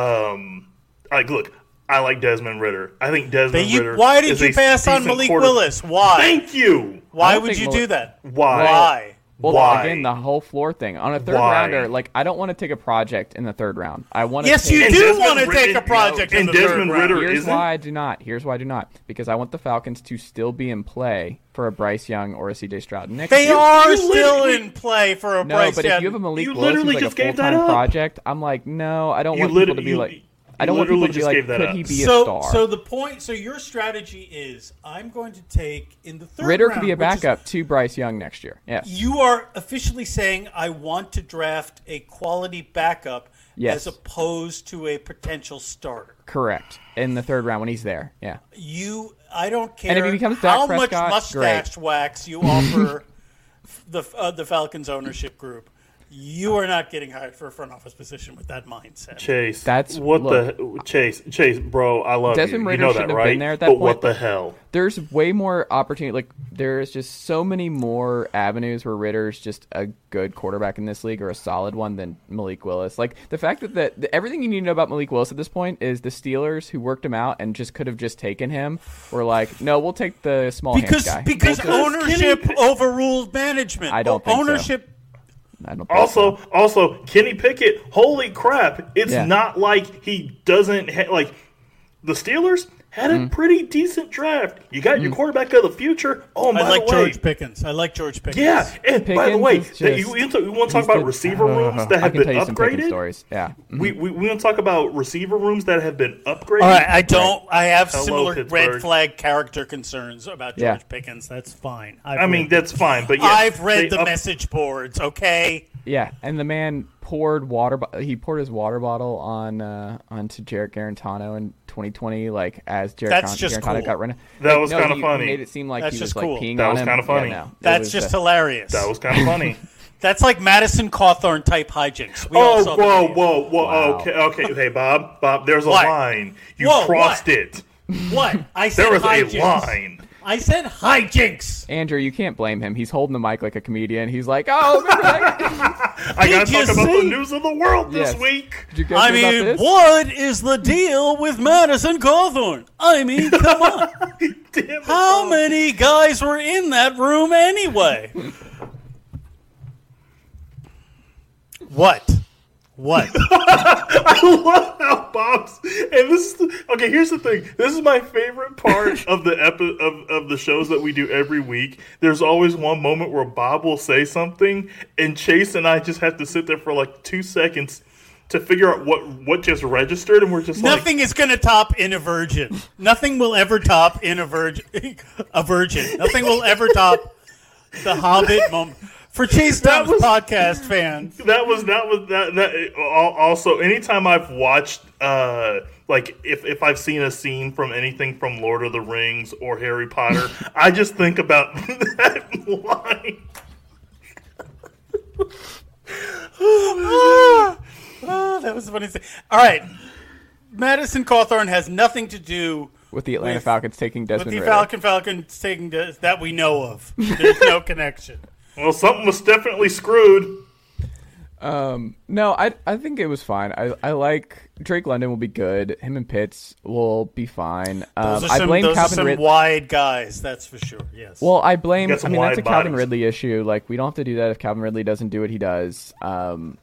[SPEAKER 4] um like look, I like Desmond Ritter. I think Desmond
[SPEAKER 5] But you,
[SPEAKER 4] Ritter.
[SPEAKER 5] why did
[SPEAKER 4] is
[SPEAKER 5] you
[SPEAKER 4] a
[SPEAKER 5] pass on
[SPEAKER 4] decent
[SPEAKER 5] Malik
[SPEAKER 4] quarter-
[SPEAKER 5] Willis? Why?
[SPEAKER 4] Thank you.
[SPEAKER 5] Why
[SPEAKER 2] I don't
[SPEAKER 5] would
[SPEAKER 2] think
[SPEAKER 5] you
[SPEAKER 2] Malik-
[SPEAKER 5] do that?
[SPEAKER 4] Why?
[SPEAKER 5] Why?
[SPEAKER 2] Well,
[SPEAKER 4] Why?
[SPEAKER 2] again, the whole floor thing. On a third
[SPEAKER 4] Why?
[SPEAKER 2] rounder, like, I don't want to take a project in the third round. I want to
[SPEAKER 5] Yes,
[SPEAKER 2] take...
[SPEAKER 5] you
[SPEAKER 4] And
[SPEAKER 5] do
[SPEAKER 4] Desmond
[SPEAKER 5] want to
[SPEAKER 4] Ritter-
[SPEAKER 5] take a project in
[SPEAKER 4] and
[SPEAKER 5] the
[SPEAKER 4] Desmond
[SPEAKER 5] third round.
[SPEAKER 4] Ritter
[SPEAKER 2] Here's
[SPEAKER 4] isn't?
[SPEAKER 2] why I do not. Here's why I do not. Because I want the Falcons to still be in play for a Bryce Young or a C J Stroud next
[SPEAKER 5] They
[SPEAKER 2] year.
[SPEAKER 5] are
[SPEAKER 4] you
[SPEAKER 5] still
[SPEAKER 4] literally-
[SPEAKER 5] in play for a
[SPEAKER 2] No,
[SPEAKER 5] Bryce
[SPEAKER 2] but if
[SPEAKER 5] Young.
[SPEAKER 2] you have a Malik
[SPEAKER 4] You
[SPEAKER 2] Willis who's
[SPEAKER 4] literally
[SPEAKER 2] like a
[SPEAKER 4] just gave that
[SPEAKER 2] full-time
[SPEAKER 4] up.
[SPEAKER 2] project, I'm like, no, I don't
[SPEAKER 4] You
[SPEAKER 2] want people to
[SPEAKER 4] lit-
[SPEAKER 2] be
[SPEAKER 4] you-
[SPEAKER 2] like...
[SPEAKER 4] you
[SPEAKER 2] I don't want people
[SPEAKER 4] literally
[SPEAKER 2] to be
[SPEAKER 4] just
[SPEAKER 2] like,
[SPEAKER 4] gave that
[SPEAKER 2] could
[SPEAKER 4] up.
[SPEAKER 2] he be
[SPEAKER 5] so,
[SPEAKER 2] a star?
[SPEAKER 5] so the point, so your strategy is, I'm going to take in the third
[SPEAKER 2] Ritter
[SPEAKER 5] round,
[SPEAKER 2] could be a
[SPEAKER 5] which is-
[SPEAKER 2] backup to Bryce Young next year. Yes.
[SPEAKER 5] You are officially saying I want to draft a quality backup
[SPEAKER 2] Yes.
[SPEAKER 5] as opposed to a potential starter.
[SPEAKER 2] Correct. In the third round when he's there. Yeah.
[SPEAKER 5] You, I don't care
[SPEAKER 2] And if he becomes Dak
[SPEAKER 5] how much
[SPEAKER 2] Prescott,
[SPEAKER 5] mustache wax you offer the uh, the Falcons ownership group. You are not getting hired for a front office position with that mindset.
[SPEAKER 4] Chase.
[SPEAKER 2] That's-
[SPEAKER 4] what
[SPEAKER 2] look.
[SPEAKER 4] the Chase. Chase, bro, I love
[SPEAKER 2] Desmond
[SPEAKER 4] you.
[SPEAKER 2] Ritter
[SPEAKER 4] you know
[SPEAKER 2] shouldn't
[SPEAKER 4] that,
[SPEAKER 2] have
[SPEAKER 4] right?
[SPEAKER 2] been there at that
[SPEAKER 4] but
[SPEAKER 2] point.
[SPEAKER 4] what the hell?
[SPEAKER 2] There's way more opportunity. Like, there's just so many more avenues where Ritter's just a good quarterback in this league or a solid one than Malik Willis. Like, the fact that the, the, everything you need to know about Malik Willis at this point is the Steelers, who worked him out and just could have just taken him, were like, no, we'll take the small
[SPEAKER 5] Because
[SPEAKER 2] hands guy.
[SPEAKER 5] because
[SPEAKER 4] Because
[SPEAKER 5] ownership
[SPEAKER 4] Kenny-
[SPEAKER 5] overruled management.
[SPEAKER 2] I don't think so.
[SPEAKER 5] ownership.
[SPEAKER 2] I don't think
[SPEAKER 4] Also,
[SPEAKER 2] so.
[SPEAKER 4] also, Kenny Pickett. Holy crap! It's
[SPEAKER 2] Yeah.
[SPEAKER 4] not like he doesn't ha- like the Steelers had a
[SPEAKER 2] Mm-hmm.
[SPEAKER 4] pretty decent draft. You got your quarterback of the future. Oh, and by
[SPEAKER 5] I like
[SPEAKER 4] the way,
[SPEAKER 5] George Pickens. I like George Pickens.
[SPEAKER 4] yeah. And by the
[SPEAKER 2] Pickens
[SPEAKER 4] way,
[SPEAKER 2] is
[SPEAKER 4] that you,
[SPEAKER 2] just-
[SPEAKER 4] you, want to- you want to talk
[SPEAKER 2] he's
[SPEAKER 4] about
[SPEAKER 2] the-
[SPEAKER 4] receiver rooms that
[SPEAKER 2] I
[SPEAKER 4] have
[SPEAKER 2] can
[SPEAKER 4] been
[SPEAKER 2] tell you some Pickens
[SPEAKER 4] upgraded?
[SPEAKER 2] stories. Yeah. Mhm.
[SPEAKER 4] We, we we want to talk about receiver rooms that have been upgraded.
[SPEAKER 5] All right, I don't. I have
[SPEAKER 4] Hello,
[SPEAKER 5] similar
[SPEAKER 4] Pittsburgh.
[SPEAKER 5] red flag character concerns about George
[SPEAKER 2] Yeah.
[SPEAKER 5] Pickens. That's fine. I've
[SPEAKER 4] I mean,
[SPEAKER 5] read,
[SPEAKER 4] that's fine, but yeah,
[SPEAKER 5] I've read
[SPEAKER 4] they
[SPEAKER 5] the
[SPEAKER 4] up-
[SPEAKER 5] message boards. Okay.
[SPEAKER 2] Yeah, and the man poured water. bo- He poured his water bottle on uh, onto Jarrett Garantano in twenty twenty, like as Jarrett
[SPEAKER 5] That's
[SPEAKER 2] Gar-
[SPEAKER 5] just
[SPEAKER 2] Garantano
[SPEAKER 5] cool.
[SPEAKER 2] got run.
[SPEAKER 4] That
[SPEAKER 2] Like,
[SPEAKER 4] was
[SPEAKER 2] no,
[SPEAKER 4] kinda
[SPEAKER 2] he- he
[SPEAKER 4] funny.
[SPEAKER 2] made it seem like
[SPEAKER 5] That's
[SPEAKER 2] he was
[SPEAKER 5] just
[SPEAKER 2] like
[SPEAKER 5] cool.
[SPEAKER 2] peeing
[SPEAKER 4] That
[SPEAKER 2] on
[SPEAKER 4] was
[SPEAKER 2] him.
[SPEAKER 4] kinda funny.
[SPEAKER 2] Yeah, no, it
[SPEAKER 5] That's
[SPEAKER 2] was,
[SPEAKER 5] just
[SPEAKER 2] uh,
[SPEAKER 5] hilarious.
[SPEAKER 4] That was kind of funny.
[SPEAKER 5] That's like Madison Cawthorn type hijinks. We all
[SPEAKER 4] Oh,
[SPEAKER 5] saw the
[SPEAKER 4] whoa,
[SPEAKER 5] video.
[SPEAKER 4] whoa, whoa!
[SPEAKER 2] Wow.
[SPEAKER 4] Okay, okay, hey, Bob, Bob. There's a
[SPEAKER 5] What?
[SPEAKER 4] line. You
[SPEAKER 5] Whoa,
[SPEAKER 4] crossed
[SPEAKER 5] what?
[SPEAKER 4] it.
[SPEAKER 5] What? I said
[SPEAKER 4] There was
[SPEAKER 5] hijinks.
[SPEAKER 4] a line.
[SPEAKER 5] I said hijinks.
[SPEAKER 2] Andrew, you can't blame him. He's holding the mic like a comedian. He's like, "Oh, remember that?"
[SPEAKER 4] I gotta
[SPEAKER 5] Did you
[SPEAKER 4] talk about the
[SPEAKER 5] see?
[SPEAKER 4] news of the world this
[SPEAKER 2] Yes.
[SPEAKER 4] week.
[SPEAKER 2] Did you guys
[SPEAKER 5] I
[SPEAKER 2] hear about
[SPEAKER 5] mean,
[SPEAKER 2] this?
[SPEAKER 5] what is the deal with Madison Cawthorn? I mean, come on.
[SPEAKER 4] Damn it,
[SPEAKER 5] How
[SPEAKER 4] Bob.
[SPEAKER 5] many guys were in that room anyway? What? What?
[SPEAKER 4] I love how Bob's and this is the, okay. Here's the thing. This is my favorite part of the epi, of of the shows that we do every week. There's always one moment where Bob will say something, and Chase and I just have to sit there for like two seconds to figure out what what just registered, and we're just
[SPEAKER 5] Nothing is going to top In a Virgin. Nothing will ever top In a Virgin. A Virgin. Nothing will ever top the Hobbit moment. For Chase
[SPEAKER 4] That
[SPEAKER 5] Thomas
[SPEAKER 4] was-
[SPEAKER 5] podcast fans,
[SPEAKER 4] like that was that was that that. al- Also, anytime I've watched, uh, like if if I've seen a scene from anything from Lord of the Rings or Harry Potter, I just think about that line.
[SPEAKER 5] oh, that was the funny thing. All right. Madison Cawthorn has nothing to do
[SPEAKER 2] with the Atlanta
[SPEAKER 5] With-
[SPEAKER 2] Falcons taking
[SPEAKER 5] With
[SPEAKER 2] Desmond
[SPEAKER 5] the
[SPEAKER 2] Ridder.
[SPEAKER 5] Falcon Falcons taking the, that we know of. There's no connection.
[SPEAKER 4] Well, something was definitely screwed.
[SPEAKER 2] Um, no, I I think it was fine. I I like Drake London will be good. Him and Pitts will be fine. Um,
[SPEAKER 5] Those are
[SPEAKER 2] I
[SPEAKER 5] some,
[SPEAKER 2] blame
[SPEAKER 5] those are
[SPEAKER 2] Calvin
[SPEAKER 5] some
[SPEAKER 2] Ridley.
[SPEAKER 5] wide guys, that's for sure. Yes.
[SPEAKER 2] Well, I blame.
[SPEAKER 4] Got
[SPEAKER 2] I
[SPEAKER 4] some
[SPEAKER 2] mean, that's a
[SPEAKER 4] wide
[SPEAKER 2] Calvin
[SPEAKER 4] bottoms.
[SPEAKER 2] Ridley issue. Like, we don't have to do that if Calvin Ridley doesn't do what he does. Um,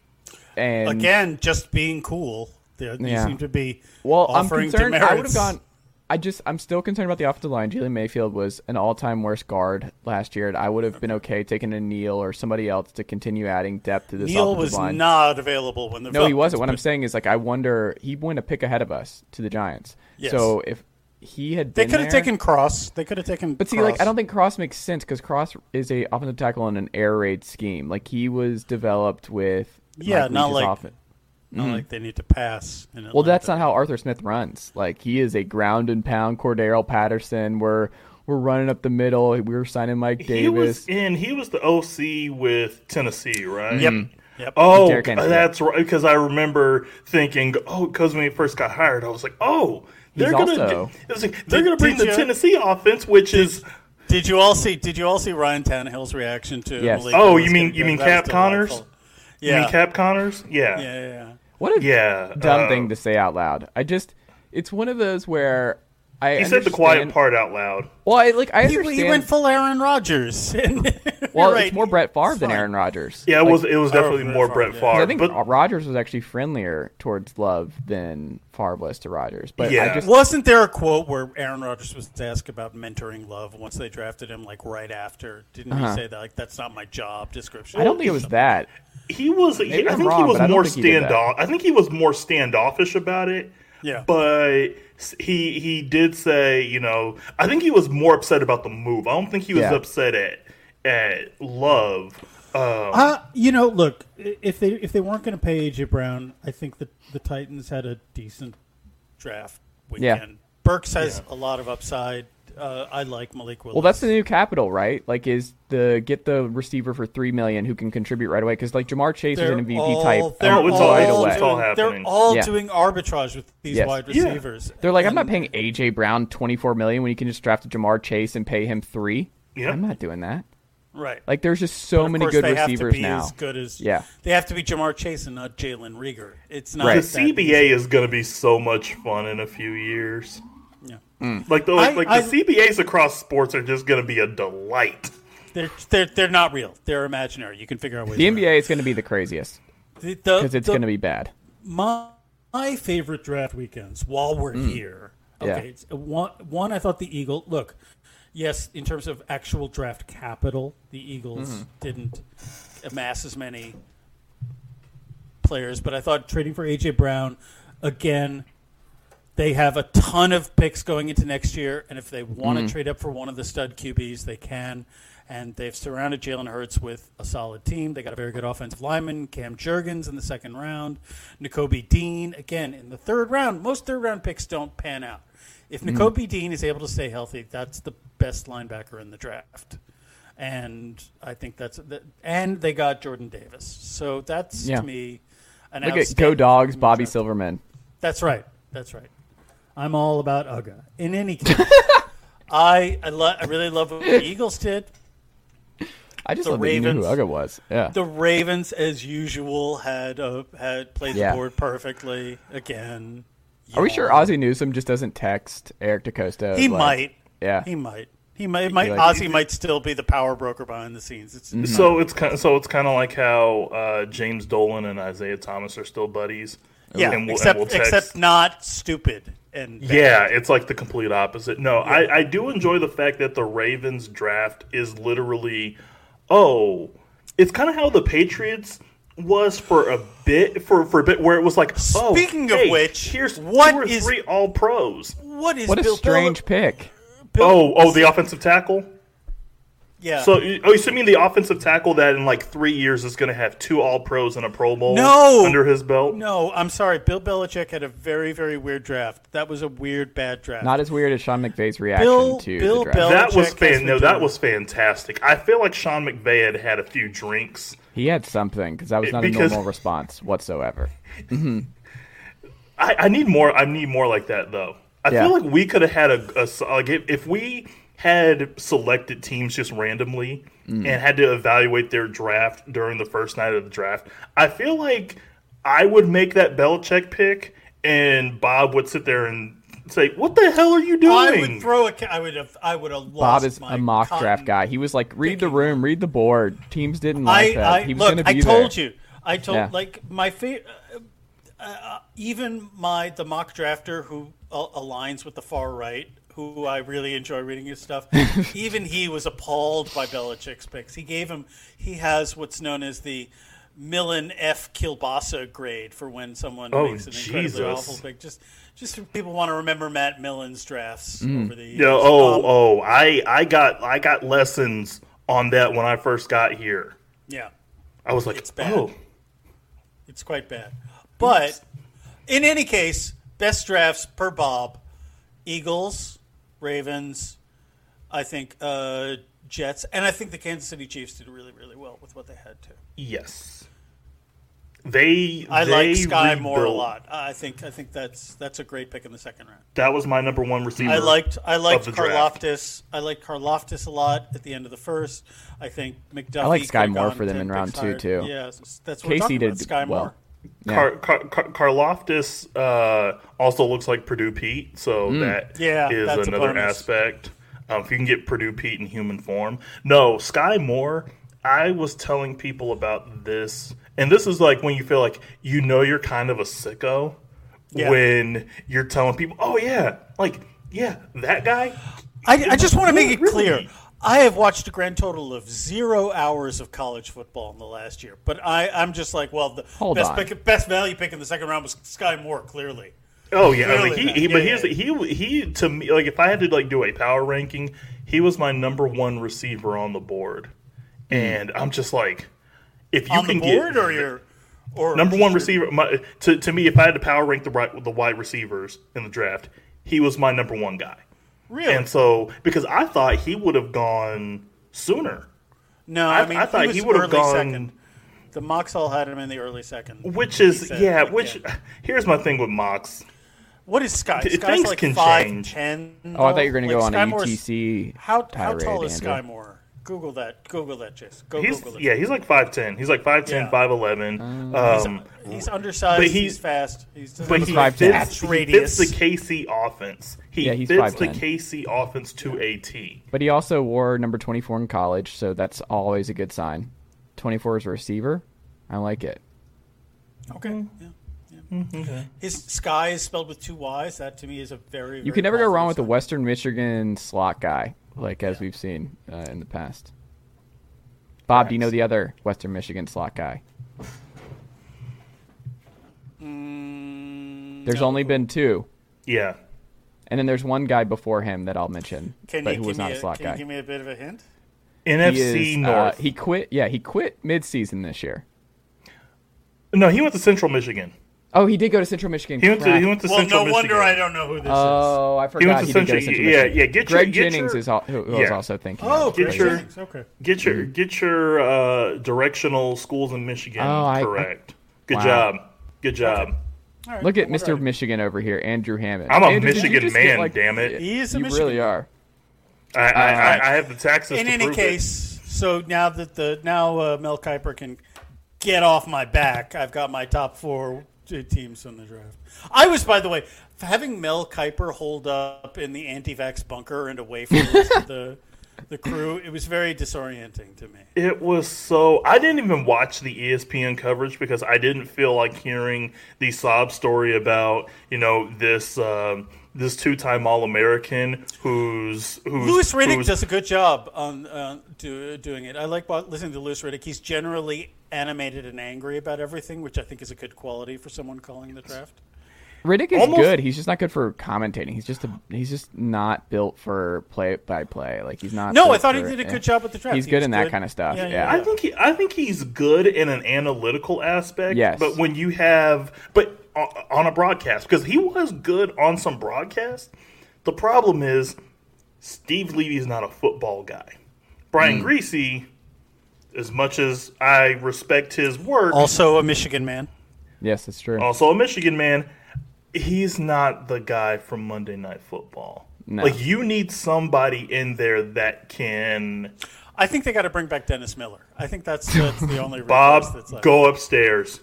[SPEAKER 2] and
[SPEAKER 5] again, just being cool. They, they
[SPEAKER 2] Yeah.
[SPEAKER 5] seem to be
[SPEAKER 2] well, I'm
[SPEAKER 5] offering
[SPEAKER 2] concerned. I would have
[SPEAKER 5] demerits.
[SPEAKER 2] gone. I just, I'm still concerned about the offensive line. Jalen Mayfield was an all-time worst guard last year, and I would have been okay taking a Neal or somebody else to continue adding depth to this
[SPEAKER 5] Neal
[SPEAKER 2] offensive
[SPEAKER 5] was
[SPEAKER 2] line.
[SPEAKER 5] not available when the
[SPEAKER 2] No, he
[SPEAKER 5] Falcons
[SPEAKER 2] wasn't. What I'm
[SPEAKER 5] put-
[SPEAKER 2] saying is, like, I wonder he went a pick ahead of us to the Giants.
[SPEAKER 5] Yes.
[SPEAKER 2] So if he had
[SPEAKER 5] They
[SPEAKER 2] been
[SPEAKER 5] could have
[SPEAKER 2] there-
[SPEAKER 5] taken Cross. They could have taken.
[SPEAKER 2] But see,
[SPEAKER 5] Cross.
[SPEAKER 2] like, I don't think Cross makes sense because Cross is a offensive tackle in an air raid scheme. Like, he was developed with
[SPEAKER 5] Yeah,
[SPEAKER 2] Mike
[SPEAKER 5] not
[SPEAKER 2] Leach's
[SPEAKER 5] like-
[SPEAKER 2] offense.
[SPEAKER 5] Not like they need to pass. In
[SPEAKER 2] Well,
[SPEAKER 5] Atlanta.
[SPEAKER 2] that's not how Arthur Smith runs. Like, he is a ground and pound Cordero Patterson. We're we're running up the middle. We were signing Mike
[SPEAKER 4] He was
[SPEAKER 2] Davis.
[SPEAKER 4] in. He was the O C with Tennessee, right?
[SPEAKER 5] Yep. Yep.
[SPEAKER 4] Oh,
[SPEAKER 2] Derrick Henry,
[SPEAKER 4] that's right. Because I remember thinking, oh, because when he first got hired, I was like, oh, they're
[SPEAKER 2] He's
[SPEAKER 4] gonna,
[SPEAKER 2] also-
[SPEAKER 4] it was like, they're
[SPEAKER 5] Did-
[SPEAKER 4] gonna bring
[SPEAKER 5] did
[SPEAKER 4] the
[SPEAKER 5] you-
[SPEAKER 4] Tennessee offense, which is.
[SPEAKER 5] Did you all see? Did you all see Ryan Tannehill's reaction to?
[SPEAKER 2] Yes.
[SPEAKER 5] Malik
[SPEAKER 4] Oh,
[SPEAKER 5] Willis
[SPEAKER 4] you mean
[SPEAKER 5] getting
[SPEAKER 4] you mean
[SPEAKER 5] good? That
[SPEAKER 4] Cap
[SPEAKER 5] was
[SPEAKER 4] Connors?
[SPEAKER 5] delightful.
[SPEAKER 4] You
[SPEAKER 5] Yeah.
[SPEAKER 4] mean Cap Connors? Yeah.
[SPEAKER 5] yeah, yeah, yeah.
[SPEAKER 2] What a
[SPEAKER 4] Yeah,
[SPEAKER 2] dumb
[SPEAKER 4] uh,
[SPEAKER 2] thing to say out loud. I just, it's one of those where I
[SPEAKER 4] He said the quiet
[SPEAKER 2] understand-
[SPEAKER 4] part out loud.
[SPEAKER 2] Well, I, like, I
[SPEAKER 5] He,
[SPEAKER 2] understand.
[SPEAKER 5] he went full Aaron Rodgers.
[SPEAKER 2] well,
[SPEAKER 5] right.
[SPEAKER 2] it's more Brett Favre
[SPEAKER 5] It's
[SPEAKER 2] than
[SPEAKER 5] fine.
[SPEAKER 2] Aaron Rodgers.
[SPEAKER 4] Yeah, it
[SPEAKER 2] Like,
[SPEAKER 4] was it was definitely
[SPEAKER 5] Brett
[SPEAKER 4] more
[SPEAKER 5] Favre,
[SPEAKER 4] Brett
[SPEAKER 5] yeah.
[SPEAKER 4] Favre.
[SPEAKER 2] I think
[SPEAKER 4] but
[SPEAKER 2] Rodgers was actually friendlier towards Love than Favre was to Rodgers. But
[SPEAKER 4] Yeah.
[SPEAKER 2] I just,
[SPEAKER 5] Wasn't there a quote where Aaron Rodgers was asked about mentoring Love once they drafted him, like right after? Didn't
[SPEAKER 2] Uh-huh.
[SPEAKER 5] he say that? Like, that's not my job description.
[SPEAKER 2] I don't think it was that.
[SPEAKER 4] he was.
[SPEAKER 2] Maybe
[SPEAKER 4] I
[SPEAKER 2] I'm
[SPEAKER 4] think
[SPEAKER 2] wrong,
[SPEAKER 4] he was
[SPEAKER 2] but I don't
[SPEAKER 4] more
[SPEAKER 2] think he did that.
[SPEAKER 4] standoff. I think he was more standoffish about it.
[SPEAKER 5] Yeah.
[SPEAKER 4] But he he did say, you know, I think he was more upset about the move. I don't think he was
[SPEAKER 2] Yeah.
[SPEAKER 4] upset at at Love. Um,
[SPEAKER 5] Uh, you know, look, if they if they weren't going to pay A J Brown, I think that the Titans had a decent draft weekend.
[SPEAKER 2] Yeah.
[SPEAKER 5] Burks has a lot of upside. Uh, I like Malik Willis.
[SPEAKER 2] Well, that's the new capital, right? Like, is the get the receiver for three million who can contribute right away? Because like Jamar Chase is an M V P
[SPEAKER 5] all-
[SPEAKER 2] type
[SPEAKER 5] They're
[SPEAKER 4] Oh, it's
[SPEAKER 5] all,
[SPEAKER 4] all-
[SPEAKER 2] right
[SPEAKER 4] it's
[SPEAKER 2] away.
[SPEAKER 4] all
[SPEAKER 5] doing,
[SPEAKER 4] happening.
[SPEAKER 5] they're all
[SPEAKER 2] Yeah.
[SPEAKER 5] doing arbitrage with these
[SPEAKER 2] Yes.
[SPEAKER 5] wide
[SPEAKER 4] Yeah.
[SPEAKER 5] receivers.
[SPEAKER 2] They're like, I'm not
[SPEAKER 5] And-
[SPEAKER 2] paying A J Brown twenty four million when you can just draft a Jamar Chase and pay him three.
[SPEAKER 4] Yeah.
[SPEAKER 2] I'm not doing that.
[SPEAKER 5] Right.
[SPEAKER 2] Like, there's just so
[SPEAKER 5] But of
[SPEAKER 2] many
[SPEAKER 5] course
[SPEAKER 2] good
[SPEAKER 5] they
[SPEAKER 2] receivers
[SPEAKER 5] have to be
[SPEAKER 2] now.
[SPEAKER 5] As good as,
[SPEAKER 2] Yeah.
[SPEAKER 5] They have to be Jamar Chase and not Jalen Rieger. It's not
[SPEAKER 2] Right.
[SPEAKER 4] the
[SPEAKER 5] that
[SPEAKER 4] C B A is going to be so much fun in a few years.
[SPEAKER 5] Yeah.
[SPEAKER 4] Like the
[SPEAKER 5] I-
[SPEAKER 4] like
[SPEAKER 5] I-
[SPEAKER 4] the C B As across sports are just going to be a delight.
[SPEAKER 5] They're, they're they're not real. They're imaginary. You can figure out ways.
[SPEAKER 2] The
[SPEAKER 5] around
[SPEAKER 2] N B A is going to be the craziest
[SPEAKER 5] it. The-
[SPEAKER 2] because it's
[SPEAKER 5] the-
[SPEAKER 2] going to be bad.
[SPEAKER 5] My, my favorite draft weekends while we're here.
[SPEAKER 2] Yeah.
[SPEAKER 5] Okay, it's, uh, one, one I thought the Eagle. Look, yes, in terms of actual draft capital, the Eagles didn't amass as many players, but I thought trading for A J Brown again. They have a ton of picks going into next year, and if they want to trade up for one of the stud Q Bs, they can. And they've surrounded Jalen Hurts with a solid team. They got a very good offensive lineman, Cam Jurgens in the second round, Nakobe Dean again in the third round. Most third round picks don't pan out. If Nakobe Dean is able to stay healthy, that's the best linebacker in the draft. And I think that's the, and they got Jordan Davis. So that's
[SPEAKER 2] Yeah.
[SPEAKER 5] to me an
[SPEAKER 2] Look at Go
[SPEAKER 5] outstanding
[SPEAKER 2] Dogs, Bobby
[SPEAKER 5] draft.
[SPEAKER 2] Silverman.
[SPEAKER 5] That's right. That's right. I'm all about U G A. In any case, I I, lo- I really love what the Eagles did.
[SPEAKER 2] I just
[SPEAKER 5] The
[SPEAKER 2] love that you knew who
[SPEAKER 5] Ravens-
[SPEAKER 2] Uga was. Yeah.
[SPEAKER 5] The Ravens, as usual, had uh, had played
[SPEAKER 2] Yeah.
[SPEAKER 5] the board perfectly again.
[SPEAKER 2] Are we sure
[SPEAKER 5] Yawn.
[SPEAKER 2] Ozzie Newsome just doesn't text Eric DeCosta?
[SPEAKER 5] He
[SPEAKER 2] like-
[SPEAKER 5] might.
[SPEAKER 2] Yeah.
[SPEAKER 5] He might. He might. might
[SPEAKER 2] like-
[SPEAKER 5] Ozzy might still be the power broker behind the scenes. It's
[SPEAKER 2] Mm-hmm.
[SPEAKER 4] So it's kind of, so it's kind of like how uh, James Dolan and Isaiah Thomas are still buddies.
[SPEAKER 5] yeah,
[SPEAKER 4] And we'll- and
[SPEAKER 5] except
[SPEAKER 4] we'll text-
[SPEAKER 5] except not stupid and bad.
[SPEAKER 4] Yeah, it's like the complete opposite. No, I, I do enjoy the fact that the Ravens draft is literally, oh, it's kind of how the Patriots was for a bit, for, for a bit where it was like, oh,
[SPEAKER 5] Speaking of
[SPEAKER 4] hey,
[SPEAKER 5] which,
[SPEAKER 4] here's
[SPEAKER 5] what
[SPEAKER 4] two or
[SPEAKER 5] is-
[SPEAKER 4] three all pros.
[SPEAKER 5] What is
[SPEAKER 2] What a
[SPEAKER 5] Bill
[SPEAKER 2] strange
[SPEAKER 5] Bill,
[SPEAKER 2] pick.
[SPEAKER 5] Bill,
[SPEAKER 4] Oh, oh, the offensive tackle.
[SPEAKER 5] yeah.
[SPEAKER 4] So, oh, you mean the offensive tackle that in like three years is going to have two all pros and a Pro Bowl
[SPEAKER 5] No!
[SPEAKER 4] under his belt?
[SPEAKER 5] No, I'm sorry. Bill Belichick had a very, very weird draft. That was a weird, bad draft.
[SPEAKER 2] Not as weird as Sean McVay's reaction
[SPEAKER 5] Bill-
[SPEAKER 2] to
[SPEAKER 5] Bill
[SPEAKER 2] the draft.
[SPEAKER 5] Bel-
[SPEAKER 4] That was
[SPEAKER 5] Belichick has
[SPEAKER 4] fan. No,
[SPEAKER 5] been
[SPEAKER 4] that
[SPEAKER 5] doing-
[SPEAKER 4] was fantastic. I feel like Sean McVay had had a few drinks.
[SPEAKER 2] He had something because that was not
[SPEAKER 4] Because-
[SPEAKER 2] a normal response whatsoever.
[SPEAKER 4] I, I need more. I need more like that, though. I
[SPEAKER 2] Yeah.
[SPEAKER 4] feel like we could have had a, a like if, if we had selected teams just randomly
[SPEAKER 2] Mm.
[SPEAKER 4] and had to evaluate their draft during the first night of the draft. I feel like I would make that Belichick pick, and Bob would sit there and say, "What the hell are you doing?"
[SPEAKER 5] I would throw a. ca- I would have. I would have lost.
[SPEAKER 2] Bob is
[SPEAKER 5] my
[SPEAKER 2] a mock
[SPEAKER 5] cotton
[SPEAKER 2] draft guy. He was like, read the
[SPEAKER 5] picking.
[SPEAKER 2] room, read the board. Teams didn't like
[SPEAKER 5] I,
[SPEAKER 2] that.
[SPEAKER 5] I
[SPEAKER 2] he was
[SPEAKER 5] look.
[SPEAKER 2] going to
[SPEAKER 5] I
[SPEAKER 2] be
[SPEAKER 5] told
[SPEAKER 2] there.
[SPEAKER 5] you. I told
[SPEAKER 2] Yeah.
[SPEAKER 5] like my favorite. Uh, uh, even my the mock drafter who uh, aligns with the far right, who I really enjoy reading his stuff. Even he was appalled by Belichick's picks. He gave him. He has what's known as the Millen F. Kielbasa grade for when someone
[SPEAKER 4] Oh,
[SPEAKER 5] makes an incredibly
[SPEAKER 4] Jesus.
[SPEAKER 5] awful pick. Just, just if people want to remember Matt Millen's drafts
[SPEAKER 2] Mm.
[SPEAKER 5] over the years.
[SPEAKER 4] Yeah. Oh,
[SPEAKER 5] Um,
[SPEAKER 4] oh. I, I got, I got lessons on that when I first got here.
[SPEAKER 5] yeah.
[SPEAKER 4] I was like,
[SPEAKER 5] It's bad.
[SPEAKER 4] oh,
[SPEAKER 5] It's quite bad. But in any case, best drafts per Bob: Eagles, Ravens, I think uh, Jets, and I think the Kansas City Chiefs did really, really well with what they had to.
[SPEAKER 4] yes. They.
[SPEAKER 5] I
[SPEAKER 4] they
[SPEAKER 5] like Sky Moore a
[SPEAKER 4] rebuilt-
[SPEAKER 5] lot. I think I think that's that's a great pick in the second round.
[SPEAKER 4] That was my number one receiver.
[SPEAKER 5] I liked I liked
[SPEAKER 4] of the draft.
[SPEAKER 5] Karloftis. I liked Karloftis a lot at the end of the first. I think McDuffie.
[SPEAKER 2] I like Sky
[SPEAKER 5] could've
[SPEAKER 2] Moore
[SPEAKER 5] gone
[SPEAKER 2] for them
[SPEAKER 5] ten
[SPEAKER 2] in round
[SPEAKER 5] picks
[SPEAKER 2] two,
[SPEAKER 5] higher.
[SPEAKER 2] too.
[SPEAKER 5] Yeah, that's what we're
[SPEAKER 2] Casey
[SPEAKER 5] talking
[SPEAKER 2] did
[SPEAKER 5] about. Sky
[SPEAKER 2] well.
[SPEAKER 5] Moore.
[SPEAKER 2] Yeah.
[SPEAKER 4] Car, Car, Car, Karloftis uh, also looks like Purdue Pete, so
[SPEAKER 2] Mm.
[SPEAKER 4] that
[SPEAKER 5] Yeah,
[SPEAKER 4] is
[SPEAKER 5] that's a
[SPEAKER 4] another
[SPEAKER 5] bonus.
[SPEAKER 4] aspect. Um, if you can get Purdue Pete in human form. No, Sky Moore, I was telling people about this, and this is like when you feel like you know you're kind of a sicko
[SPEAKER 5] Yeah.
[SPEAKER 4] when you're telling people, oh, yeah, like, yeah, that guy.
[SPEAKER 5] I, I just want to make it
[SPEAKER 4] Really?
[SPEAKER 5] clear. I have watched a grand total of zero hours of college football in the last year, but I, I'm just like, well, the
[SPEAKER 2] Hold
[SPEAKER 5] best
[SPEAKER 2] on.
[SPEAKER 5] pick, best value pick in the second round was Sky Moore, clearly.
[SPEAKER 4] Oh yeah,
[SPEAKER 5] Really
[SPEAKER 4] like he,
[SPEAKER 5] bad.
[SPEAKER 4] he but
[SPEAKER 5] Yeah,
[SPEAKER 4] he's he he to me like if I had to like do a power ranking, he was my number one receiver on the board, and I'm just like, if you
[SPEAKER 5] On
[SPEAKER 4] can
[SPEAKER 5] the board
[SPEAKER 4] get
[SPEAKER 5] or your or
[SPEAKER 4] number
[SPEAKER 5] just
[SPEAKER 4] one
[SPEAKER 5] your-
[SPEAKER 4] receiver, my, to to me, if I had to power rank the right the wide receivers in the draft, he was my number one guy,
[SPEAKER 5] Really?
[SPEAKER 4] and so because I thought he would have gone sooner,
[SPEAKER 5] no,
[SPEAKER 4] I-
[SPEAKER 5] I, mean
[SPEAKER 4] I thought
[SPEAKER 5] he,
[SPEAKER 4] he
[SPEAKER 5] was
[SPEAKER 4] would've
[SPEAKER 5] early
[SPEAKER 4] gonna gone-
[SPEAKER 5] second. The Mox all had him in the early second.
[SPEAKER 4] which
[SPEAKER 5] He
[SPEAKER 4] is
[SPEAKER 5] said,
[SPEAKER 4] yeah,
[SPEAKER 5] like,
[SPEAKER 4] which here's my thing with Mox.
[SPEAKER 5] What is Sky?
[SPEAKER 4] Th-
[SPEAKER 5] Sky's
[SPEAKER 4] things
[SPEAKER 5] like
[SPEAKER 4] can
[SPEAKER 5] five
[SPEAKER 4] change.
[SPEAKER 5] ten.
[SPEAKER 2] Oh, I thought you were going to
[SPEAKER 5] like
[SPEAKER 2] go on
[SPEAKER 5] Sky
[SPEAKER 2] a
[SPEAKER 5] Moore's-
[SPEAKER 2] U T C
[SPEAKER 5] How how
[SPEAKER 2] tirade,
[SPEAKER 5] tall is
[SPEAKER 2] Andrew.
[SPEAKER 5] Sky Moore? Google that. Google that, Chase. Go
[SPEAKER 4] He's
[SPEAKER 5] Google it.
[SPEAKER 4] yeah, he's like five ten. He's like five ten,
[SPEAKER 5] Yeah.
[SPEAKER 4] five eleven. Um,
[SPEAKER 5] He's undersized.
[SPEAKER 4] but he-
[SPEAKER 5] he's fast. He's
[SPEAKER 4] But he
[SPEAKER 2] five
[SPEAKER 4] fits,
[SPEAKER 2] ten.
[SPEAKER 4] he fits
[SPEAKER 5] Radius.
[SPEAKER 4] the K C offense. He
[SPEAKER 2] Yeah, he's
[SPEAKER 4] fits
[SPEAKER 2] five
[SPEAKER 4] the
[SPEAKER 2] ten.
[SPEAKER 4] K C offense to a T.
[SPEAKER 2] But he also wore number twenty-four in college, so that's always a good sign. twenty-four is a receiver. I like it.
[SPEAKER 5] Okay. Yeah. yeah. His Sky is spelled with two Y's. That to me is a very.
[SPEAKER 2] You
[SPEAKER 5] very
[SPEAKER 2] can never go
[SPEAKER 5] positive
[SPEAKER 2] wrong with the
[SPEAKER 5] sign.
[SPEAKER 2] Western Michigan slot guy, like as we've seen uh, in the past. Bob, do you know the other Western Michigan slot guy?
[SPEAKER 5] Mm,
[SPEAKER 2] There's
[SPEAKER 5] no.
[SPEAKER 2] only been two,
[SPEAKER 4] Yeah.
[SPEAKER 2] and then there's one guy before him that I'll mention,
[SPEAKER 5] Can
[SPEAKER 2] but
[SPEAKER 5] you
[SPEAKER 2] who
[SPEAKER 5] give
[SPEAKER 2] was
[SPEAKER 5] me
[SPEAKER 2] not
[SPEAKER 5] a,
[SPEAKER 2] a slot
[SPEAKER 5] can
[SPEAKER 2] guy.
[SPEAKER 5] you give me a bit of a hint?
[SPEAKER 4] N F
[SPEAKER 2] He
[SPEAKER 4] C
[SPEAKER 2] is, uh,
[SPEAKER 4] North.
[SPEAKER 2] he quit. Yeah, he quit mid-season this year.
[SPEAKER 4] no, he went to Central Michigan.
[SPEAKER 2] Oh, he did go to Central Michigan.
[SPEAKER 4] He went to
[SPEAKER 2] Crap.
[SPEAKER 4] he went to
[SPEAKER 5] Well,
[SPEAKER 4] Central
[SPEAKER 5] no wonder
[SPEAKER 4] Michigan.
[SPEAKER 5] I don't know who this is.
[SPEAKER 2] Oh, I
[SPEAKER 4] He
[SPEAKER 2] forgot.
[SPEAKER 4] went
[SPEAKER 2] He,
[SPEAKER 4] to
[SPEAKER 2] did go to
[SPEAKER 4] Central.
[SPEAKER 2] Central
[SPEAKER 4] Yeah,
[SPEAKER 2] Michigan.
[SPEAKER 4] yeah. Get your
[SPEAKER 2] Greg
[SPEAKER 4] get
[SPEAKER 2] Jennings
[SPEAKER 4] your,
[SPEAKER 2] is all, who, who I was
[SPEAKER 4] yeah.
[SPEAKER 2] also thinking.
[SPEAKER 5] Oh,
[SPEAKER 2] of.
[SPEAKER 4] Get
[SPEAKER 5] Greg
[SPEAKER 4] your-
[SPEAKER 5] Jennings. Okay.
[SPEAKER 4] get your get your uh, directional schools in Michigan
[SPEAKER 2] Oh, I-
[SPEAKER 4] correct. Good
[SPEAKER 2] Wow.
[SPEAKER 4] job. Good job.
[SPEAKER 5] All right,
[SPEAKER 2] Look at
[SPEAKER 5] we're
[SPEAKER 2] Mister
[SPEAKER 5] ready.
[SPEAKER 2] Michigan over here, Andrew Hammond.
[SPEAKER 4] I'm a
[SPEAKER 2] Andrew, did you
[SPEAKER 4] Michigan
[SPEAKER 2] just get,
[SPEAKER 4] man,
[SPEAKER 2] like-
[SPEAKER 4] damn it.
[SPEAKER 5] He is a
[SPEAKER 2] You
[SPEAKER 5] Michigan
[SPEAKER 2] really
[SPEAKER 5] man.
[SPEAKER 2] are.
[SPEAKER 4] I, I, I, I have the taxes.
[SPEAKER 5] In
[SPEAKER 4] to
[SPEAKER 5] any
[SPEAKER 4] prove
[SPEAKER 5] case, so now that the now uh, Mel Kiper can get off my back, I've got my top four t- teams in the draft. I was, by the way, having Mel Kiper hold up in the anti-vax bunker and away from the rest of the the crew, it was very disorienting to me.
[SPEAKER 4] It was so. I didn't even watch the E S P N coverage because I didn't feel like hearing the sob story about you know this um, this two time All American who's who's
[SPEAKER 5] Louis Riddick
[SPEAKER 4] who's,
[SPEAKER 5] does a good job on uh, do, doing it. I like wa- listening to Louis Riddick. He's generally animated and angry about everything, which I think is a good quality for someone calling the draft.
[SPEAKER 2] Riddick is
[SPEAKER 4] Almost-
[SPEAKER 2] good. He's just not good for commentating. He's just a, he's just not built for play by play. Like he's not.
[SPEAKER 5] No,
[SPEAKER 2] built
[SPEAKER 5] I thought he
[SPEAKER 2] for-
[SPEAKER 5] did a
[SPEAKER 2] yeah.
[SPEAKER 5] good job with the draft.
[SPEAKER 2] He's
[SPEAKER 5] He
[SPEAKER 2] good
[SPEAKER 5] was
[SPEAKER 2] in that
[SPEAKER 5] good.
[SPEAKER 2] kind of stuff.
[SPEAKER 5] Yeah,
[SPEAKER 2] Yeah,
[SPEAKER 5] yeah,
[SPEAKER 4] I think he, I think he's good in an analytical aspect.
[SPEAKER 2] Yes.
[SPEAKER 4] But when you have, but on, on a broadcast, because he was good on some broadcasts. The problem is Steve Levy's not a football guy. Brian
[SPEAKER 2] Mm.
[SPEAKER 4] Griese, as much as I respect his work,
[SPEAKER 5] Also a Michigan man.
[SPEAKER 2] Yes, that's true.
[SPEAKER 4] also a Michigan man. he's not the guy from Monday Night Football.
[SPEAKER 2] No.
[SPEAKER 4] Like, you need somebody in there that can.
[SPEAKER 5] I think they got to bring back Dennis Miller. I think that's, that's the only
[SPEAKER 4] Bob,
[SPEAKER 5] recourse that's left.
[SPEAKER 4] go upstairs.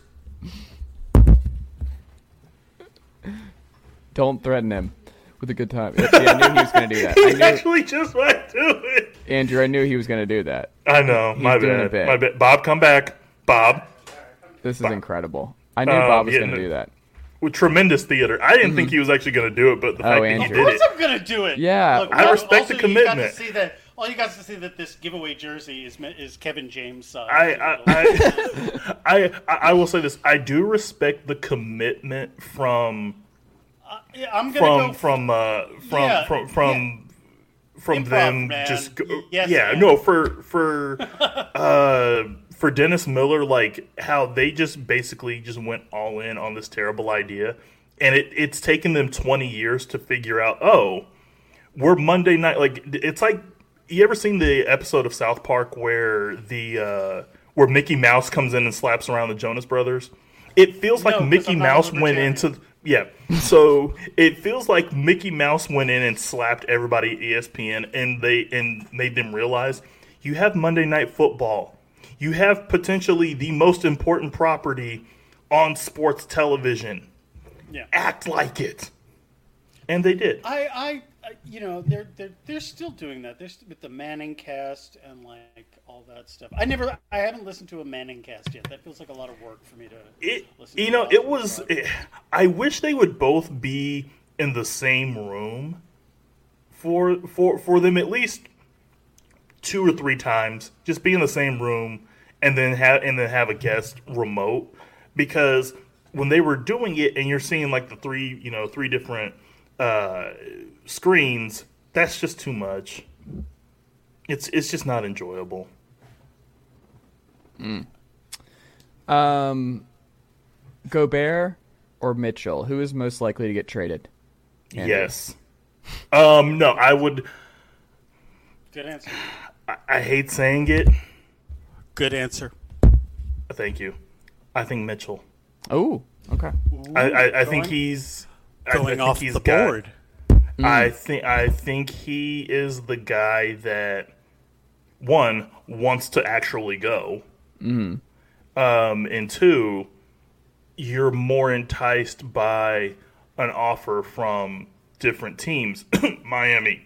[SPEAKER 2] Don't threaten him with a good time. See, I knew he was going to do that.
[SPEAKER 4] He
[SPEAKER 2] I knew,
[SPEAKER 4] actually just went to it.
[SPEAKER 2] Andrew, I knew he was going to do that.
[SPEAKER 4] I know.
[SPEAKER 2] He's
[SPEAKER 4] My
[SPEAKER 2] doing a
[SPEAKER 4] bad.
[SPEAKER 2] bit.
[SPEAKER 4] My bad. Bob, come back. Bob.
[SPEAKER 2] This is incredible. I knew
[SPEAKER 4] Um,
[SPEAKER 2] Bob was
[SPEAKER 4] yeah,
[SPEAKER 2] going to
[SPEAKER 4] no.
[SPEAKER 2] do that.
[SPEAKER 4] With tremendous theater. I didn't think he was actually going to do it, but the
[SPEAKER 2] Oh,
[SPEAKER 4] fact that
[SPEAKER 2] Andrew.
[SPEAKER 4] he
[SPEAKER 5] Of
[SPEAKER 4] did
[SPEAKER 5] course
[SPEAKER 4] it.
[SPEAKER 5] I'm going to do it.
[SPEAKER 2] Yeah.
[SPEAKER 5] Look,
[SPEAKER 4] I
[SPEAKER 5] al-
[SPEAKER 4] respect
[SPEAKER 5] also
[SPEAKER 4] the
[SPEAKER 5] You
[SPEAKER 4] commitment.
[SPEAKER 5] got to see that, all you got to see that this giveaway jersey is is Kevin James' size.
[SPEAKER 4] I I, I, I I I will say this. I do respect the commitment from
[SPEAKER 5] yeah, I'm going to
[SPEAKER 4] from
[SPEAKER 5] go
[SPEAKER 4] from uh, from
[SPEAKER 5] Yeah,
[SPEAKER 4] from from from
[SPEAKER 5] Improv,
[SPEAKER 4] them
[SPEAKER 5] man.
[SPEAKER 4] just go,
[SPEAKER 5] Y- yes,
[SPEAKER 4] yeah
[SPEAKER 5] man.
[SPEAKER 4] no for for uh for Dennis Miller, like how they just basically just went all in on this terrible idea, and it it's taken them twenty years to figure out, oh, we're Monday night. Like, it's like, you ever seen the episode of South Park where the uh where Mickey Mouse comes in and slaps around the Jonas Brothers? It feels like
[SPEAKER 5] No, 'cause
[SPEAKER 4] Mickey
[SPEAKER 5] I'm not a
[SPEAKER 4] Mouse went
[SPEAKER 5] libertarian.
[SPEAKER 4] into yeah. So it feels like Mickey Mouse went in and slapped everybody at E S P N, and they and made them realize, you have Monday Night Football. You have potentially the most important property on sports television.
[SPEAKER 5] Yeah.
[SPEAKER 4] Act like it. And they did.
[SPEAKER 5] I, I, I, you know, they're they're they're still doing that. They're st- with the Manning cast and like all that stuff. I never, I haven't listened to a Manning cast yet. That feels like a lot of work for me to
[SPEAKER 4] It,
[SPEAKER 5] listen.
[SPEAKER 4] you
[SPEAKER 5] to
[SPEAKER 4] know,
[SPEAKER 5] that.
[SPEAKER 4] it was. It, I wish they would both be in the same room for for for them at least two or three times. Just be in the same room and then have and then have a guest remote, because when they were doing it and you're seeing like the three, you know, three different uh, screens, that's just too much. It's it's just not enjoyable.
[SPEAKER 2] Um, Gobert or Mitchell? Who is most likely to get traded? Andrew.
[SPEAKER 4] Yes. Um. No, I would.
[SPEAKER 5] Good answer.
[SPEAKER 4] I, I hate saying it.
[SPEAKER 5] Good answer.
[SPEAKER 4] Thank you. I think Mitchell.
[SPEAKER 2] Oh, okay.
[SPEAKER 4] I, I, I think
[SPEAKER 5] going-
[SPEAKER 4] he's I-
[SPEAKER 5] Going
[SPEAKER 4] I think
[SPEAKER 5] off
[SPEAKER 4] he's
[SPEAKER 5] the
[SPEAKER 4] got-
[SPEAKER 5] board.
[SPEAKER 4] I think I think he is the guy that one wants to actually go. Mm. Um, and two, you're more enticed by an offer from different teams. Miami,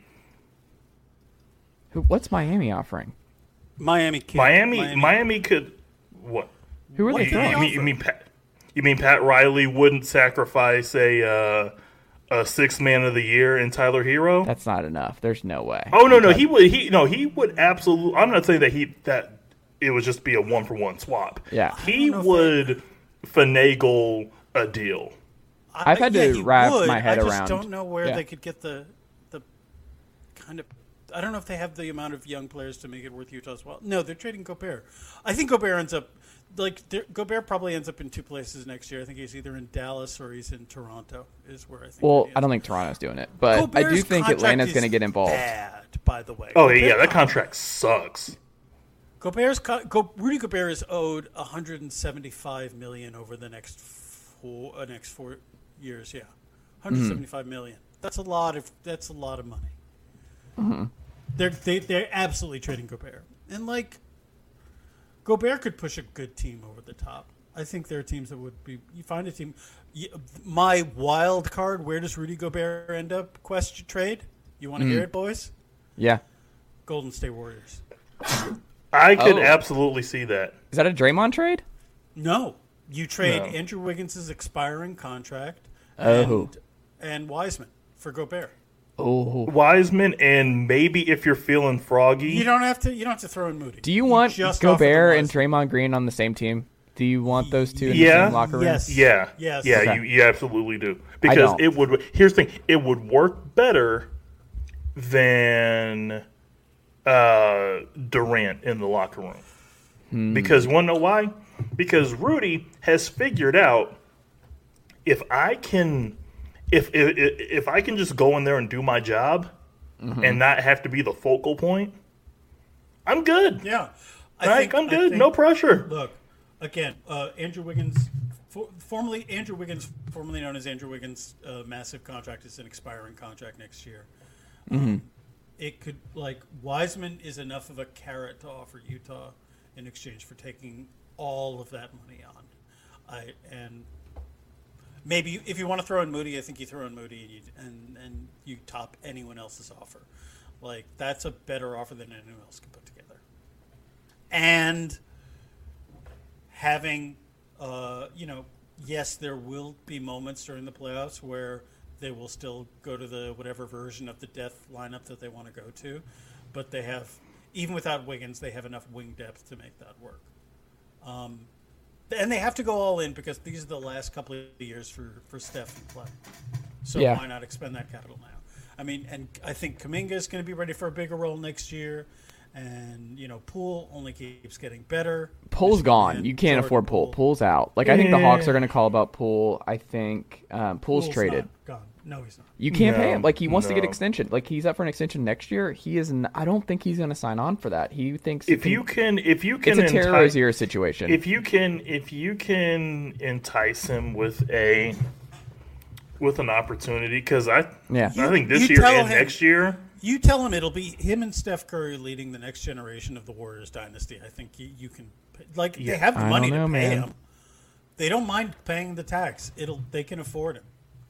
[SPEAKER 2] Who? What's Miami offering?
[SPEAKER 5] Miami, kid.
[SPEAKER 4] Miami, Miami, could what?
[SPEAKER 2] Who are
[SPEAKER 5] What
[SPEAKER 2] they
[SPEAKER 5] do you
[SPEAKER 2] throwing?
[SPEAKER 4] You mean, you mean Pat? You mean Pat Riley wouldn't sacrifice a uh, a sixth man of the year in Tyler Hero?
[SPEAKER 2] That's not enough. There's no way.
[SPEAKER 4] Oh no, no, he would. He no, he would absolutely. I'm not saying that he that it would just be a one for one swap.
[SPEAKER 2] Yeah.
[SPEAKER 4] he would finagle a deal.
[SPEAKER 5] I-
[SPEAKER 2] I've had to
[SPEAKER 5] yeah, he
[SPEAKER 2] wrap
[SPEAKER 5] would.
[SPEAKER 2] my head
[SPEAKER 5] I just
[SPEAKER 2] around-
[SPEAKER 5] don't know where
[SPEAKER 2] yeah.
[SPEAKER 5] they could get the the kind of. I don't know if they have the amount of young players to make it worth Utah as well. No, they're trading Gobert. I think Gobert ends up like they're- Gobert probably ends up in two places next year. I think he's either in Dallas or he's in Toronto. Is where I think.
[SPEAKER 2] Well,
[SPEAKER 5] he
[SPEAKER 2] I don't
[SPEAKER 5] ends
[SPEAKER 2] think Toronto's doing it, but
[SPEAKER 5] up.
[SPEAKER 2] I do
[SPEAKER 5] Gobert's
[SPEAKER 2] think
[SPEAKER 5] contract
[SPEAKER 2] Atlanta's
[SPEAKER 5] is
[SPEAKER 2] going to get involved.
[SPEAKER 5] Bad, by the way.
[SPEAKER 4] Oh
[SPEAKER 5] Gobert
[SPEAKER 4] yeah, that
[SPEAKER 5] con-
[SPEAKER 4] contract sucks.
[SPEAKER 5] Gobert's co- Go- Rudy Gobert is owed one hundred seventy-five million dollars over the next four uh, next four years. Yeah, one hundred seventy-five million dollars. That's a lot of that's a lot of money.
[SPEAKER 2] Mm-hmm.
[SPEAKER 5] They're they, they're absolutely trading Gobert, and like Gobert could push a good team over the top. I think there are teams that would be. You find a team. y- My wild card. Where does Rudy Gobert end up? Question trade. You want to hear it, boys?
[SPEAKER 2] Yeah.
[SPEAKER 5] Golden State Warriors.
[SPEAKER 4] I could
[SPEAKER 2] Oh.
[SPEAKER 4] absolutely see that.
[SPEAKER 2] Is that a Draymond trade?
[SPEAKER 5] No, you trade
[SPEAKER 4] No.
[SPEAKER 5] Andrew Wiggins' expiring contract
[SPEAKER 2] Oh.
[SPEAKER 5] and, and Wiseman for Gobert.
[SPEAKER 2] Oh.
[SPEAKER 4] Wiseman, and maybe if you're feeling froggy,
[SPEAKER 5] You don't have to. You don't have to throw in Moody.
[SPEAKER 2] Do you want
[SPEAKER 5] just offer them
[SPEAKER 2] Gobert and
[SPEAKER 5] Wiseman.
[SPEAKER 2] Draymond Green on the same team? Do you want those two in
[SPEAKER 4] Yeah.
[SPEAKER 2] the same locker room?
[SPEAKER 5] Yes.
[SPEAKER 4] yeah,
[SPEAKER 5] Yes.
[SPEAKER 4] yeah,
[SPEAKER 2] Okay.
[SPEAKER 4] you, you absolutely do, because
[SPEAKER 2] don't.
[SPEAKER 4] it would. Here's the thing: it would work better than uh, Durant in the locker room.
[SPEAKER 2] Hmm.
[SPEAKER 4] Because you want to know why? Because Rudy has figured out, if I can, if if, if I can just go in there and do my job,
[SPEAKER 2] Mm-hmm.
[SPEAKER 4] and not have to be the focal point, I'm good.
[SPEAKER 5] Yeah, I
[SPEAKER 4] Like,
[SPEAKER 5] think,
[SPEAKER 4] I'm
[SPEAKER 5] I
[SPEAKER 4] good.
[SPEAKER 5] think-
[SPEAKER 4] No pressure.
[SPEAKER 5] Look, again, uh, Andrew Wiggins, for, formerly Andrew Wiggins, formerly known as Andrew Wiggins, uh, massive contract is an expiring contract next year.
[SPEAKER 2] Mm-hmm.
[SPEAKER 5] Um, it could like Wiseman is enough of a carrot to offer Utah in exchange for taking all of that money on. I and maybe you, if you want to throw in Moody, I think you throw in Moody and you, and, and you top anyone else's offer. Like that's a better offer than anyone else can put together. And having, uh, you know, yes, there will be moments during the playoffs where they will still go to the whatever version of the death lineup that they want to go to, but they have, even without Wiggins, they have enough wing depth to make that work. Um, and they have to go all in because these are the last couple of years for, for Steph to play. So
[SPEAKER 2] yeah.
[SPEAKER 5] why not expend that capital now? I mean, and I think Kuminga is going to be ready for a bigger role next year. And, you know, Poole only keeps getting better.
[SPEAKER 2] Poole's gone.
[SPEAKER 5] And
[SPEAKER 2] You can't
[SPEAKER 5] Jordan
[SPEAKER 2] afford Poole.
[SPEAKER 5] Poole.
[SPEAKER 2] Poole's out. Like, I think the Hawks are going to call about Poole. I think um, Poole's,
[SPEAKER 5] Poole's
[SPEAKER 2] traded.
[SPEAKER 5] not gone. No, he's not.
[SPEAKER 2] You can't
[SPEAKER 4] No,
[SPEAKER 2] pay him. Like, he wants to get
[SPEAKER 4] no.
[SPEAKER 2] extension. Like, he's up for an extension next year. He is. N- I don't think he's going to sign on for that. He thinks
[SPEAKER 4] If
[SPEAKER 2] he
[SPEAKER 4] you can, if you can,
[SPEAKER 2] it's a Terry
[SPEAKER 4] entice-
[SPEAKER 2] Rozier situation.
[SPEAKER 4] If you can, if you can entice him with a with an opportunity, because I,
[SPEAKER 2] Yeah.
[SPEAKER 4] I think this
[SPEAKER 5] You
[SPEAKER 4] year
[SPEAKER 5] tell
[SPEAKER 4] and
[SPEAKER 5] him-
[SPEAKER 4] next year.
[SPEAKER 5] You tell him it'll be him and Steph Curry leading the next generation of the Warriors dynasty. I think you, you can, like,
[SPEAKER 4] Yeah.
[SPEAKER 5] they have the
[SPEAKER 2] I
[SPEAKER 5] money
[SPEAKER 2] don't know,
[SPEAKER 5] to pay
[SPEAKER 2] man.
[SPEAKER 5] him. They don't mind paying the tax. It'll They can afford him.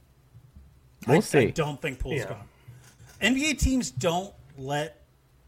[SPEAKER 2] We'll
[SPEAKER 5] I,
[SPEAKER 2] see.
[SPEAKER 5] I don't think Poole's
[SPEAKER 4] Yeah.
[SPEAKER 5] gone. N B A teams don't let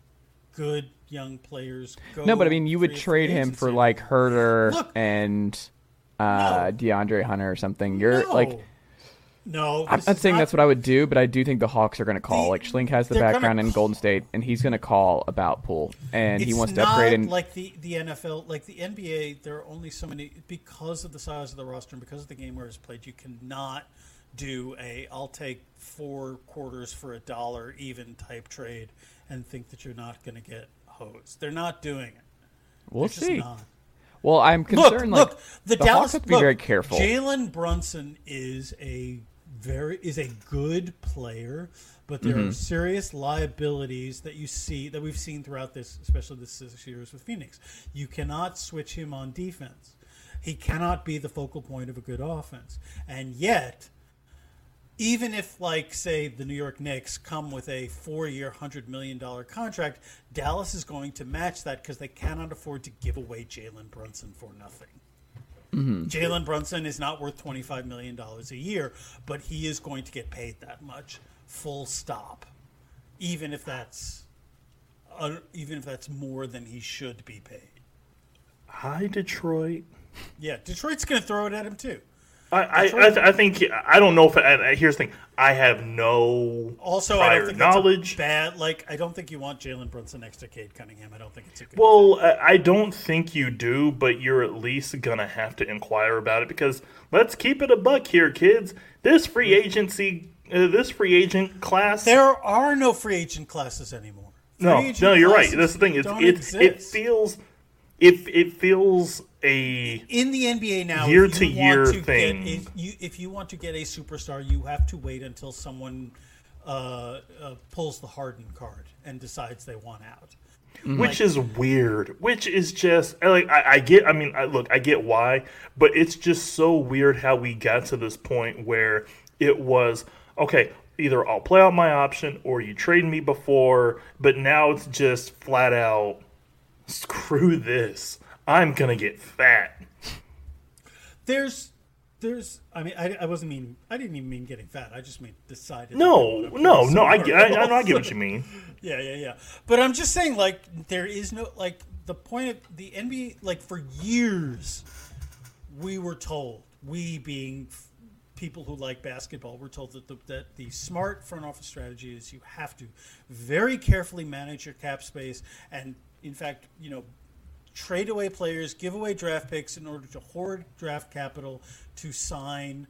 [SPEAKER 5] good young players go.
[SPEAKER 2] no, but I mean, you would
[SPEAKER 5] free
[SPEAKER 2] trade him for
[SPEAKER 5] agency.
[SPEAKER 2] like Herter
[SPEAKER 5] Look.
[SPEAKER 2] and uh,
[SPEAKER 5] No.
[SPEAKER 2] DeAndre Hunter or something. You're
[SPEAKER 5] no.
[SPEAKER 2] like.
[SPEAKER 5] No,
[SPEAKER 2] I'm
[SPEAKER 5] this
[SPEAKER 2] not
[SPEAKER 5] is
[SPEAKER 2] saying that's what I would do, but I do think the Hawks are going to call.
[SPEAKER 5] The-
[SPEAKER 2] like Schlink has the
[SPEAKER 5] they're gonna
[SPEAKER 2] background in
[SPEAKER 5] call-
[SPEAKER 2] Golden State, and he's going to call about Poole, and he
[SPEAKER 5] It's
[SPEAKER 2] wants to
[SPEAKER 5] not
[SPEAKER 2] upgrade. And
[SPEAKER 5] like the, the N F L, like the N B A. There are only so many because of the size of the roster and because of the game where it's played. You cannot do a I'll take four quarters for a dollar even type trade and think that you're not going to get hosed. They're not doing it.
[SPEAKER 2] we'll
[SPEAKER 5] They're just
[SPEAKER 2] see.
[SPEAKER 5] not.
[SPEAKER 2] Well, I'm
[SPEAKER 5] Look,
[SPEAKER 2] concerned. like
[SPEAKER 5] look, the,
[SPEAKER 2] the
[SPEAKER 5] Dallas
[SPEAKER 2] Hawks have to be
[SPEAKER 5] look,
[SPEAKER 2] very careful.
[SPEAKER 5] Jalen Brunson is a very is a good player, but there
[SPEAKER 2] Mm-hmm.
[SPEAKER 5] are serious liabilities that you see that we've seen throughout this, especially this six years with Phoenix. You cannot switch him on defense. He cannot be the focal point of a good offense, and yet. Even if, like, say, the New York Knicks come with a four-year, one hundred million dollars contract, Dallas is going to match that because they cannot afford to give away Jalen Brunson for nothing.
[SPEAKER 2] Mm-hmm.
[SPEAKER 5] Jalen Brunson is not worth twenty-five million dollars a year, but he is going to get paid that much, full stop. Even if that's, uh, even if that's more than he should be paid.
[SPEAKER 4] Hi, Detroit.
[SPEAKER 5] Yeah, Detroit's going to throw it at him too.
[SPEAKER 4] I, I, I, I think I don't know if I, here's the thing. I have no
[SPEAKER 5] Also,
[SPEAKER 4] prior
[SPEAKER 5] I don't think
[SPEAKER 4] knowledge.
[SPEAKER 5] that's a bad. Like, I don't think you want Jalen Brunson next to Cade Cunningham. I don't think it's a good.
[SPEAKER 4] Well, I I don't think you do, but you're at least gonna have to inquire about it because let's keep it a buck here, kids. This free agency, uh, this free agent class.
[SPEAKER 5] There are no free agent classes anymore. Free
[SPEAKER 4] no,
[SPEAKER 5] agent
[SPEAKER 4] no, you're right.
[SPEAKER 5] classes
[SPEAKER 4] That's the thing. It's,
[SPEAKER 5] don't
[SPEAKER 4] it
[SPEAKER 5] exist.
[SPEAKER 4] it feels, it it feels a
[SPEAKER 5] in the N B A now,
[SPEAKER 4] year
[SPEAKER 5] if
[SPEAKER 4] to
[SPEAKER 5] you
[SPEAKER 4] year
[SPEAKER 5] want to
[SPEAKER 4] thing.
[SPEAKER 5] Get, if you if you want to get a superstar, you have to wait until someone uh, uh, pulls the Harden card and decides they want out.
[SPEAKER 4] Which is weird. Which is just like I, I get. I mean, I, look, I get why, but it's just so weird how we got to this point where it was okay. Either I'll play out my option, or you trade me before. But now it's just flat out, screw this. I'm gonna get fat.
[SPEAKER 5] There's, there's. I mean, I, I wasn't mean. I didn't even mean getting fat. I just mean decided.
[SPEAKER 4] No,
[SPEAKER 5] that they
[SPEAKER 4] no,
[SPEAKER 5] wanna
[SPEAKER 4] no. I,
[SPEAKER 5] play
[SPEAKER 4] get- I, I, know, I
[SPEAKER 5] somewhere
[SPEAKER 4] get
[SPEAKER 5] else.
[SPEAKER 4] what you mean.
[SPEAKER 5] Yeah, yeah, yeah. But I'm just saying, like, there is no, like, the point of the N B A, like, for years, we were told, we being f- people who like basketball, we're told that the, that the smart front office strategy is you have to very carefully manage your cap space and, in fact, you know, trade away players, give away draft picks in order to hoard draft capital to sign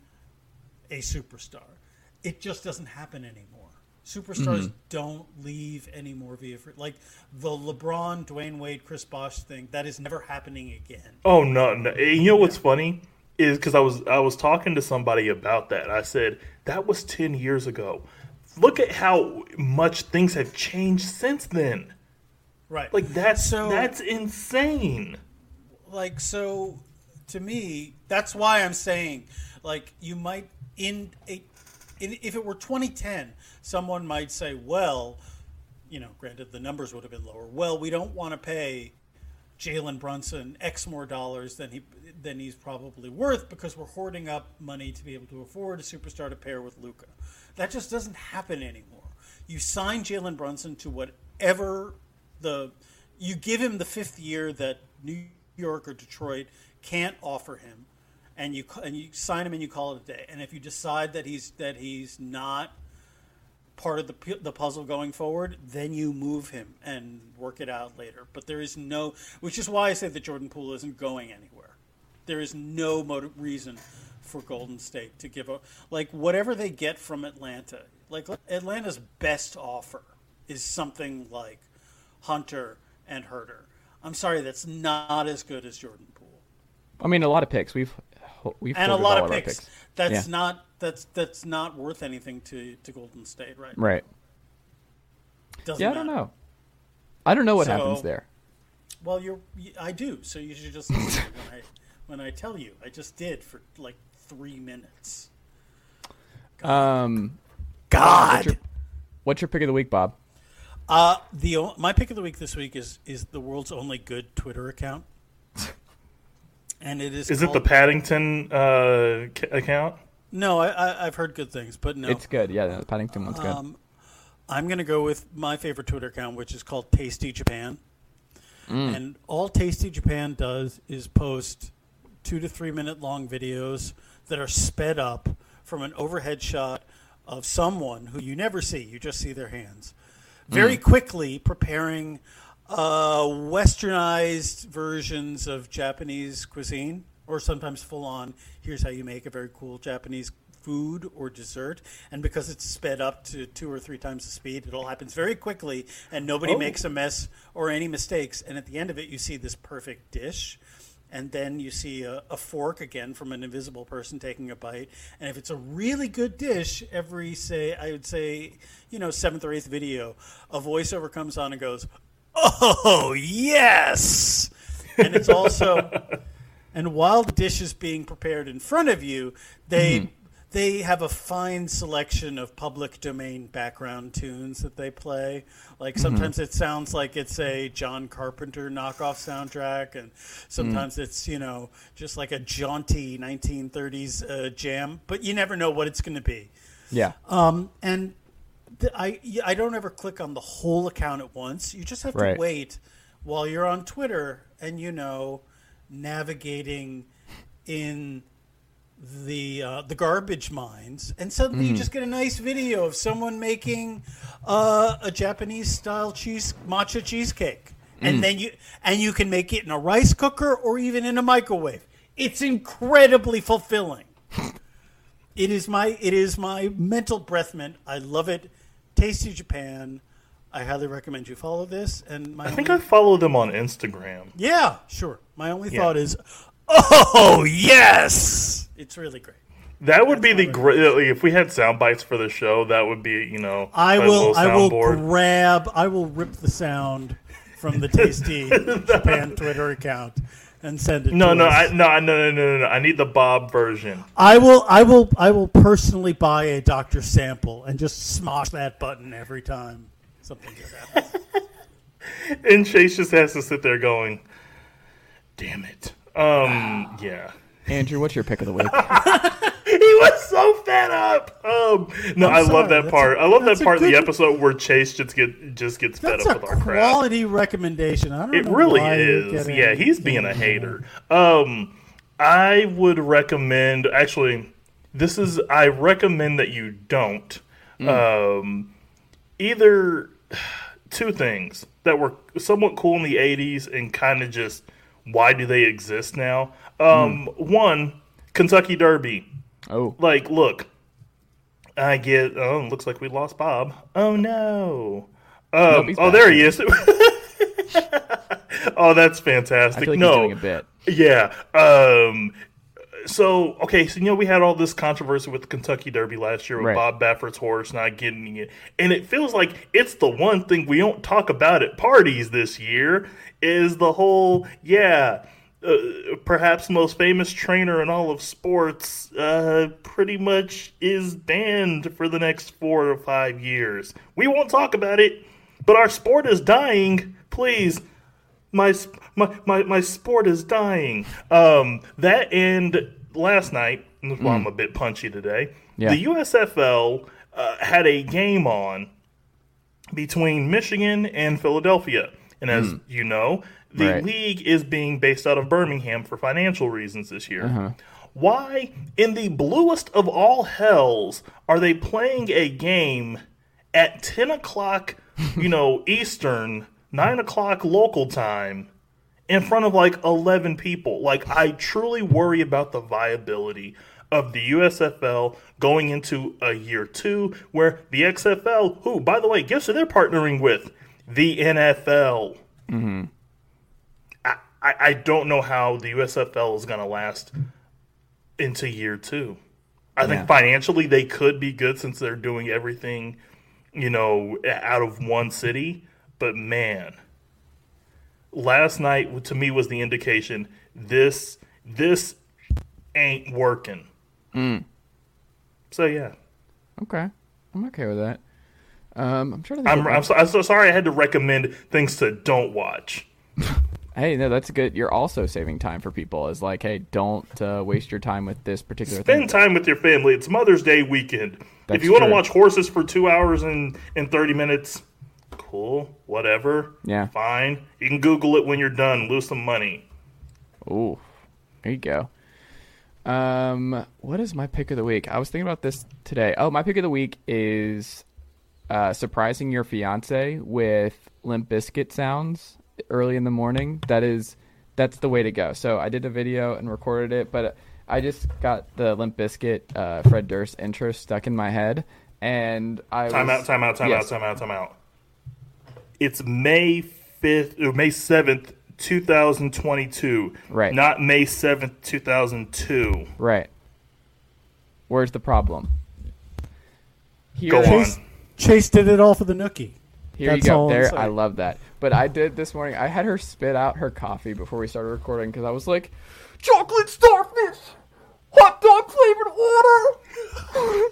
[SPEAKER 5] a superstar. It just doesn't happen anymore. Superstars
[SPEAKER 2] Mm-hmm.
[SPEAKER 5] don't leave anymore via free. Like the LeBron, Dwayne Wade, Chris Bosh thing, that is never happening again.
[SPEAKER 4] Oh no, no. You know what's funny is because I was I was talking to somebody about that. I said that was ten years ago. Look at how much things have changed since then.
[SPEAKER 5] Right.
[SPEAKER 4] Like that's
[SPEAKER 5] So-
[SPEAKER 4] that's insane.
[SPEAKER 5] like so to me, that's why I'm saying, like, you might in a, in, if it were twenty ten, someone might say, well, you know, granted the numbers would have been lower. Well, we don't want to pay Jalen Brunson X more dollars than he than he's probably worth because we're hoarding up money to be able to afford a superstar to pair with Luka. That just doesn't happen anymore. You sign Jalen Brunson to whatever the you give him the fifth year that New York or Detroit can't offer him, and you and you sign him and you call it a day. And if you decide that he's that he's not part of the the puzzle going forward, then you move him and work it out later. But there is no, which is why I say that Jordan Poole isn't going anywhere. There is no motive, reason for Golden State to give a like whatever they get from Atlanta. Like Atlanta's best offer is something like Hunter and Herter. I'm sorry, that's not as good as Jordan Poole.
[SPEAKER 2] I mean, a lot of picks. We've we've
[SPEAKER 5] and a lot of
[SPEAKER 2] picks.
[SPEAKER 5] picks. That's
[SPEAKER 2] yeah.
[SPEAKER 5] not that's that's not worth anything to, to Golden State, right?
[SPEAKER 2] Right.
[SPEAKER 5] Doesn't
[SPEAKER 2] yeah,
[SPEAKER 5] matter.
[SPEAKER 2] I don't know. I don't know what
[SPEAKER 5] So,
[SPEAKER 2] happens there.
[SPEAKER 5] Well, you're I do. So you should just listen when I when I tell you. I just did for like three minutes.
[SPEAKER 2] God. Um,
[SPEAKER 5] God.
[SPEAKER 2] What's your, what's your pick of the week, Bob?
[SPEAKER 5] Uh, the my pick of the week this week is is the world's only good Twitter account, and it is.
[SPEAKER 4] Is
[SPEAKER 5] called,
[SPEAKER 4] it the Paddington uh, account?
[SPEAKER 5] No, I, I I've heard good things, but no,
[SPEAKER 2] it's good. Yeah, the Paddington one's good.
[SPEAKER 5] Um, I'm going to go with my favorite Twitter account, which is called Tasty Japan, mm. and all Tasty Japan does is post two to three minute long videos that are sped up from an overhead shot of someone who you never see; you just see their hands. Very mm. quickly preparing uh, westernized versions of Japanese cuisine, or sometimes full-on, here's how you make a very cool Japanese food or dessert. And because it's sped up to two or three times the speed, it all happens very quickly, and nobody
[SPEAKER 4] oh.
[SPEAKER 5] makes a mess or any mistakes. And at the end of it, you see this perfect dish. And then you see a, a fork, again, from an invisible person taking a bite. And if it's a really good dish, every, say, I would say, you know, seventh or eighth video, a voiceover comes on and goes, oh, yes! And it's also, and while the dish is being prepared in front of you, they... Mm-hmm. They have a fine selection of public domain background tunes that they play. Like sometimes mm-hmm. it sounds like it's a John Carpenter knockoff soundtrack, and sometimes mm. it's, you know, just like a jaunty nineteen thirties uh, jam. But you never know what it's going to be.
[SPEAKER 2] Yeah.
[SPEAKER 5] Um, and th- I I don't ever click on the whole account at once. You just have to
[SPEAKER 2] right.
[SPEAKER 5] wait while you're on Twitter and, you know, navigating in the uh, the garbage mines, and suddenly mm. you just get a nice video of someone making uh, a Japanese style cheese matcha cheesecake, and mm. then you and you can make it in a rice cooker or even in a microwave. It's incredibly fulfilling. it is my it is my mental breath mint. I love it. Tasty Japan. I highly recommend you follow this. And my
[SPEAKER 4] I think
[SPEAKER 5] only...
[SPEAKER 4] I follow them on Instagram.
[SPEAKER 5] Yeah, sure. My only
[SPEAKER 4] yeah.
[SPEAKER 5] thought is, oh yes. It's really great.
[SPEAKER 4] That would
[SPEAKER 5] That's
[SPEAKER 4] be the great. If we had sound bites for the show, that would be, you know.
[SPEAKER 5] I will. I will grab. I will rip the sound from the Tasty Japan Twitter account and send it.
[SPEAKER 4] No,
[SPEAKER 5] to
[SPEAKER 4] no,
[SPEAKER 5] us.
[SPEAKER 4] I, no, no, no, no, no. I need the Bob version.
[SPEAKER 5] I will. I will. I will personally buy a Doctor Sample and just smosh that button every time something good happens.
[SPEAKER 4] And Chase just has to sit there going, "Damn it." Um. Yeah.
[SPEAKER 2] Andrew, what's your pick of the week?
[SPEAKER 4] He was so fed up. Um, no,
[SPEAKER 5] I'm
[SPEAKER 4] I
[SPEAKER 5] sorry,
[SPEAKER 4] love that
[SPEAKER 5] that's
[SPEAKER 4] part.
[SPEAKER 5] a-
[SPEAKER 4] I love that
[SPEAKER 5] that's a
[SPEAKER 4] part of the
[SPEAKER 5] good-
[SPEAKER 4] episode where Chase just get just gets fed
[SPEAKER 5] That's
[SPEAKER 4] up
[SPEAKER 5] a
[SPEAKER 4] with our crap.
[SPEAKER 5] quality recommendation. I don't
[SPEAKER 4] It
[SPEAKER 5] know
[SPEAKER 4] really
[SPEAKER 5] why you're
[SPEAKER 4] is.
[SPEAKER 5] getting-
[SPEAKER 4] Yeah, he's being a hater. Um, I would recommend. Actually, this is. I recommend that you don't.
[SPEAKER 2] Mm.
[SPEAKER 4] Um, either two things that were somewhat cool in the eighties and kind of just why do they exist now? Um, mm. One, Kentucky Derby.
[SPEAKER 2] Oh.
[SPEAKER 4] Like, look, I get, oh, looks like we lost Bob. Oh, no. Um,
[SPEAKER 2] nope,
[SPEAKER 4] oh, there he is. Oh, that's fantastic.
[SPEAKER 2] I feel like
[SPEAKER 4] no.
[SPEAKER 2] he's doing a bit.
[SPEAKER 4] Yeah. Um, so, okay, so, you know, we had all this controversy with the Kentucky Derby last year with
[SPEAKER 2] right.
[SPEAKER 4] Bob Baffert's horse not getting it. And it feels like it's the one thing we don't talk about at parties this year is the whole, yeah, uh, perhaps most famous trainer in all of sports, uh, pretty much is banned for the next four or five years. We won't talk about it, but our sport is dying. Please, my my my, my sport is dying. Um, that and last night, well, mm. I'm a bit punchy today. Yeah. The U S F L uh, had a game on between Michigan and Philadelphia. And as mm. you know, the right. league is being based out of Birmingham for financial reasons this year. Uh-huh. Why, in the bluest of all hells, are they playing a game at ten o'clock, you know, Eastern, nine o'clock local time, in front of like eleven people? Like, I truly worry about the viability of the U S F L going into a year two where the X F L, who, by the way, guess who they're partnering with? The N F L. Mm-hmm. I, I, I don't know how the U S F L is going to last into year two. I yeah. think financially they could be good since they're doing everything, you know, out of one city. But, man, last night to me was the indication this this ain't working. Mm. So yeah,
[SPEAKER 2] okay, I'm okay with that. Um, I'm trying to.
[SPEAKER 4] I'm I'm so, I'm so sorry I had to recommend things to don't watch.
[SPEAKER 2] Hey, no, that's good. You're also saving time for people. Is like, hey, don't uh, waste your time with this particular.
[SPEAKER 4] Spend
[SPEAKER 2] thing.
[SPEAKER 4] time with your family. It's Mother's Day weekend. That's if you want to watch horses for two hours and and thirty minutes, cool, whatever.
[SPEAKER 2] Yeah,
[SPEAKER 4] fine. You can Google it when you're done. Lose some money.
[SPEAKER 2] Ooh, there you go. Um, what is my pick of the week? I was thinking about this today. Oh, my pick of the week is uh, surprising your fiance with Limp Bizkit sounds early in the morning. That is, that's the way to go. So I did a video and recorded it, but I just got the Limp Bizkit uh, Fred Durst intro stuck in my head, and I
[SPEAKER 4] time
[SPEAKER 2] was,
[SPEAKER 4] out, time out, time
[SPEAKER 2] yes.
[SPEAKER 4] out, time out, time out. It's May fifth or May seventh. two thousand twenty-two,
[SPEAKER 2] right?
[SPEAKER 4] Not May seventh, two thousand two,
[SPEAKER 2] right? Where's the problem?
[SPEAKER 4] Here, Go
[SPEAKER 5] Chase,
[SPEAKER 4] on.
[SPEAKER 5] Chase did it all for the Nookie.
[SPEAKER 2] Here That's you go. There, I love that. But I did this morning. I had her spit out her coffee before we started recording because I was like, "Chocolate starfish, hot dog flavored water."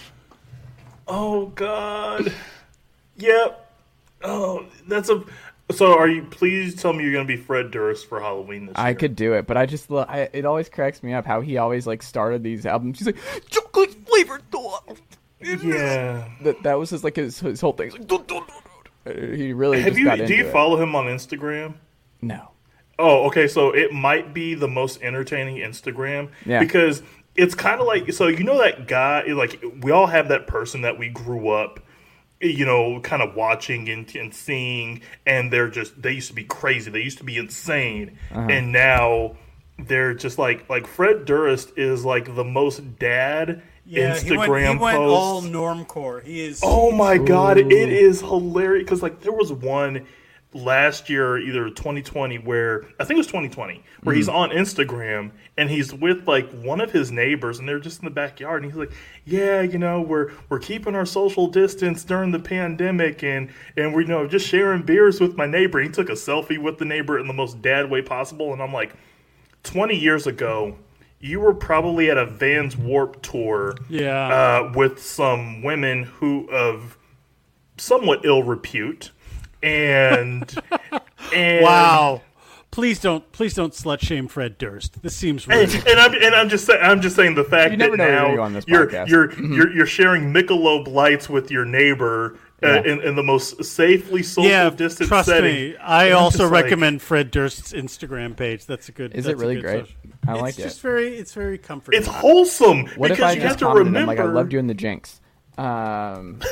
[SPEAKER 4] Oh God. Yep. Oh, that's a. So, are you? Please tell me you're going to be Fred Durst for Halloween this year.
[SPEAKER 2] I could do it, but I just I, it always cracks me up how he always like started these albums. He's like chocolate flavored dog.
[SPEAKER 4] Yeah,
[SPEAKER 2] that that was his like his his whole thing. He's like, dun, dun, dun, dun. He really
[SPEAKER 4] have
[SPEAKER 2] just
[SPEAKER 4] you?
[SPEAKER 2] got
[SPEAKER 4] Do
[SPEAKER 2] into
[SPEAKER 4] you
[SPEAKER 2] it.
[SPEAKER 4] follow him on Instagram?
[SPEAKER 2] No.
[SPEAKER 4] Oh, okay. So it might be the most entertaining Instagram
[SPEAKER 2] yeah.
[SPEAKER 4] because it's kind of like so you know that guy like we all have that person that we grew up. You know, kind of watching and, and seeing, and they're just, they used to be crazy. They used to be insane. Uh-huh. And now they're just like, like Fred Durst is like the most dad
[SPEAKER 5] yeah,
[SPEAKER 4] Instagram
[SPEAKER 5] he went, he went
[SPEAKER 4] post.
[SPEAKER 5] all normcore. He is.
[SPEAKER 4] Oh my Ooh. God, it is hilarious. Because like there was one last year, either twenty twenty, where I think it was twenty twenty, where mm. he's on Instagram and he's with like one of his neighbors, and they're just in the backyard, and he's like, "Yeah, you know, we're we're keeping our social distance during the pandemic, and and we're you know just sharing beers with my neighbor." He took a selfie with the neighbor in the most dad way possible, and I'm like, twenty years ago, you were probably at a Vans Warped Tour,
[SPEAKER 5] yeah,
[SPEAKER 4] uh, with some women who of somewhat ill repute. And, and
[SPEAKER 5] wow, please don't please don't slut shame Fred Durst. This seems rude.
[SPEAKER 4] And, and I'm and I'm just saying I'm just saying the fact
[SPEAKER 2] you
[SPEAKER 4] that now
[SPEAKER 2] you're on this
[SPEAKER 4] you're
[SPEAKER 2] podcast.
[SPEAKER 4] you're, mm-hmm. you're you're sharing Michelob Lights with your neighbor uh, yeah. in, in the most safely social
[SPEAKER 5] yeah,
[SPEAKER 4] distance
[SPEAKER 5] trust
[SPEAKER 4] setting.
[SPEAKER 5] me. I
[SPEAKER 4] and
[SPEAKER 5] also recommend
[SPEAKER 4] like,
[SPEAKER 5] Fred Durst's Instagram page. That's a good.
[SPEAKER 2] Is
[SPEAKER 5] that's
[SPEAKER 2] it really
[SPEAKER 5] a good
[SPEAKER 2] great?
[SPEAKER 5] social.
[SPEAKER 2] I like
[SPEAKER 5] it's
[SPEAKER 2] it.
[SPEAKER 5] It's just very it's very comforting.
[SPEAKER 4] It's wholesome.
[SPEAKER 2] What
[SPEAKER 4] because
[SPEAKER 2] if I
[SPEAKER 4] you
[SPEAKER 2] just
[SPEAKER 4] have to
[SPEAKER 2] commented
[SPEAKER 4] remember?
[SPEAKER 2] him, like I loved you in the Jinx. Um.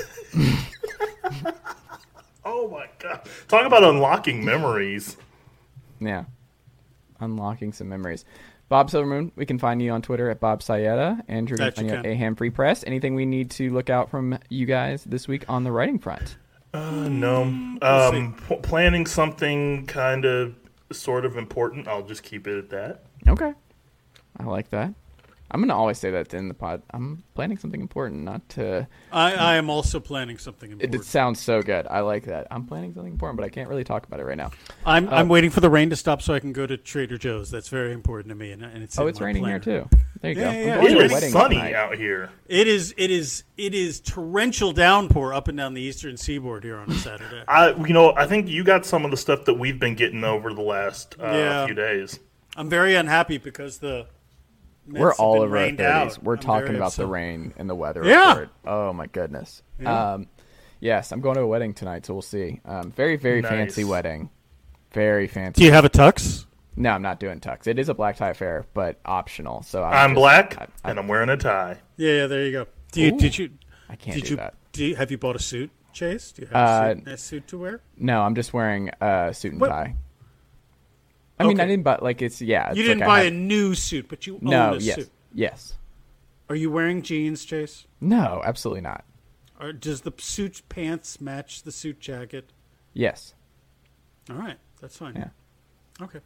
[SPEAKER 4] Oh my God! Talk about unlocking memories.
[SPEAKER 2] Yeah, unlocking some memories. Bob Silvermoon, we can find you on Twitter at Bob Sayeta. Andrew,
[SPEAKER 5] that
[SPEAKER 2] can find
[SPEAKER 5] you
[SPEAKER 2] you
[SPEAKER 5] can.
[SPEAKER 2] at Aham Free Press. Anything we need to look out from you guys this week on the writing front?
[SPEAKER 4] Uh, no. Um, p- planning something kind of, sort of important. I'll just keep it at that.
[SPEAKER 2] Okay, I like that. I'm going to always say that in the pod. I'm planning something important, not to...
[SPEAKER 5] I, I am also planning something important.
[SPEAKER 2] It, it sounds so good. I like that. I'm planning something important, but I can't really talk about it right now.
[SPEAKER 5] I'm
[SPEAKER 2] uh,
[SPEAKER 5] I'm waiting for the rain to stop so I can go to Trader Joe's. That's very important to me. And, and it's
[SPEAKER 2] oh,
[SPEAKER 5] in
[SPEAKER 2] it's
[SPEAKER 5] my
[SPEAKER 2] raining
[SPEAKER 5] planner.
[SPEAKER 2] here, too. There you
[SPEAKER 5] Yeah,
[SPEAKER 2] go.
[SPEAKER 5] yeah,
[SPEAKER 2] I'm going to a
[SPEAKER 4] It
[SPEAKER 2] wedding
[SPEAKER 4] is sunny
[SPEAKER 2] tonight.
[SPEAKER 4] out here.
[SPEAKER 5] It is it is it is torrential downpour up and down the eastern seaboard here on a Saturday.
[SPEAKER 4] I, you know, I think you got some of the stuff that we've been getting over the last uh,
[SPEAKER 5] Yeah.
[SPEAKER 4] few days.
[SPEAKER 5] I'm very unhappy because the Mets
[SPEAKER 2] We're
[SPEAKER 5] have
[SPEAKER 2] all
[SPEAKER 5] been
[SPEAKER 2] over our
[SPEAKER 5] rained
[SPEAKER 2] thirties.
[SPEAKER 5] out.
[SPEAKER 2] We're
[SPEAKER 5] I'm
[SPEAKER 2] talking
[SPEAKER 5] very
[SPEAKER 2] about
[SPEAKER 5] upset.
[SPEAKER 2] the rain and the weather
[SPEAKER 5] Yeah.
[SPEAKER 2] report. Oh, my goodness.
[SPEAKER 5] Yeah.
[SPEAKER 2] Um, yes, I'm going to a wedding tonight, so we'll see. Um, very, very
[SPEAKER 4] Nice.
[SPEAKER 2] fancy wedding. Very fancy.
[SPEAKER 5] Do you have a tux?
[SPEAKER 2] No, I'm not doing tux. It is a black tie affair, but optional. So I'm,
[SPEAKER 4] I'm
[SPEAKER 2] just-
[SPEAKER 4] black,
[SPEAKER 2] I, I,
[SPEAKER 4] and I'm wearing a tie.
[SPEAKER 5] Yeah, yeah. There you go. Do you
[SPEAKER 2] Ooh.
[SPEAKER 5] did you
[SPEAKER 2] I can't
[SPEAKER 5] did
[SPEAKER 2] do
[SPEAKER 5] you
[SPEAKER 2] that.
[SPEAKER 5] do you, have you bought a suit, Chase? Do you have
[SPEAKER 2] Uh,
[SPEAKER 5] a, suit, a suit to wear?
[SPEAKER 2] No, I'm just wearing a suit and
[SPEAKER 5] What?
[SPEAKER 2] tie. I mean, I
[SPEAKER 5] Okay.
[SPEAKER 2] didn't buy like it's yeah. It's
[SPEAKER 5] You didn't
[SPEAKER 2] like
[SPEAKER 5] buy
[SPEAKER 2] I
[SPEAKER 5] a
[SPEAKER 2] have,
[SPEAKER 5] new suit, but you own
[SPEAKER 2] no.
[SPEAKER 5] a
[SPEAKER 2] Yes,
[SPEAKER 5] suit.
[SPEAKER 2] yes.
[SPEAKER 5] Are you wearing jeans, Chase?
[SPEAKER 2] No, absolutely not.
[SPEAKER 5] Or does the suit pants match the suit jacket?
[SPEAKER 2] Yes.
[SPEAKER 5] All right, that's fine.
[SPEAKER 2] Yeah.
[SPEAKER 5] Okay.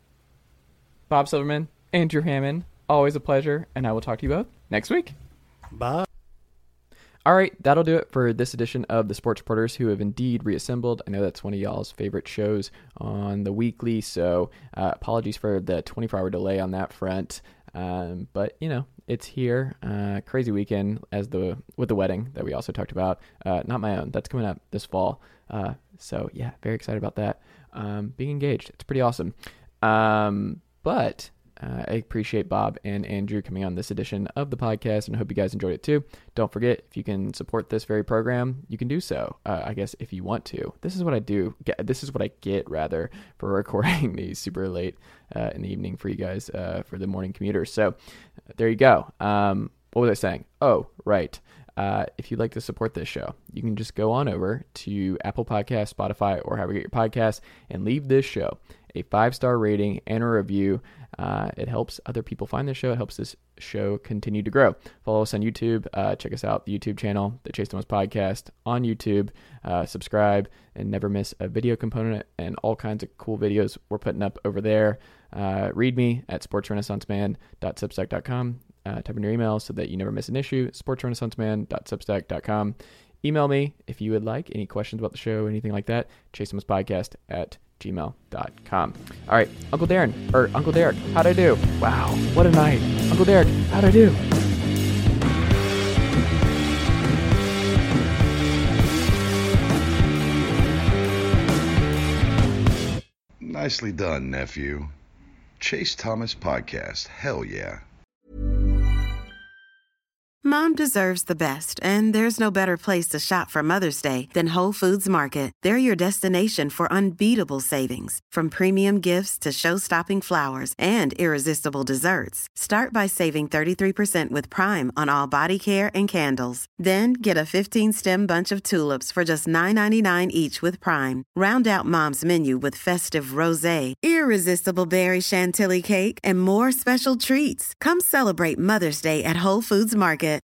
[SPEAKER 2] Bob Silverman, Andrew Hammond, always a pleasure, and I will talk to you both next week.
[SPEAKER 5] Bye.
[SPEAKER 2] All right, that'll do it for this edition of the Sports Reporters, who have indeed reassembled. I know that's one of y'all's favorite shows on the weekly, so uh, apologies for the twenty-four hour delay on that front. Um, but you know, it's here. Uh, crazy weekend as the with the wedding that we also talked about. Uh, not my own. That's coming up this fall. Uh, so yeah, very excited about that. Um, being engaged, it's pretty awesome. Um, but. Uh, I appreciate Bob and Andrew coming on this edition of the podcast, and I hope you guys enjoyed it too. Don't forget, if you can support this very program, you can do so. Uh, I guess if you want to. This is what I do. Get, this is what I get, rather, for recording these super late uh, in the evening for you guys, uh, for the morning commuters. So uh, there you go. Um, what was I saying? Oh, right. Uh, if you'd like to support this show, you can just go on over to Apple Podcasts, Spotify, or however you get your podcasts, and leave this show a five-star rating and a review. Uh, it helps other people find this show. It helps this show continue to grow. Follow us on YouTube. Uh, check us out, the YouTube channel, the Chase Thomas Podcast on YouTube. Uh, subscribe and never miss a video component and all kinds of cool videos we're putting up over there. Uh, read me at sports renaissance man dot substack dot com. Uh, type in your email so that you never miss an issue, sports renaissance man dot substack dot com. Email me if you would like any questions about the show, anything like that, chase thomas podcast at gmail dot com. All right, Uncle Darren, or Uncle Derek, how'd I do? Wow, what a night. Uncle Derek, how'd I do?
[SPEAKER 6] Nicely done, nephew. Chase Thomas Podcast. Hell yeah.
[SPEAKER 1] Mom deserves the best, and there's no better place to shop for Mother's Day than Whole Foods Market. They're your destination for unbeatable savings, from premium gifts to show-stopping flowers and irresistible desserts. Start by saving thirty-three percent with Prime on all body care and candles. Then get a fifteen-stem bunch of tulips for just nine ninety-nine each with Prime. Round out Mom's menu with festive rosé, irresistible berry chantilly cake, and more special treats. Come celebrate Mother's Day at Whole Foods Market.